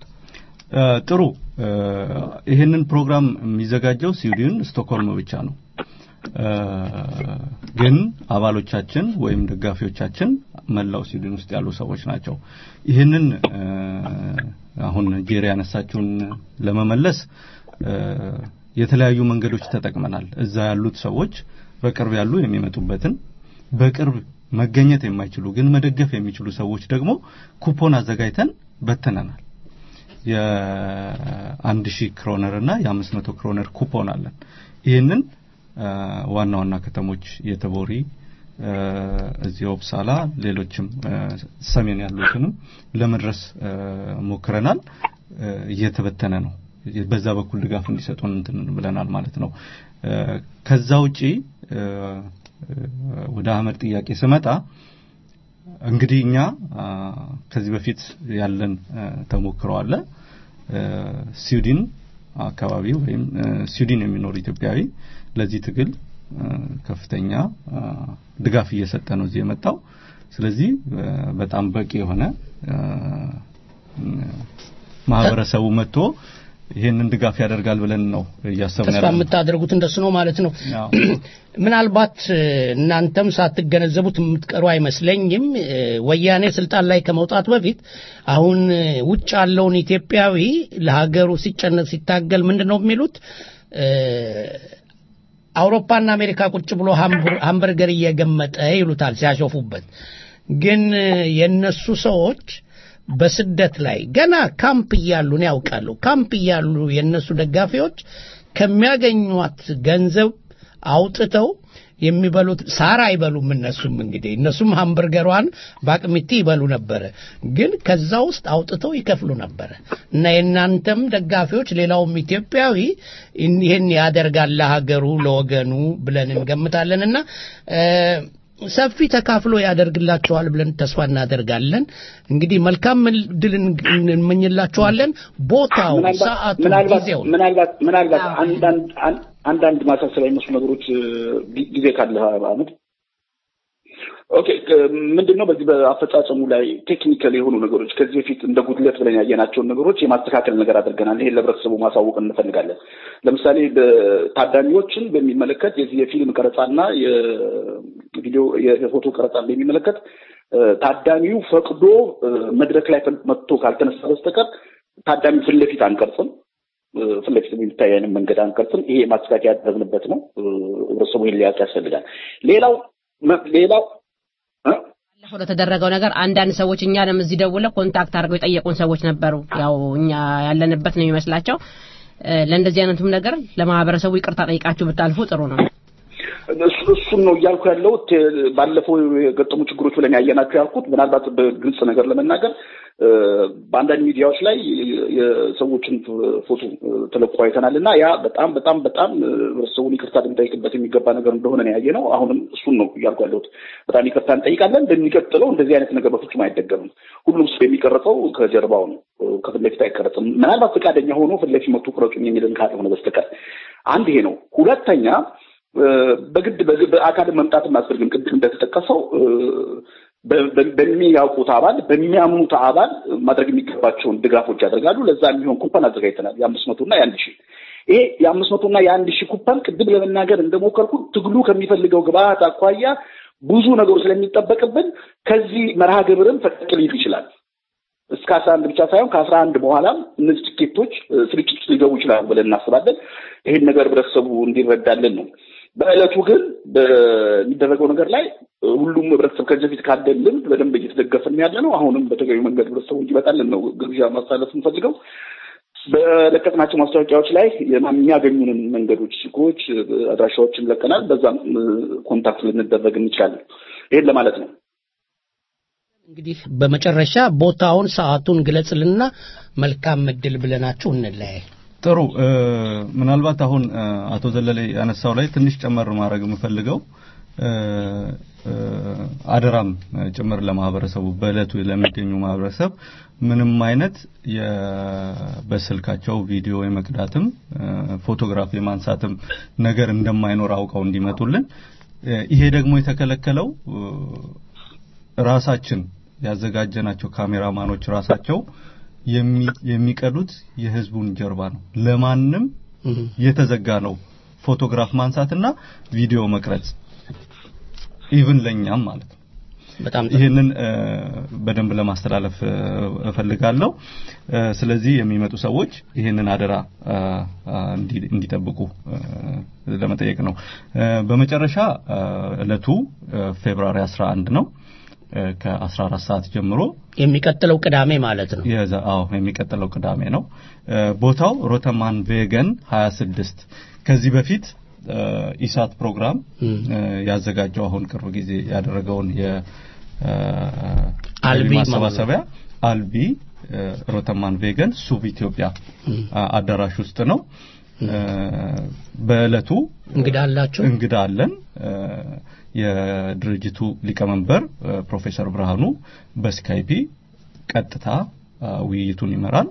ጥሩ ይሄንን ፕሮግራም የሚዘጋጀው ስዊድን ስቶክሆልም ብቻ ነው ግን አባሎቻችን ወይም ደጋፊዎቻችን መላው ስዊድን ውስጥ ያሉ ሰዎች ናቸው። ይሄንን አሁን ጄሪ ያነሳችውን ለመመለስ የተለያዩ መንገዶች ተጠቅመናል። እዛ ያሉት ሰዎች በቅርብ ያሉ የሚመጡበትን በቅርብ መገኘት የማይችሉ ግን መደገፍ የሚችሉ ሰዎች ደግሞ ኩፖን አዘጋጅተን በተናናል። የአንድ ሺህ ክሮነር እና የአምስት መቶ ክሮነር ኩፖን አለን። ይሄንን ዋና ዋና ከተሞች የተቦሪ እዚህ ኦፕሳላ ሌሎችም ሰሜን ያሉትንም ለመድረስ ሞክረናል። እየተበተነ ነው። በዛ በኩል ድጋፍ እንዲሰጡን እንትን ብለናል ማለት ነው። ከዛ ውጪ ወደ አህመድ ጥያቄ ስመጣ እንግዲህ እኛ ከዚህ በፊት ያለን ተሞክሮ አለ። ስዊድን አካባቢ ወይም ስዊድን የሚኖር ኢትዮጵያዊ ለዚህ ትግል ከፍተኛ ድጋፍ እየሰጠ ነው እዚህ የመጣው። ስለዚህ በጣም በቂ የሆነ ማህበረሰቡ መጥቶ ይሄንን ድጋፍ ያደርጋል ብለን ነው ያሰብነው። ተስፋ የምታደርጉት እንደሱ ነው ማለት ነው። ምናልባት እናንተም ሳትገነዘቡት የምትቀሩ አይመስለኝም። ወያኔ ስልጣን ላይ ከመውጣት በፊት አሁን ውጭ ያለውን ኢትዮጵያዊ ለሀገሩ ሲጨነቅ ሲታገል ምንድነው የሚሉት? አውሮፓና አሜሪካ ቁጭ ብሎ ሃምበርገር እየገመጠ ይሉታል ሲያሾፉበት። ግን የነሱ ሰዎች በስደት ላይ ገና ካምፕ ያሉ ነው ያውቃሉ። ካምፕ ያሉ የነሱ ደጋፊዎች ከሚያገኙት ገንዘብ አውጥተው የሚበሉት ሳራ አይበሉም። እነሱም እንግዲህ እነሱም ሃምበርገሯን ባቅሚቲ ይበሉ ነበር፣ ግን ከዛ ውስጥ አውጥተው ይከፍሉ ነበር። እና የናንተም ደጋፊዎች ሌላውም ኢትዮጵያዊ ይሄን ያደርጋል ለሀገሩ ለወገኑ ብለን እንገምታለንና ሰፊ ተካፍሎ ያደርግላችኋል ብለን ተስፋ እናደርጋለን። እንግዲህ መልካም ድል እንመኝላችኋለን። ቦታው ሰዓቱ ጊዜው ምናልባት ምናልባት አንዳንድ አንዳንድ ማሳሰቢያ የሚመስሉ ነገሮች ጊዜ ካለ አመድ ኦኬ ምንድነው በዚህ በአፈጻጸሙ ላይ ቴክኒካል የሆኑ ነገሮች ከዚህ በፊት እንደ ጉድለት ብለን ያየናቸው ነገሮች የማስተካከል ነገር አድርገናል። ይሄ ለብረተሰቡ ማሳወቅ እንፈልጋለን። ለምሳሌ ታዳሚዎችን በሚመለከት የዚህ የፊልም ቀረጻና የቪዲዮ የፎቶ ቀረጻ በሚመለከት ታዳሚው ፈቅዶ መድረክ ላይ መጥቶ ካልተነሳ በስተቀር ታዳሚው ፊት ለፊት አንቀርጽም። ፊት ለፊት የሚታየን መንገድ አንቀርጽም። ይሄ ማስተካከያ ያደረግንበት ነው። ህብረተሰቡ ይሄን ሊያውቅ ያስፈልጋል። ሌላው ሌላው ለሆነ ተደረገው ነገር አንዳንድ ሰዎች እኛንም እዚህ ደውለው ኮንታክት አድርገው የጠየቁን ሰዎች ነበሩ። ያው እኛ ያለንበት ነው የሚመስላቸው። ለእንደዚህ አይነቱም ነገር ለማህበረሰቡ ይቅርታ ጠይቃችሁ ብታልፉ ጥሩ ነው። እሱን ነው እያልኩ ያለው። ባለፈው የገጠሙ ችግሮች ብለን ያየናቸው ያልኩት ምናልባት በግልጽ ነገር ለመናገር በአንዳንድ ሚዲያዎች ላይ የሰዎችን ፎቶ ተለቆ አይተናልና ያ በጣም በጣም በጣም ሰውን ይቅርታ ልንጠይቅበት የሚገባ ነገር እንደሆነ ነው ያየነው። አሁንም እሱን ነው እያልኩ ያለሁት። በጣም ይቅርታ እንጠይቃለን። በሚቀጥለው እንደዚህ አይነት ነገር በፍጹም አይደገምም። ሁሉም ሰው የሚቀርጸው ከጀርባው ነው፣ ከፊት ለፊት አይቀርጽም። ምናልባት ፈቃደኛ ሆኖ ፊት ለፊት መጥቶ ቅረጹኝ የሚልን ካልሆነ በስተቀር አንድ ይሄ ነው። ሁለተኛ በግድ በአካል መምጣት ማስፈልግም ቅድም እንደተጠቀሰው በሚያውቁት አባል በሚያምኑት አባል ማድረግ የሚገባቸውን ድጋፎች ያደርጋሉ። ለዛ የሚሆን ኩፖን አዘጋጅተናል። የአምስት መቶ እና የአንድ ሺህ ይሄ የአምስት መቶ እና የአንድ ሺህ ኩፖን ቅድም ለመናገር እንደሞከርኩት ትግሉ ከሚፈልገው ግብአት አኳያ ብዙ ነገሮች ስለሚጠበቅብን ከዚህ መርሃ ግብርን ፈቀቅ ሊል ይችላል። እስከ አስራ አንድ ብቻ ሳይሆን ከአስራ አንድ በኋላም እነዚህ ቲኬቶች ስርጭት ሊገቡ ይችላሉ ብለን እናስባለን። ይሄን ነገር ህብረተሰቡ እንዲረዳልን ነው። በእለቱ ግን በሚደረገው ነገር ላይ ሁሉም ህብረተሰብ ከዚህ በፊት ካደልን በደንብ እየተደገፈን ያለ ነው። አሁንም በተገቢው መንገድ ህብረተሰቡ እንዲመጣልን ነው ግብዣ ማስተላለፍ እንፈልገው። በለቀቅናቸው ማስታወቂያዎች ላይ የሚያገኙንን መንገዶች፣ ስልኮች፣ አድራሻዎችን ለቀናል። በዛም ኮንታክት ልንደረግ እንችላለን። ይሄን ለማለት ነው። እንግዲህ በመጨረሻ ቦታውን ሰዓቱን ግለጽልና መልካም እድል ብለናችሁ እንለያይ። ጥሩ ምናልባት አሁን አቶ ዘለለ ያነሳው ላይ ትንሽ ጨመር ማድረግ የምፈልገው አደራም ጭምር ለማህበረሰቡ በእለቱ ለሚገኙ ማህበረሰብ ምንም አይነት በስልካቸው ቪዲዮ የመቅዳትም ፎቶግራፍ የማንሳትም ነገር እንደማይኖር አውቀው እንዲመጡልን። ይሄ ደግሞ የተከለከለው ራሳችን ያዘጋጀናቸው ካሜራማኖች ራሳቸው የሚቀዱት የህዝቡን ጀርባ ነው። ለማንም የተዘጋ ነው ፎቶግራፍ ማንሳትና ቪዲዮ መቅረጽ ኢቭን ለኛም ማለት ነው በጣም ይሄንን በደንብ ለማስተላለፍ እፈልጋለሁ ስለዚህ የሚመጡ ሰዎች ይሄንን አደራ እንዲጠብቁ ለመጠየቅ ነው በመጨረሻ እለቱ ፌብሩዋሪ አስራ አንድ ነው ከ14 ሰዓት ጀምሮ የሚቀጥለው ቅዳሜ ማለት ነው አዎ የሚቀጥለው ቅዳሜ ነው ቦታው ሮተማን ቬገን ሀያ ስድስት ከዚህ በፊት ኢሳት ፕሮግራም ያዘጋጀው አሁን ቅርብ ጊዜ ያደረገውን የ አልቢ ማሰባሰቢያ አልቢ ሮተማን ቬገን ሱብ ኢትዮጵያ አዳራሽ ውስጥ ነው በእለቱ እንግዳ አላችሁ እንግዳ አለን የድርጅቱ ሊቀመንበር ፕሮፌሰር ብርሃኑ በስካይፒ ቀጥታ ውይይቱን ይመራል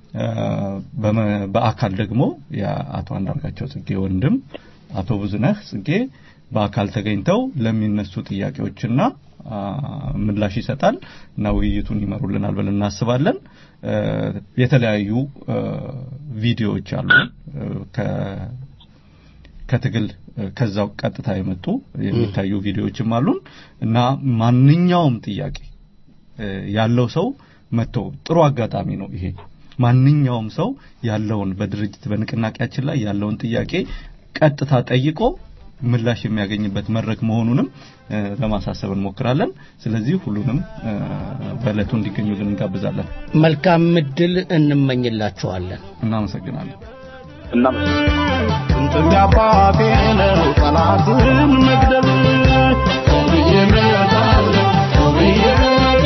በአካል ደግሞ የአቶ አንዳርጋቸው ጽጌ ወንድም አቶ ብዙነህ ጽጌ በአካል ተገኝተው ለሚነሱ ጥያቄዎችና ምላሽ ይሰጣል እና ውይይቱን ይመሩልናል ብለን እናስባለን የተለያዩ ቪዲዮዎች አሉ ከ ከትግል ከዛው ቀጥታ የመጡ የሚታዩ ቪዲዮዎችም አሉን እና ማንኛውም ጥያቄ ያለው ሰው መጥቶ ጥሩ አጋጣሚ ነው ይሄ ማንኛውም ሰው ያለውን በድርጅት በንቅናቄያችን ላይ ያለውን ጥያቄ ቀጥታ ጠይቆ ምላሽ የሚያገኝበት መድረክ መሆኑንም ለማሳሰብ እንሞክራለን ስለዚህ ሁሉንም በእለቱ እንዲገኙልን እንጋብዛለን መልካም ምድል እንመኝላችኋለን እናመሰግናለን እናመሰግናለን ያባቴነው ጠላትን መግደል ይመታል ይመታል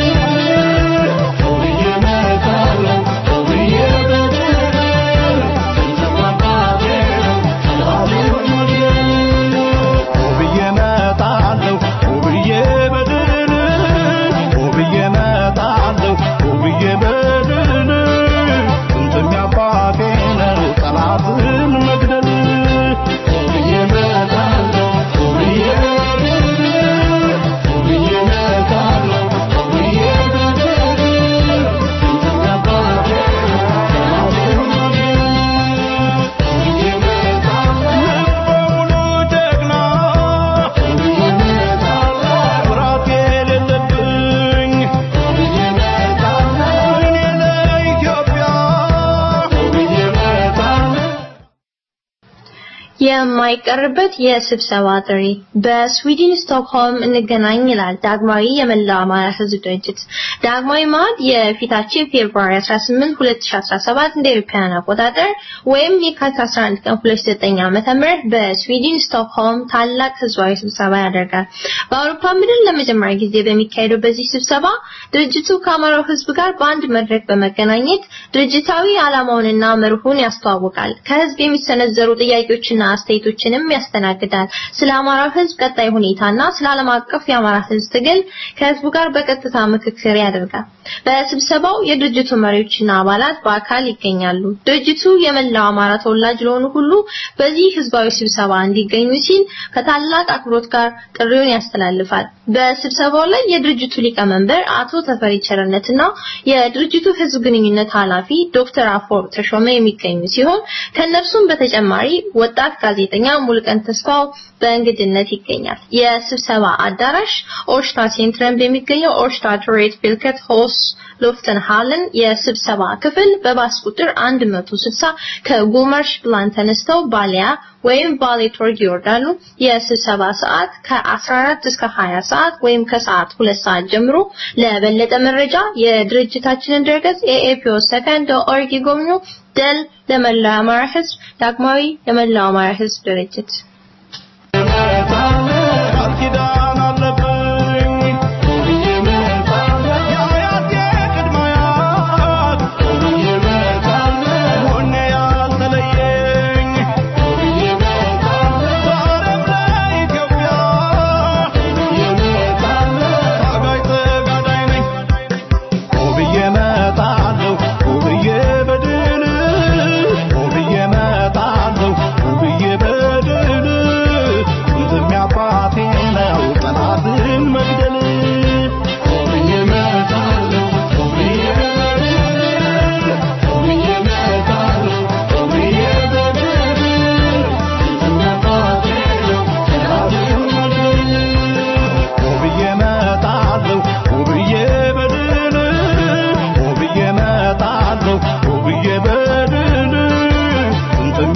የማይቀርበት የስብሰባ ጥሪ በስዊድን ስቶክሆልም እንገናኝ ይላል ዳግማዊ የመላው አማራ ህዝብ ድርጅት ዳግማዊ ማለት የፊታችን ፌብሩዋሪ አስራ ስምንት ሁለት ሺህ አስራ ሰባት እንደ ኢትዮጵያን አቆጣጠር ወይም የካቲት አስራ አንድ ቀን ሁለት ሺህ ዘጠኝ ዓመተ ምህረት በስዊድን ስቶክሆልም ታላቅ ህዝባዊ ስብሰባ ያደርጋል በአውሮፓ ምድር ለመጀመሪያ ጊዜ በሚካሄደው በዚህ ስብሰባ ድርጅቱ ከአማራው ህዝብ ጋር በአንድ መድረክ በመገናኘት ድርጅታዊ ዓላማውንና መርሁን ያስተዋውቃል ከህዝብ የሚሰነዘሩ ጥያቄዎችና አስተያየቶችንም ያስተናግዳል ስለ አማራው ህዝብ ቀጣይ ሁኔታና ስለ ዓለም አቀፍ የአማራ ህዝብ ትግል ከህዝቡ ጋር በቀጥታ ምክክር ያደርጋል በስብሰባው የድርጅቱ መሪዎችና አባላት በአካል ይገኛሉ ድርጅቱ የመላው አማራ ተወላጅ ለሆኑ ሁሉ በዚህ ህዝባዊ ስብሰባ እንዲገኙ ሲል ከታላቅ አክብሮት ጋር ጥሪውን ያስተላልፋል በስብሰባው ላይ የድርጅቱ ሊቀመንበር አቶ ተፈሪ ቸርነትና የድርጅቱ ህዝብ ግንኙነት ኃላፊ ዶክተር አፎር ተሾመ የሚገኙ ሲሆን ከነርሱም በተጨማሪ ወጣት ጋዜጠኛ ሙልቀን ተስፋው በእንግድነት ይገኛል የስብሰባ አዳራሽ ኦሽታ ሴንትረም በሚገኘው ኦሽታ ቶሬት ቢልከት ሆስ ሎፍተን ሃለን የስብሰባ ክፍል በባስ ቁጥር one sixty ከጉመርሽ ፕላን ተነስተው ባሊያ ወይም ባሌቶርግ ይወርዳሉ የስብሰባ ሰዓት ከ14 እስከ twenty ሰዓት ወይም ከሰዓት ሁለት ሰዓት ጀምሮ ለበለጠ መረጃ የድርጅታችንን ድረገጽ ኤ ኤ ፒ ኦ ሰከንድ ዶት ኦርግ ይጎብኙ ደል ለመላው አማራ ህዝብ ዳግማዊ የመላው አማራ ህዝብ ድርጅት Bye.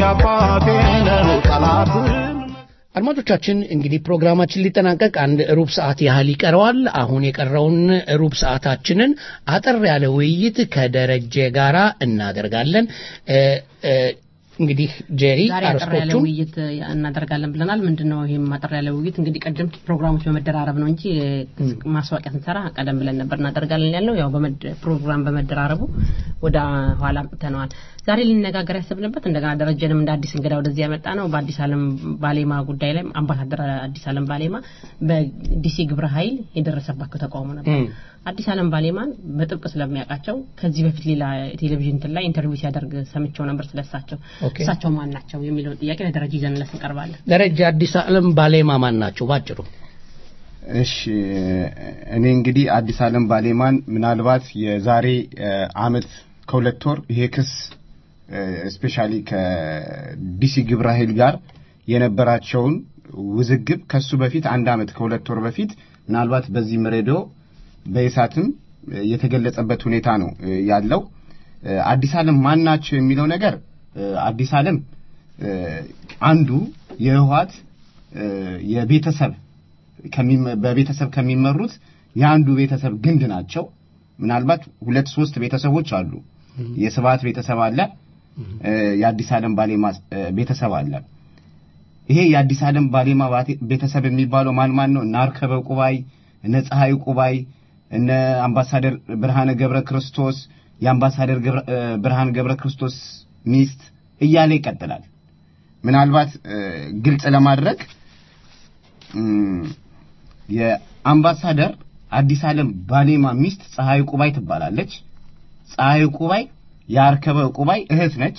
አባቴ ነው ጠላትን አድማጮቻችን እንግዲህ ፕሮግራማችን ሊጠናቀቅ አንድ ሩብ ሰዓት ያህል ይቀረዋል። አሁን የቀረውን ሩብ ሰዓታችንን አጠር ያለ ውይይት ከደረጀ ጋራ እናደርጋለን። እንግዲህ ጄሪ አርስቶቹ ውይይት እናደርጋለን ብለናል። ምንድነው ይሄም አጠር ያለ ውይይት እንግዲህ ቀደም ፕሮግራሞች በመደራረብ ነው እንጂ ማስዋቂያ ስንሰራ ቀደም ብለን ነበር እናደርጋለን ያለው ያው በመድ ፕሮግራም በመደራረቡ ወደ ኋላ ተነዋል። ዛሬ ልንነጋገር ያሰብንበት እንደገና ደረጀንም እንደ አዲስ እንግዳ ወደዚህ ያመጣ ነው በአዲስ ዓለም ባሌማ ጉዳይ ላይ አምባሳደር አዲስ ዓለም ባሌማ በዲሲ ግብረ ኃይል የደረሰባቸው ተቃውሞ ነበር። አዲስ ዓለም ባሌማን በጥብቅ ስለሚያውቃቸው ከዚህ በፊት ሌላ ቴሌቪዥን ላይ ኢንተርቪው ሲያደርግ ሰምቼው ነበር ስለሳቸው እሳቸው ማን ናቸው የሚለው ጥያቄ ለደረጀ ይዘንለት እንቀርባለን። ደረጀ አዲስ ዓለም ባሌማ ማን ናቸው ባጭሩ? እሺ እኔ እንግዲህ አዲስ ዓለም ባሌማን ምናልባት የዛሬ አመት ከሁለት ወር ይሄ ክስ ስፔሻሊ ከዲሲ ግብረ ኃይል ጋር የነበራቸውን ውዝግብ ከሱ በፊት አንድ አመት ከሁለት ወር በፊት ምናልባት በዚህ ሬዲዮ በኢሳትም የተገለጸበት ሁኔታ ነው ያለው። አዲስ ዓለም ማን ናቸው የሚለው ነገር አዲስ ዓለም አንዱ የህዋት የቤተሰብ በቤተሰብ ከሚመሩት የአንዱ ቤተሰብ ግንድ ናቸው። ምናልባት ሁለት ሶስት ቤተሰቦች አሉ። የስባት ቤተሰብ አለ፣ የአዲስ ዓለም ባሌማ ቤተሰብ አለ። ይሄ የአዲስ ዓለም ባሌማ ቤተሰብ የሚባለው ማን ማን ነው? ናርከበ ቁባይ፣ እነ ፀሐይ ቁባይ፣ እነ አምባሳደር ብርሃነ ገብረ ክርስቶስ፣ የአምባሳደር ብርሃነ ገብረ ክርስቶስ ሚስት እያለ ይቀጥላል። ምናልባት ግልጽ ለማድረግ የአምባሳደር አዲስ ዓለም ባሌማ ሚስት ፀሐይ ቁባይ ትባላለች። ፀሐይ ቁባይ የአርከበ ቁባይ እህት ነች።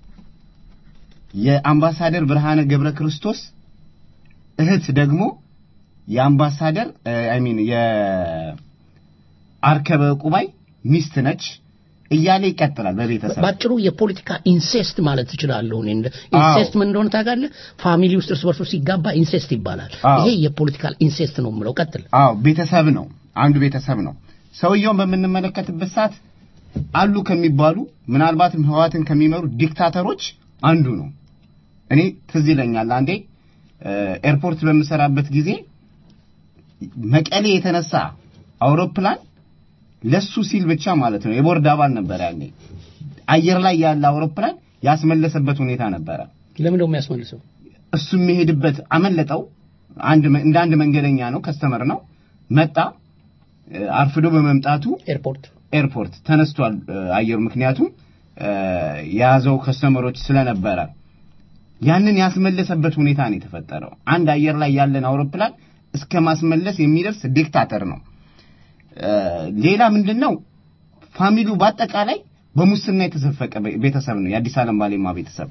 የአምባሳደር ብርሃነ ገብረ ክርስቶስ እህት ደግሞ የአምባሳደር አይ ሚን የአርከበ ቁባይ ሚስት ነች እያለ ይቀጥላል። በቤተሰብ ባጭሩ የፖለቲካ ኢንሴስት ማለት ትችላለህ። እንደ ኢንሴስት ምን እንደሆነ ታውቃለህ? ፋሚሊ ውስጥ እርስ በርሱ ሲጋባ ኢንሴስት ይባላል። ይሄ የፖለቲካል ኢንሴስት ነው የምለው። ቀጥል። አዎ ቤተሰብ ነው፣ አንዱ ቤተሰብ ነው። ሰውየውን በምንመለከትበት ሰዓት አሉ ከሚባሉ ምናልባትም ህዋትን ከሚመሩ ዲክታተሮች አንዱ ነው። እኔ ትዝ ይለኛል አንዴ ኤርፖርት በመሰራበት ጊዜ መቀሌ የተነሳ አውሮፕላን ለሱ ሲል ብቻ ማለት ነው የቦርድ አባል ነበር ያኔ አየር ላይ ያለ አውሮፕላን ያስመለሰበት ሁኔታ ነበር። ለምን ነው የሚያስመልሰው? እሱ የሚሄድበት አመለጠው። አንድ እንደ አንድ መንገደኛ ነው፣ ከስተመር ነው። መጣ አርፍዶ በመምጣቱ ኤርፖርት ኤርፖርት ተነስቷል አየር፣ ምክንያቱም ያዘው ከስተመሮች ስለነበረ ያንን ያስመለሰበት ሁኔታ ነው የተፈጠረው። አንድ አየር ላይ ያለን አውሮፕላን እስከ ማስመለስ የሚደርስ ዲክታተር ነው። ሌላ ምንድነው ፋሚሊው በአጠቃላይ በሙስና የተዘፈቀ ቤተሰብ ነው የአዲስ ዓለም ባሌማ ቤተሰብ።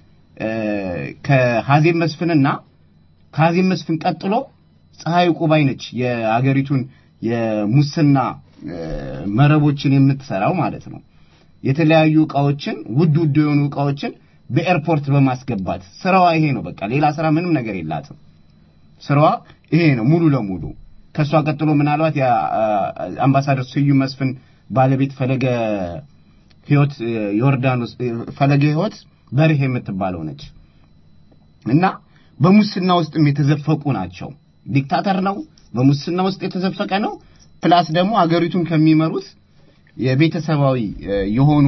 ከሐዜም መስፍንና ከሐዜም መስፍን ቀጥሎ ፀሐይ ቁባይ ነች የአገሪቱን የሙስና መረቦችን የምትሰራው ማለት ነው። የተለያዩ ዕቃዎችን ውድ ውድ የሆኑ ዕቃዎችን በኤርፖርት በማስገባት ስራዋ ይሄ ነው። በቃ ሌላ ስራ ምንም ነገር የላትም። ስራዋ ይሄ ነው ሙሉ ለሙሉ። ከሷ ቀጥሎ ምናልባት የአምባሳደር ስዩም መስፍን ባለቤት ፈለገ ህይወት ዮርዳኖስ ፈለገ ህይወት በርሄ የምትባለው ነች እና በሙስና ውስጥም የተዘፈቁ ናቸው። ዲክታተር ነው፣ በሙስና ውስጥ የተዘፈቀ ነው። ፕላስ ደግሞ አገሪቱን ከሚመሩት የቤተሰባዊ የሆኑ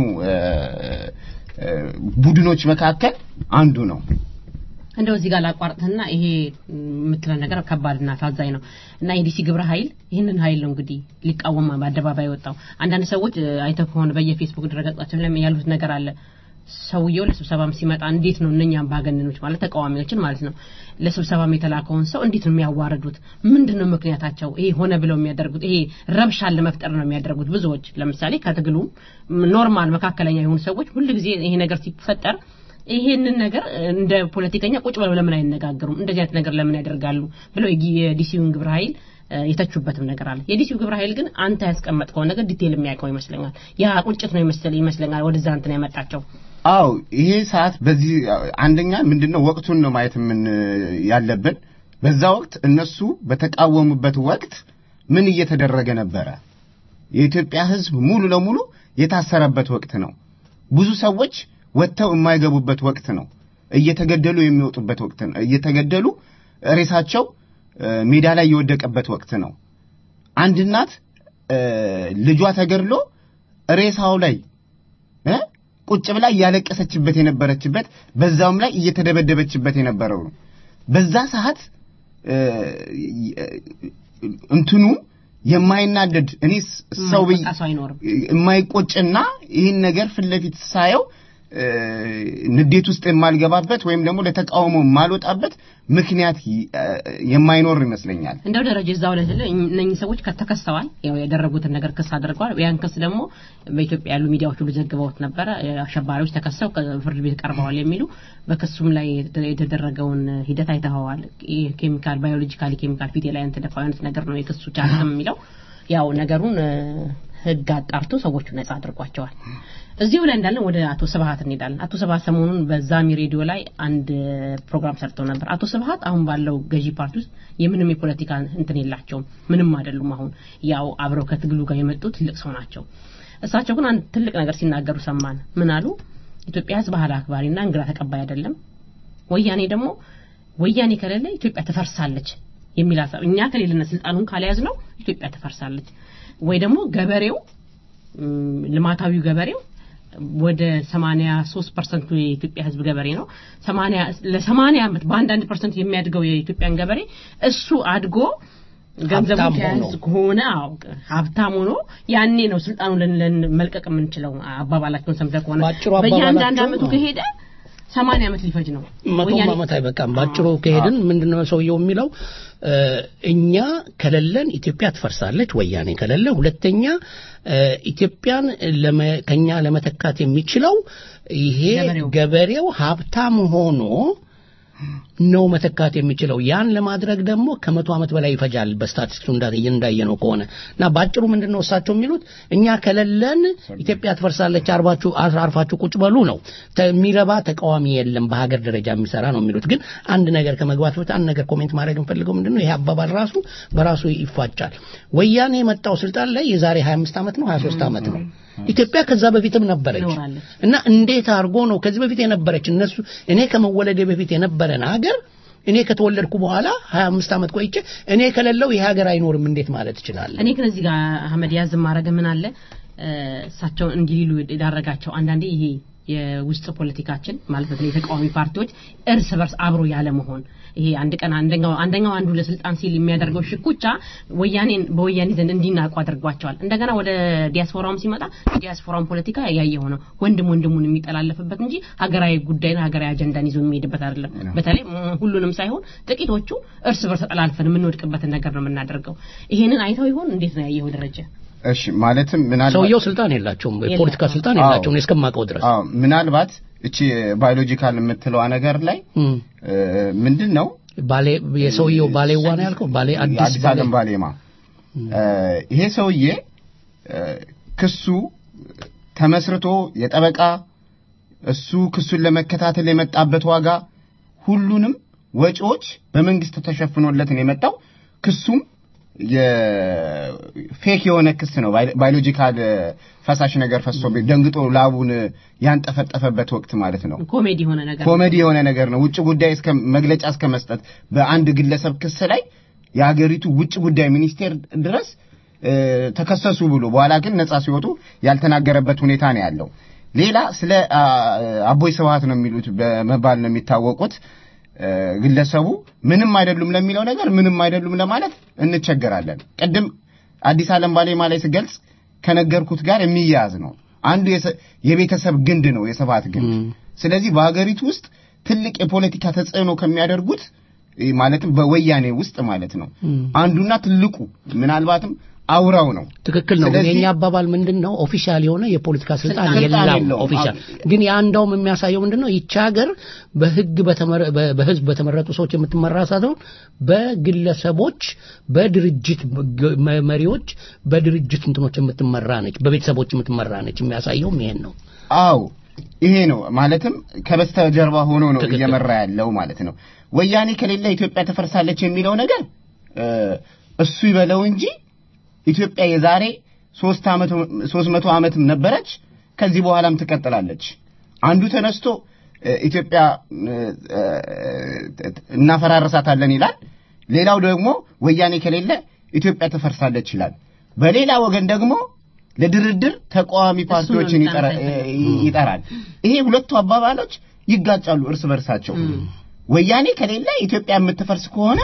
ቡድኖች መካከል አንዱ ነው። እንደው እዚህ ጋር ላቋርጥና ይሄ የምትለው ነገር ከባድና ታዛኝ ነው እና የዲሲ ግብረ ኃይል ይሄንን ኃይል ነው እንግዲህ ሊቃወም በአደባባይ ወጣው። አንዳንድ ሰዎች አይተው ከሆነ በየፌስቡክ ድረገጻችን ላይ ያሉት ነገር አለ። ሰውየው ለስብሰባም ሲመጣ እንዴት ነው እነኛም ባገነኖች ማለት ተቃዋሚዎችን ማለት ነው ለስብሰባም የተላከውን ሰው እንዴት ነው የሚያዋርዱት? ምንድነው ምክንያታቸው? ይሄ ሆነ ብለው የሚያደርጉት ይሄ ረብሻን ለመፍጠር ነው የሚያደርጉት። ብዙዎች ለምሳሌ ከትግሉ ኖርማል መካከለኛ የሆኑ ሰዎች ሁሉ ጊዜ ይሄ ነገር ሲፈጠር ይሄንን ነገር እንደ ፖለቲከኛ ቁጭ ብለው ለምን አይነጋገሩም? እንደዚህ አይነት ነገር ለምን ያደርጋሉ ብለው የዲሲውን ግብረ ኃይል የተቹበትም ነገር አለ። የዲሲው ግብረ ኃይል ግን አንተ ያስቀመጥከው ነገር ዲቴል የሚያውቀው ይመስለኛል። ያ ቁጭት ነው ይመስል ይመስለኛል ወደዛ እንትን ያመጣቸው። አው ይሄ ሰዓት በዚህ አንደኛ ምንድነው ወቅቱን ነው ማየት ምን ያለብን። በዛ ወቅት እነሱ በተቃወሙበት ወቅት ምን እየተደረገ ነበረ? የኢትዮጵያ ሕዝብ ሙሉ ለሙሉ የታሰረበት ወቅት ነው። ብዙ ሰዎች ወጥተው የማይገቡበት ወቅት ነው። እየተገደሉ የሚወጡበት ወቅት ነው እየተገደሉ ሬሳቸው ሜዳ ላይ የወደቀበት ወቅት ነው አንድ እናት ልጇ ተገድሎ ሬሳው ላይ እ ቁጭ ብላ ያለቀሰችበት የነበረችበት በዛውም ላይ እየተደበደበችበት የነበረው ነው በዛ ሰዓት እንትኑ የማይናደድ እኔስ ሰው የማይቆጭና ይህን ነገር ፍለፊት ሳየው ንዴት ውስጥ የማልገባበት ወይም ደግሞ ለተቃውሞ ማልወጣበት ምክንያት የማይኖር ይመስለኛል እንደው ደረጃ እዛው ላይ እነኚህ ሰዎች ከተከሰዋል ያው ያደረጉትን ነገር ክስ አድርገዋል ያን ክስ ደግሞ በኢትዮጵያ ያሉ ሚዲያዎች ሁሉ ዘግበውት ነበር አሸባሪዎች ተከሰው ፍርድ ቤት ቀርበዋል የሚሉ በክሱም ላይ የተደረገውን ሂደት አይተዋል ኬሚካል ባዮሎጂካሊ ኬሚካል ፊት ላይ እንተደፋው አይነት ነገር ነው የክሱ ቻርትም የሚለው ያው ነገሩን ህግ አጣርቶ ሰዎቹ ነፃ አድርጓቸዋል እዚሁ ላይ እንዳለን ወደ አቶ ስብሃት እንሄዳለን አቶ ስብሃት ሰሞኑን በዛሚ ሬዲዮ ላይ አንድ ፕሮግራም ሰርተው ነበር አቶ ስብሃት አሁን ባለው ገዢ ፓርቲ ውስጥ የምንም የፖለቲካ እንትን የላቸውም ምንም አይደሉም አሁን ያው አብረው ከትግሉ ጋር የመጡት ትልቅ ሰው ናቸው እሳቸው ግን አንድ ትልቅ ነገር ሲናገሩ ሰማን ምን አሉ ኢትዮጵያ ህዝብ ባህል አክባሪና እንግዳ ተቀባይ አይደለም ወያኔ ደግሞ ወያኔ ከሌለ ኢትዮጵያ ተፈርሳለች የሚል ሐሳብ እኛ ከሌለና ስልጣኑን ካልያዝ ነው ኢትዮጵያ ተፈርሳለች ወይ ደግሞ ገበሬው ልማታዊው ገበሬው ወደ ሰማንያ ሶስት ፐርሰንት የኢትዮጵያ ህዝብ ገበሬ ነው ሰማንያ ለ80 አመት በአንድ ፐርሰንት የሚያድገው የኢትዮጵያን ገበሬ እሱ አድጎ ገንዘቡ ከያዝ ከሆነ ሀብታም ሆኖ ያኔ ነው ስልጣኑን ለመልቀቅ የምንችለው አባባላቸውን ሰምተህ ከሆነ በእያንዳንዱ አመቱ ከሄደ ሰማንያ አመት ሊፈጅ ነው መቶ አመት አይበቃም ባጭሩ ከሄድን ምንድነው ሰውየው የሚለው እኛ ከለለን ኢትዮጵያ ትፈርሳለች ወያኔ ከለለ ሁለተኛ ኢትዮጵያን ለከኛ ለመተካት የሚችለው ይሄ ገበሬው ሀብታም ሆኖ ነው መተካት የሚችለው ያን ለማድረግ ደግሞ ከመቶ አመት በላይ ይፈጃል በስታቲስቲክሱ እንዳየ እንዳየነው ከሆነና ባጭሩ ምንድነው እሳቸው የሚሉት እኛ ከለለን ኢትዮጵያ ትፈርሳለች አርባችሁ አርፋችሁ ቁጭ በሉ ነው የሚረባ ተቃዋሚ የለም በሀገር ደረጃ የሚሰራ ነው የሚሉት ግን አንድ ነገር ከመግባት በፊት አንድ ነገር ኮሜንት ማድረግ እንፈልገው ምንድነው ይሄ አባባል ራሱ በራሱ ይፋጫል ወያኔ የመጣው ስልጣን ላይ የዛሬ ሀያ አምስት አመት ነው ሀያ ሶስት አመት ነው ኢትዮጵያ ከዛ በፊትም ነበረች እና እንዴት አርጎ ነው ከዚህ በፊት የነበረች እነሱ እኔ ከመወለዴ በፊት የነበረን ሀገር እኔ ከተወለድኩ በኋላ ሀያ አምስት አመት ቆይቼ እኔ ከሌለው ይሄ ሀገር አይኖርም እንዴት ማለት ይችላል እኔ ግን እዚህ ጋር አህመድ ያዝ ማረገ ምን አለ እሳቸው እንዲሉ ይዳረጋቸው አንዳንዴ ይሄ የውስጥ ፖለቲካችን ማለት ነው የተቃዋሚ ፓርቲዎች እርስ በርስ አብሮ ያለ መሆን ይሄ አንድ ቀን አንደኛው አንደኛው አንዱ ለስልጣን ሲል የሚያደርገው ሽኩቻ ወያኔን በወያኔ ዘንድ እንዲናቁ አድርጓቸዋል እንደገና ወደ ዲያስፖራውም ሲመጣ ዲያስፖራውን ፖለቲካ ያያየው ነው ወንድም ወንድሙን የሚጠላለፍበት እንጂ ሀገራዊ ጉዳይና ሀገራዊ አጀንዳን ይዞ የሚሄድበት አይደለም በተለይ ሁሉንም ሳይሆን ጥቂቶቹ እርስ በርስ ተጠላልፈን የምንወድቅበት ነገር ነው የምናደርገው ይሄንን አይተው ይሆን እንዴት ነው ያየው ደረጃ እሺ ማለትም ምናልባት ሰውየው ስልጣን የላቸውም የፖለቲካ ስልጣን የላቸውም እስከማቀው ድረስ አዎ ምናልባት እቺ ባዮሎጂካል የምትለው ነገር ላይ ምንድነው ባሌ የሰውየው ባሌዋ ነው ያልከው ባሌ አዲስ ባሌ ባሌማ ይሄ ሰውዬ ክሱ ተመስርቶ የጠበቃ እሱ ክሱን ለመከታተል የመጣበት ዋጋ ሁሉንም ወጪዎች በመንግስት ተሸፍኖለት ነው የመጣው ክሱም የፌክ የሆነ ክስ ነው ባዮሎጂካል ፈሳሽ ነገር ፈሶ ደንግጦ ላቡን ያንጠፈጠፈበት ወቅት ማለት ነው ኮሜዲ የሆነ ነገር ኮሜዲ የሆነ ነገር ነው ውጭ ጉዳይ እስከ መግለጫ እስከ መስጠት በአንድ ግለሰብ ክስ ላይ የሀገሪቱ ውጭ ጉዳይ ሚኒስቴር ድረስ ተከሰሱ ብሎ በኋላ ግን ነፃ ሲወጡ ያልተናገረበት ሁኔታ ነው ያለው ሌላ ስለ አቦይ ስብሃት ነው የሚሉት በመባል ነው የሚታወቁት ግለሰቡ ምንም አይደሉም ለሚለው ነገር ምንም አይደሉም ለማለት እንቸገራለን ቀደም አዲስ ዓለም ባሌማ ላይ ሲገልጽ ከነገርኩት ጋር የሚያያዝ ነው አንዱ የቤተሰብ ግንድ ነው የስብሃት ግንድ ስለዚህ በአገሪቱ ውስጥ ትልቅ የፖለቲካ ተጽዕኖ ከሚያደርጉት ማለትም በወያኔ ውስጥ ማለት ነው አንዱና ትልቁ ምናልባትም አውራው ነው ትክክል ነው የኛ አባባል ምንድነው ኦፊሻል የሆነ የፖለቲካ ስልጣን የለም ኦፊሻል ግን ያንዳውም የሚያሳየው ምንድነው ይቻ ሀገር በህግ በህዝብ በተመረጡ ሰዎች የምትመራ ሳይሆን በግለሰቦች በድርጅት መሪዎች በድርጅት እንትኖች የምትመራ ነች በቤተሰቦች የምትመራ ነች የሚያሳየው ይሄን ነው አው ይሄ ነው ማለትም ከበስተጀርባ ሆኖ ነው እየመራ ያለው ማለት ነው ወያኔ ከሌለ ኢትዮጵያ ተፈርሳለች የሚለው ነገር እሱ ይበለው እንጂ ኢትዮጵያ የዛሬ ሶስት አመት ሶስት መቶ አመት ነበረች ከዚህ በኋላም ትቀጥላለች አንዱ ተነስቶ ኢትዮጵያ እናፈራረሳታለን ይላል ሌላው ደግሞ ወያኔ ከሌለ ኢትዮጵያ ተፈርሳለች ይላል በሌላ ወገን ደግሞ ለድርድር ተቋሚ ፓርቲዎችን ይጠራል ይሄ ሁለቱ አባባሎች ይጋጫሉ እርስ በርሳቸው ወያኔ ከሌለ ኢትዮጵያ የምትፈርስ ከሆነ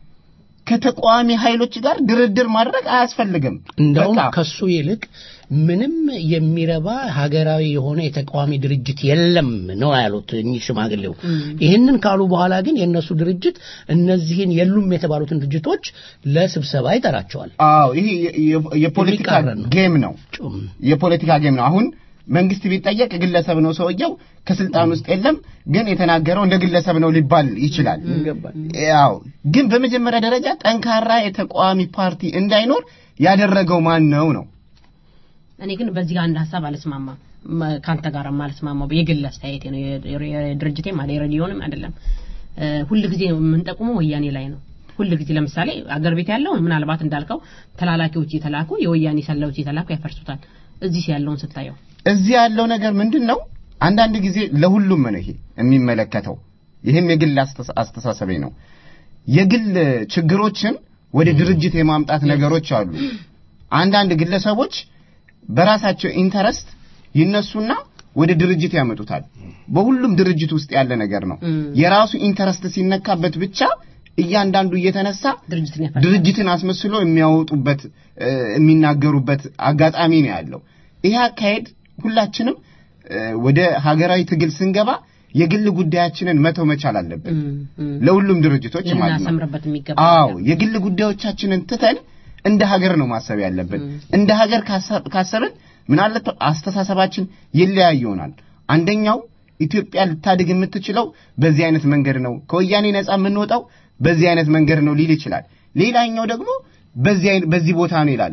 ከተቋሚ ኃይሎች ጋር ድርድር ማድረግ አያስፈልግም እንደው ከሱ ይልቅ ምንም የሚረባ ሀገራዊ የሆነ የተቋሚ ድርጅት የለም ነው ያሉት እኚህ ሽማግሌው ይሄንን ካሉ በኋላ ግን የነሱ ድርጅት እነዚህን የሉም የተባሉትን ድርጅቶች ለስብሰባ ይጠራቸዋል አዎ ይሄ የፖለቲካ ጌም ነው የፖለቲካ ጌም ነው አሁን መንግስት ቢጠየቅ ግለሰብ ነው ሰውየው ከስልጣን ውስጥ የለም ግን የተናገረው እንደ ግለሰብ ነው ሊባል ይችላል ያው ግን በመጀመሪያ ደረጃ ጠንካራ የተቋሚ ፓርቲ እንዳይኖር ያደረገው ማን ነው ነው እኔ ግን በዚህ አንድ ሐሳብ አልስማማ ካንተ ጋር ማልስማማው የግል አስተያየቴ ነው የድርጅቴ ማለት የሬዲዮንም አይደለም ሁሉ ጊዜ የምንጠቁመው ወያኔ ላይ ነው ሁሉ ጊዜ ለምሳሌ አገር ቤት ያለው ምናልባት እንዳልከው ተላላኪዎች ይተላኩ የወያኔ ሰላዮች ይተላኩ ያፈርሱታል እዚህ ያለውን ስታየው እዚህ ያለው ነገር ምንድነው አንዳንድ ጊዜ ለሁሉም ነው ይሄ የሚመለከተው ይሄም የግል አስተሳሰቤ ነው የግል ችግሮችን ወደ ድርጅት የማምጣት ነገሮች አሉ አንዳንድ ግለሰቦች በራሳቸው ኢንተረስት ይነሱና ወደ ድርጅት ያመጡታል በሁሉም ድርጅት ውስጥ ያለ ነገር ነው የራሱ ኢንተረስት ሲነካበት ብቻ እያንዳንዱ እየተነሳ ድርጅትን አስመስሎ የሚያወጡበት የሚናገሩበት አጋጣሚ ነው ያለው ይሄ አካሄድ ሁላችንም ወደ ሀገራዊ ትግል ስንገባ የግል ጉዳያችንን መተው መቻል አለብን ለሁሉም ድርጅቶች ማለት ነው አዎ የግል ጉዳዮቻችንን ትተን እንደ ሀገር ነው ማሰብ ያለብን እንደ ሀገር ካሰብን ምናልባት አስተሳሰባችን ይለያይ ይሆናል አንደኛው ኢትዮጵያ ልታድግ የምትችለው በዚህ አይነት መንገድ ነው ከወያኔ ነፃ የምንወጣው በዚህ አይነት መንገድ ነው ሊል ይችላል ሌላኛው ደግሞ በዚህ አይነት በዚህ ቦታ ነው ይላል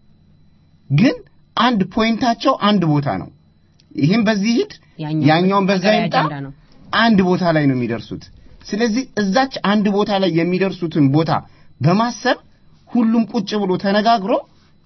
ግን አንድ ፖይንታቸው አንድ ቦታ ነው ይሄን በዚህ ሂድ ያኛውን በዛ ይምጣ አንድ ቦታ ላይ ነው የሚደርሱት ስለዚህ እዛች አንድ ቦታ ላይ የሚደርሱትን ቦታ በማሰብ ሁሉም ቁጭ ብሎ ተነጋግሮ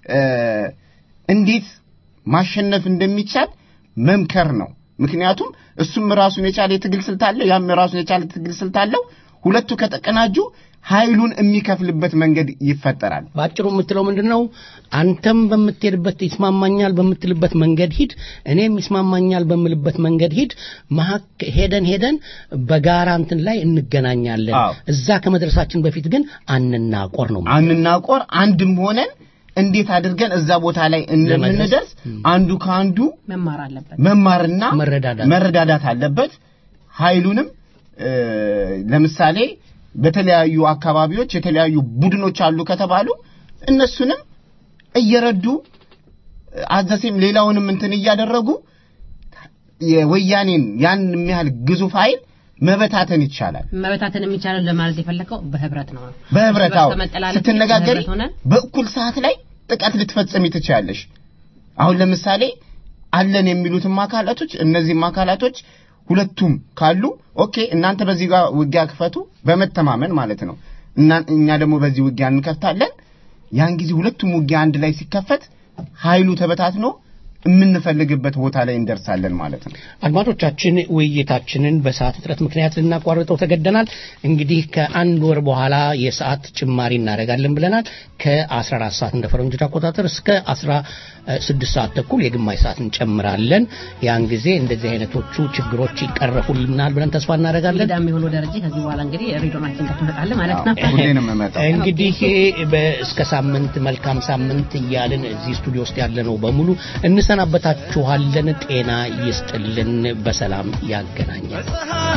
እንዴት ማሸነፍ እንደሚቻል መምከር ነው ምክንያቱም እሱም ራሱን የቻለ የትግል ስልት አለው ያም ራሱን የቻለ የትግል ስልት አለው ሁለቱ ከተቀናጁ ኃይሉን የሚከፍልበት መንገድ ይፈጠራል ባጭሩ የምትለው ምንድነው አንተም በመትሄድበት ይስማማኛል በመትልበት መንገድ ሂድ እኔም ይስማማኛል በመልበት መንገድ ሂድ ማክ ሄደን ሄደን በጋራ እንትን ላይ እንገናኛለን እዛ ከመድረሳችን በፊት ግን አንናቆር ነው አንናቆር አንድም ሆነን እንዴት አድርገን እዛ ቦታ ላይ እንደምንደርስ አንዱ ካንዱ መማር አለበት መማርና መረዳዳት መረዳዳት አለበት ኃይሉንም ለምሳሌ በተለያዩ አካባቢዎች የተለያዩ ቡድኖች አሉ ከተባሉ እነሱንም እየረዱ አዘሴም ሌላውንም እንትን እያደረጉ የወያኔን ያን የሚያህል ግዙፍ ኃይል መበታተን ይቻላል መበታተን የሚቻለው ለማለት የፈለከው በህብረት ነው በህብረታው ስትነጋገሪ በእኩል ሰዓት ላይ ጥቃት ልትፈጽም ይተቻለሽ አሁን ለምሳሌ አለን የሚሉት ማካላቶች እነዚህ ማካላቶች ሁለቱም ካሉ ኦኬ እናንተ በዚህ ጋር ውጊያ ከፈቱ በመተማመን ማለት ነው እና እኛ ደግሞ በዚህ ውጊያ እንከፍታለን ያን ጊዜ ሁለቱም ውጊያ አንድ ላይ ሲከፈት ኃይሉ ተበታትኖ የምንፈልግበት ቦታ ላይ እንደርሳለን ማለት ነው አድማጮቻችን ውይይታችንን በሰዓት እጥረት ምክንያት ልናቋርጠው ተገደናል እንግዲህ ከአንድ ወር በኋላ የሰዓት ጭማሪ እናደርጋለን ብለናል ከ14 ሰዓት እንደ ፈረንጆች አቆጣጠር እስከ አስራ ስድስት ሰዓት ተኩል የግማሽ ሰዓት እንጨምራለን ያን ጊዜ እንደዚህ አይነቶቹ ችግሮች ይቀርፉልናል ብለን ተስፋ እናደርጋለን ዳም ይሆኑ ደረጃ ከዚህ በኋላ እንግዲህ ሬዲዮናችን ተመጣጣለ ማለት ነው ሁሌንም መጣ እንግዲህ እስከ ሳምንት መልካም ሳምንት ይያልን እዚህ ስቱዲዮ ውስጥ ያለነው በሙሉ እንሰናበታችኋለን ጤና ይስጥልን በሰላም ያገናኛል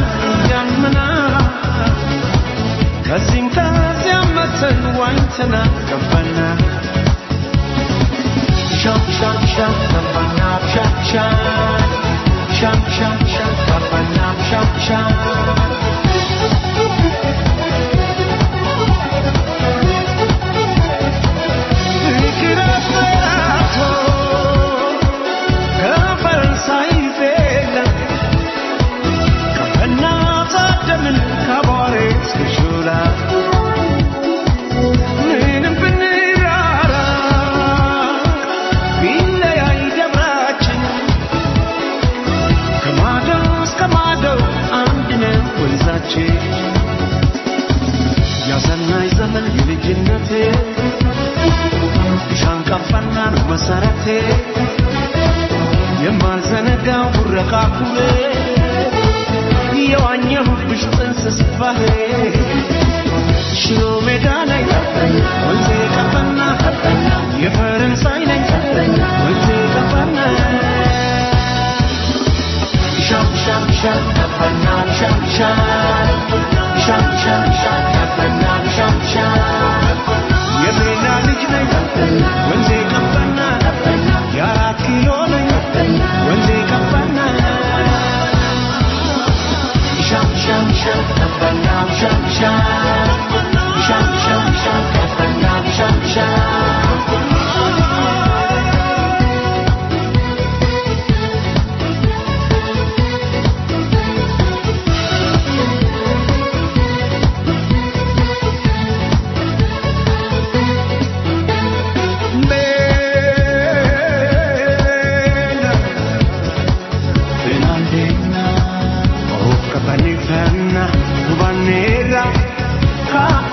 ከዚህም ከዚያም መተን ዋኝተና ገባና ሻም ሻም ሻም ገባና ሻም ሻም ሻም ሻም ሻም ገባና ሻም ሻም Come on, come on, ገብቼ ያሰናይ ዘመን የልጅነቴ ሻንቃፋና ነው መሰረቴ የማልዘነጋው ቡረቃ ኩሬ የዋኘሁብሽ ጥንስስ ባህሬ ሽሮ ሜዳ ላይ ወንዜ ቀፈና የፈረንሳይ ነኝ ወንዜ ቀፈና ሻም ሻም ሻም ቀፈና ሻም ሻም ሻም ሻም ሻም ቀፈና ሻም ሻም የሜዳ ልጅ ነኝ ወንዜ ቀፈና የአራት ኪሎ ነኝ ወንዜ ቀፈና ሻም ሻም ሻም ቀፈና ሻም ሻም ሻም ሻም ሻም ቀፈና ሻም ሻም Vanilla, vanilla,